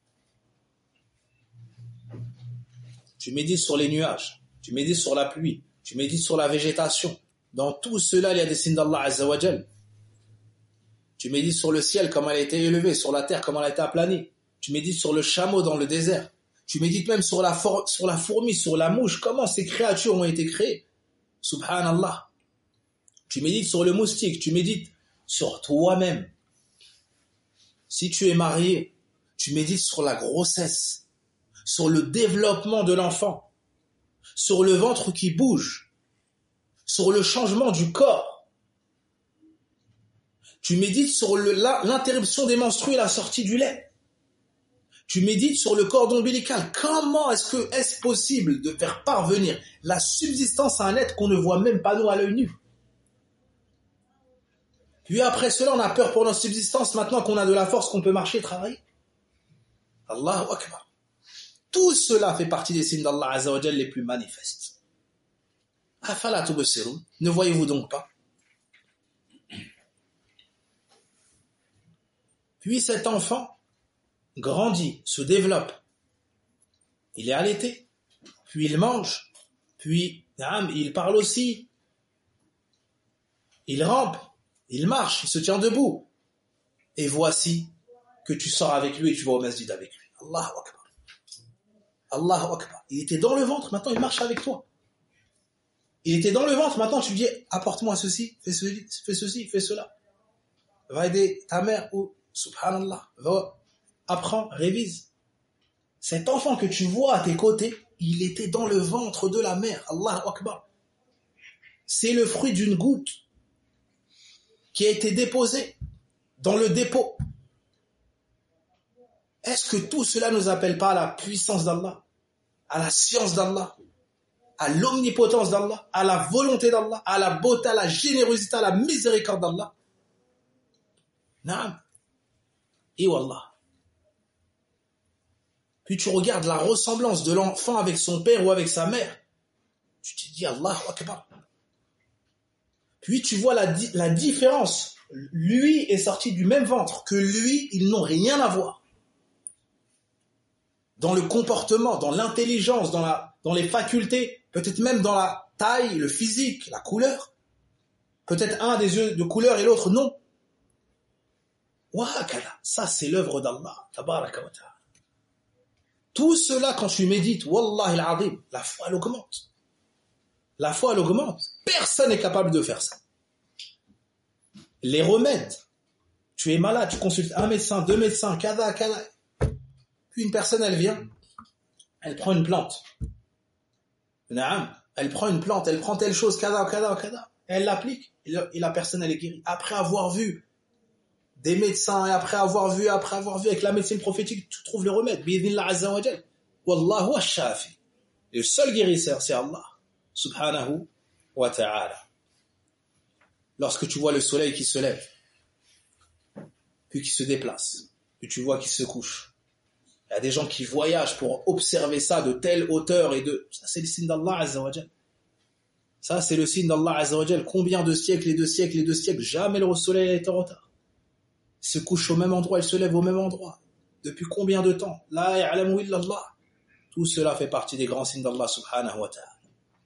Tu médites sur les nuages. Tu médites sur la pluie. Tu médites sur la végétation. Dans tout cela, il y a des signes d'Allah Azza wa Jal. Tu médites sur le ciel, comment elle a été élevée, sur la terre, comment elle a été aplanie. Tu médites sur le chameau dans le désert. Tu médites même sur la, for- sur la fourmi, sur la mouche, comment ces créatures ont été créées. Subhanallah. Tu médites sur le moustique, tu médites sur toi-même. Si tu es marié, tu médites sur la grossesse, sur le développement de l'enfant, sur le ventre qui bouge, sur le changement du corps. Tu médites sur le, la, l'interruption des menstrues et la sortie du lait. Tu médites sur le cordon ombilical. Comment est-ce que est-ce possible de faire parvenir la subsistance à un être qu'on ne voit même pas nous à l'œil nu? Puis après cela, on a peur pour notre subsistance maintenant qu'on a de la force, qu'on peut marcher et travailler. Allahu Akbar. Tout cela fait partie des signes d'Allah Azza wa Jal les plus manifestes. Afala tubsirun. Ne voyez-vous donc pas? Puis cet enfant grandit, se développe. Il est allaité, puis il mange, puis il parle aussi. Il rampe, il marche, il se tient debout. Et voici que tu sors avec lui et tu vas au masjid avec lui. Allahu Akbar. Allahu Akbar. Il était dans le ventre, maintenant il marche avec toi. Il était dans le ventre, maintenant tu lui dis, apporte-moi ceci, fais ceci, fais ceci, fais cela. Va aider ta mère ou, subhanallah, va apprends, révise. Cet enfant que tu vois à tes côtés, il était dans le ventre de la mère. Allahu Akbar. C'est le fruit d'une goutte qui a été déposée dans le dépôt. Est-ce que tout cela ne nous appelle pas à la puissance d'Allah, à la science d'Allah, à l'omnipotence d'Allah, à la volonté d'Allah, à la beauté, à la générosité, à la miséricorde d'Allah? Naam. Et wallah. Puis tu regardes la ressemblance de l'enfant avec son père ou avec sa mère. Tu te dis Allahu Akbar. Puis tu vois la, la différence. Lui est sorti du même ventre que lui, ils n'ont rien à voir. Dans le comportement, dans l'intelligence, dans, la, dans les facultés, peut-être même dans la taille, le physique, la couleur. Peut-être un des yeux de couleur et l'autre non. Wahakala, ça c'est l'œuvre d'Allah. Tabaraka wa ta'ala. Tout cela, quand tu médites, Wallahi al-Azim, la foi elle augmente. La foi elle augmente. Personne n'est capable de faire ça. Les remèdes, tu es malade, tu consultes un médecin, deux médecins, kada, kada. Puis une personne, elle vient, elle prend une plante. Naam, elle prend une plante, elle prend telle chose, kada, kada, kada. Elle l'applique et la personne, elle est guérie. Après avoir vu des médecins et après avoir vu, après avoir vu avec la médecine prophétique, tu trouves le remède. Bi'idhnillah azza wa jal. Wallahu ash-shafi. Le seul guérisseur, c'est Allah. Subhanahu wa ta'ala. Lorsque tu vois le soleil qui se lève, puis qui se déplace, puis tu vois qu'il se couche. Il y a des gens qui voyagent pour observer ça de telle hauteur et de... Ça, c'est le signe d'Allah azza wa jal. Ça, c'est le signe d'Allah azza wa jal. Combien de siècles et de siècles et de siècles, jamais le soleil est en retard. Il se couche au même endroit, il se lève au même endroit. Depuis combien de temps? La ya'lamu illa Allah. Tout cela fait partie des grands signes d'Allah subhanahu wa ta'ala.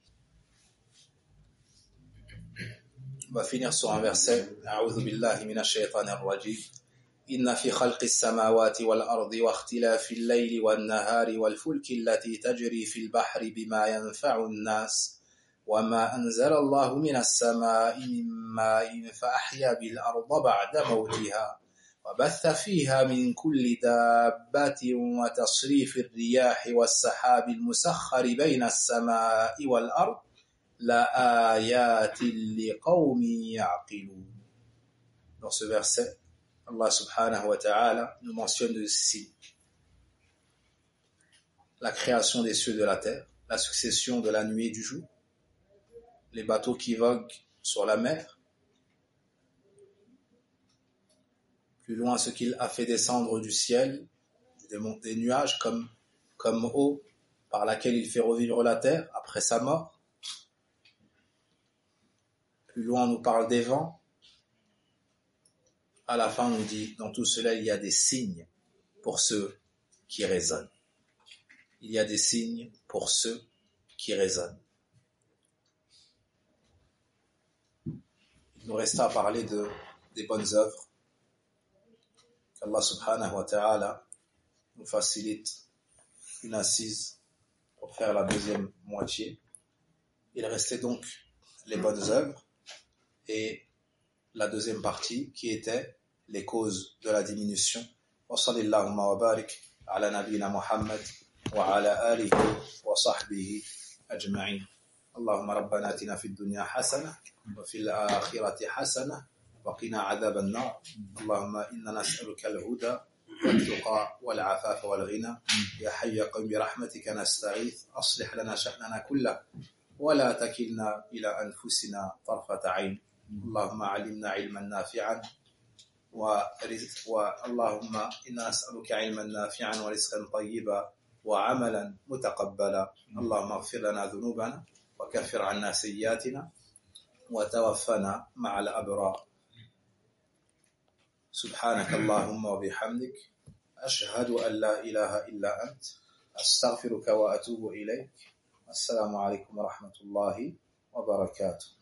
On va finir sur un verset. A'udhu billahi minash shaitanir rajim. Inna fi khalqis samawati wal ardi wa ikhtilafil layli wan nahari wal fulki allati tajri fil bahri bima yanfa'u an-nas. وما أنزل الله من السماء من ماء فأحيا بالأرض بعد موتها وبث فيها من كل دابة وتصريف الرياح والسحاب المسخر بين السماء والأرض لآيات لقوم يعقلون. Dans ce verset, Allah subhanahu wa ta'ala nous mentionne de signes. La création des cieux et de la terre, la succession de la nuit et du jour, les bateaux qui voguent sur la mer, plus loin ce qu'il a fait descendre du ciel, des, des nuages comme, comme eau par laquelle il fait revivre la terre après sa mort. Plus loin on nous parle des vents. À la fin on nous dit, dans tout cela il y a des signes pour ceux qui raisonnent. Il y a des signes pour ceux qui raisonnent. Il nous reste à parler de, des bonnes œuvres. Qu'Allah subhanahu wa ta'ala nous facilite une assise pour faire la deuxième moitié. Il restait donc les bonnes œuvres et la deuxième partie qui était les causes de la diminution. Wa sallallahu wa barik ala nabina Muhammad wa ala alihi wa sahbihi ajma'in. اللهم ربنا آتنا في الدنيا حسنة وفي الآخرة حسنة وقنا عذاب النار. اللهم إنا نسألك الهدى والتقى والعفاف والغنى. يا حي قم برحمتك نستغيث أصلح لنا شأننا كله ولا تكلنا إلى أنفسنا طرفة عين. اللهم علمنا علما نافعا ورزق واللهم إنا نسألك علما نافعا ورزقا طيبا وعملا متقبلا. اللهم اغفر لنا ذنوبنا وكفر عنا سيئاتنا وتوفنا مع الأبرار. سبحانك اللهم وبحمدك أشهد أن لا إله إلا أنت أستغفرك وأتوب إليك. السلام عليكم ورحمة الله وبركاته.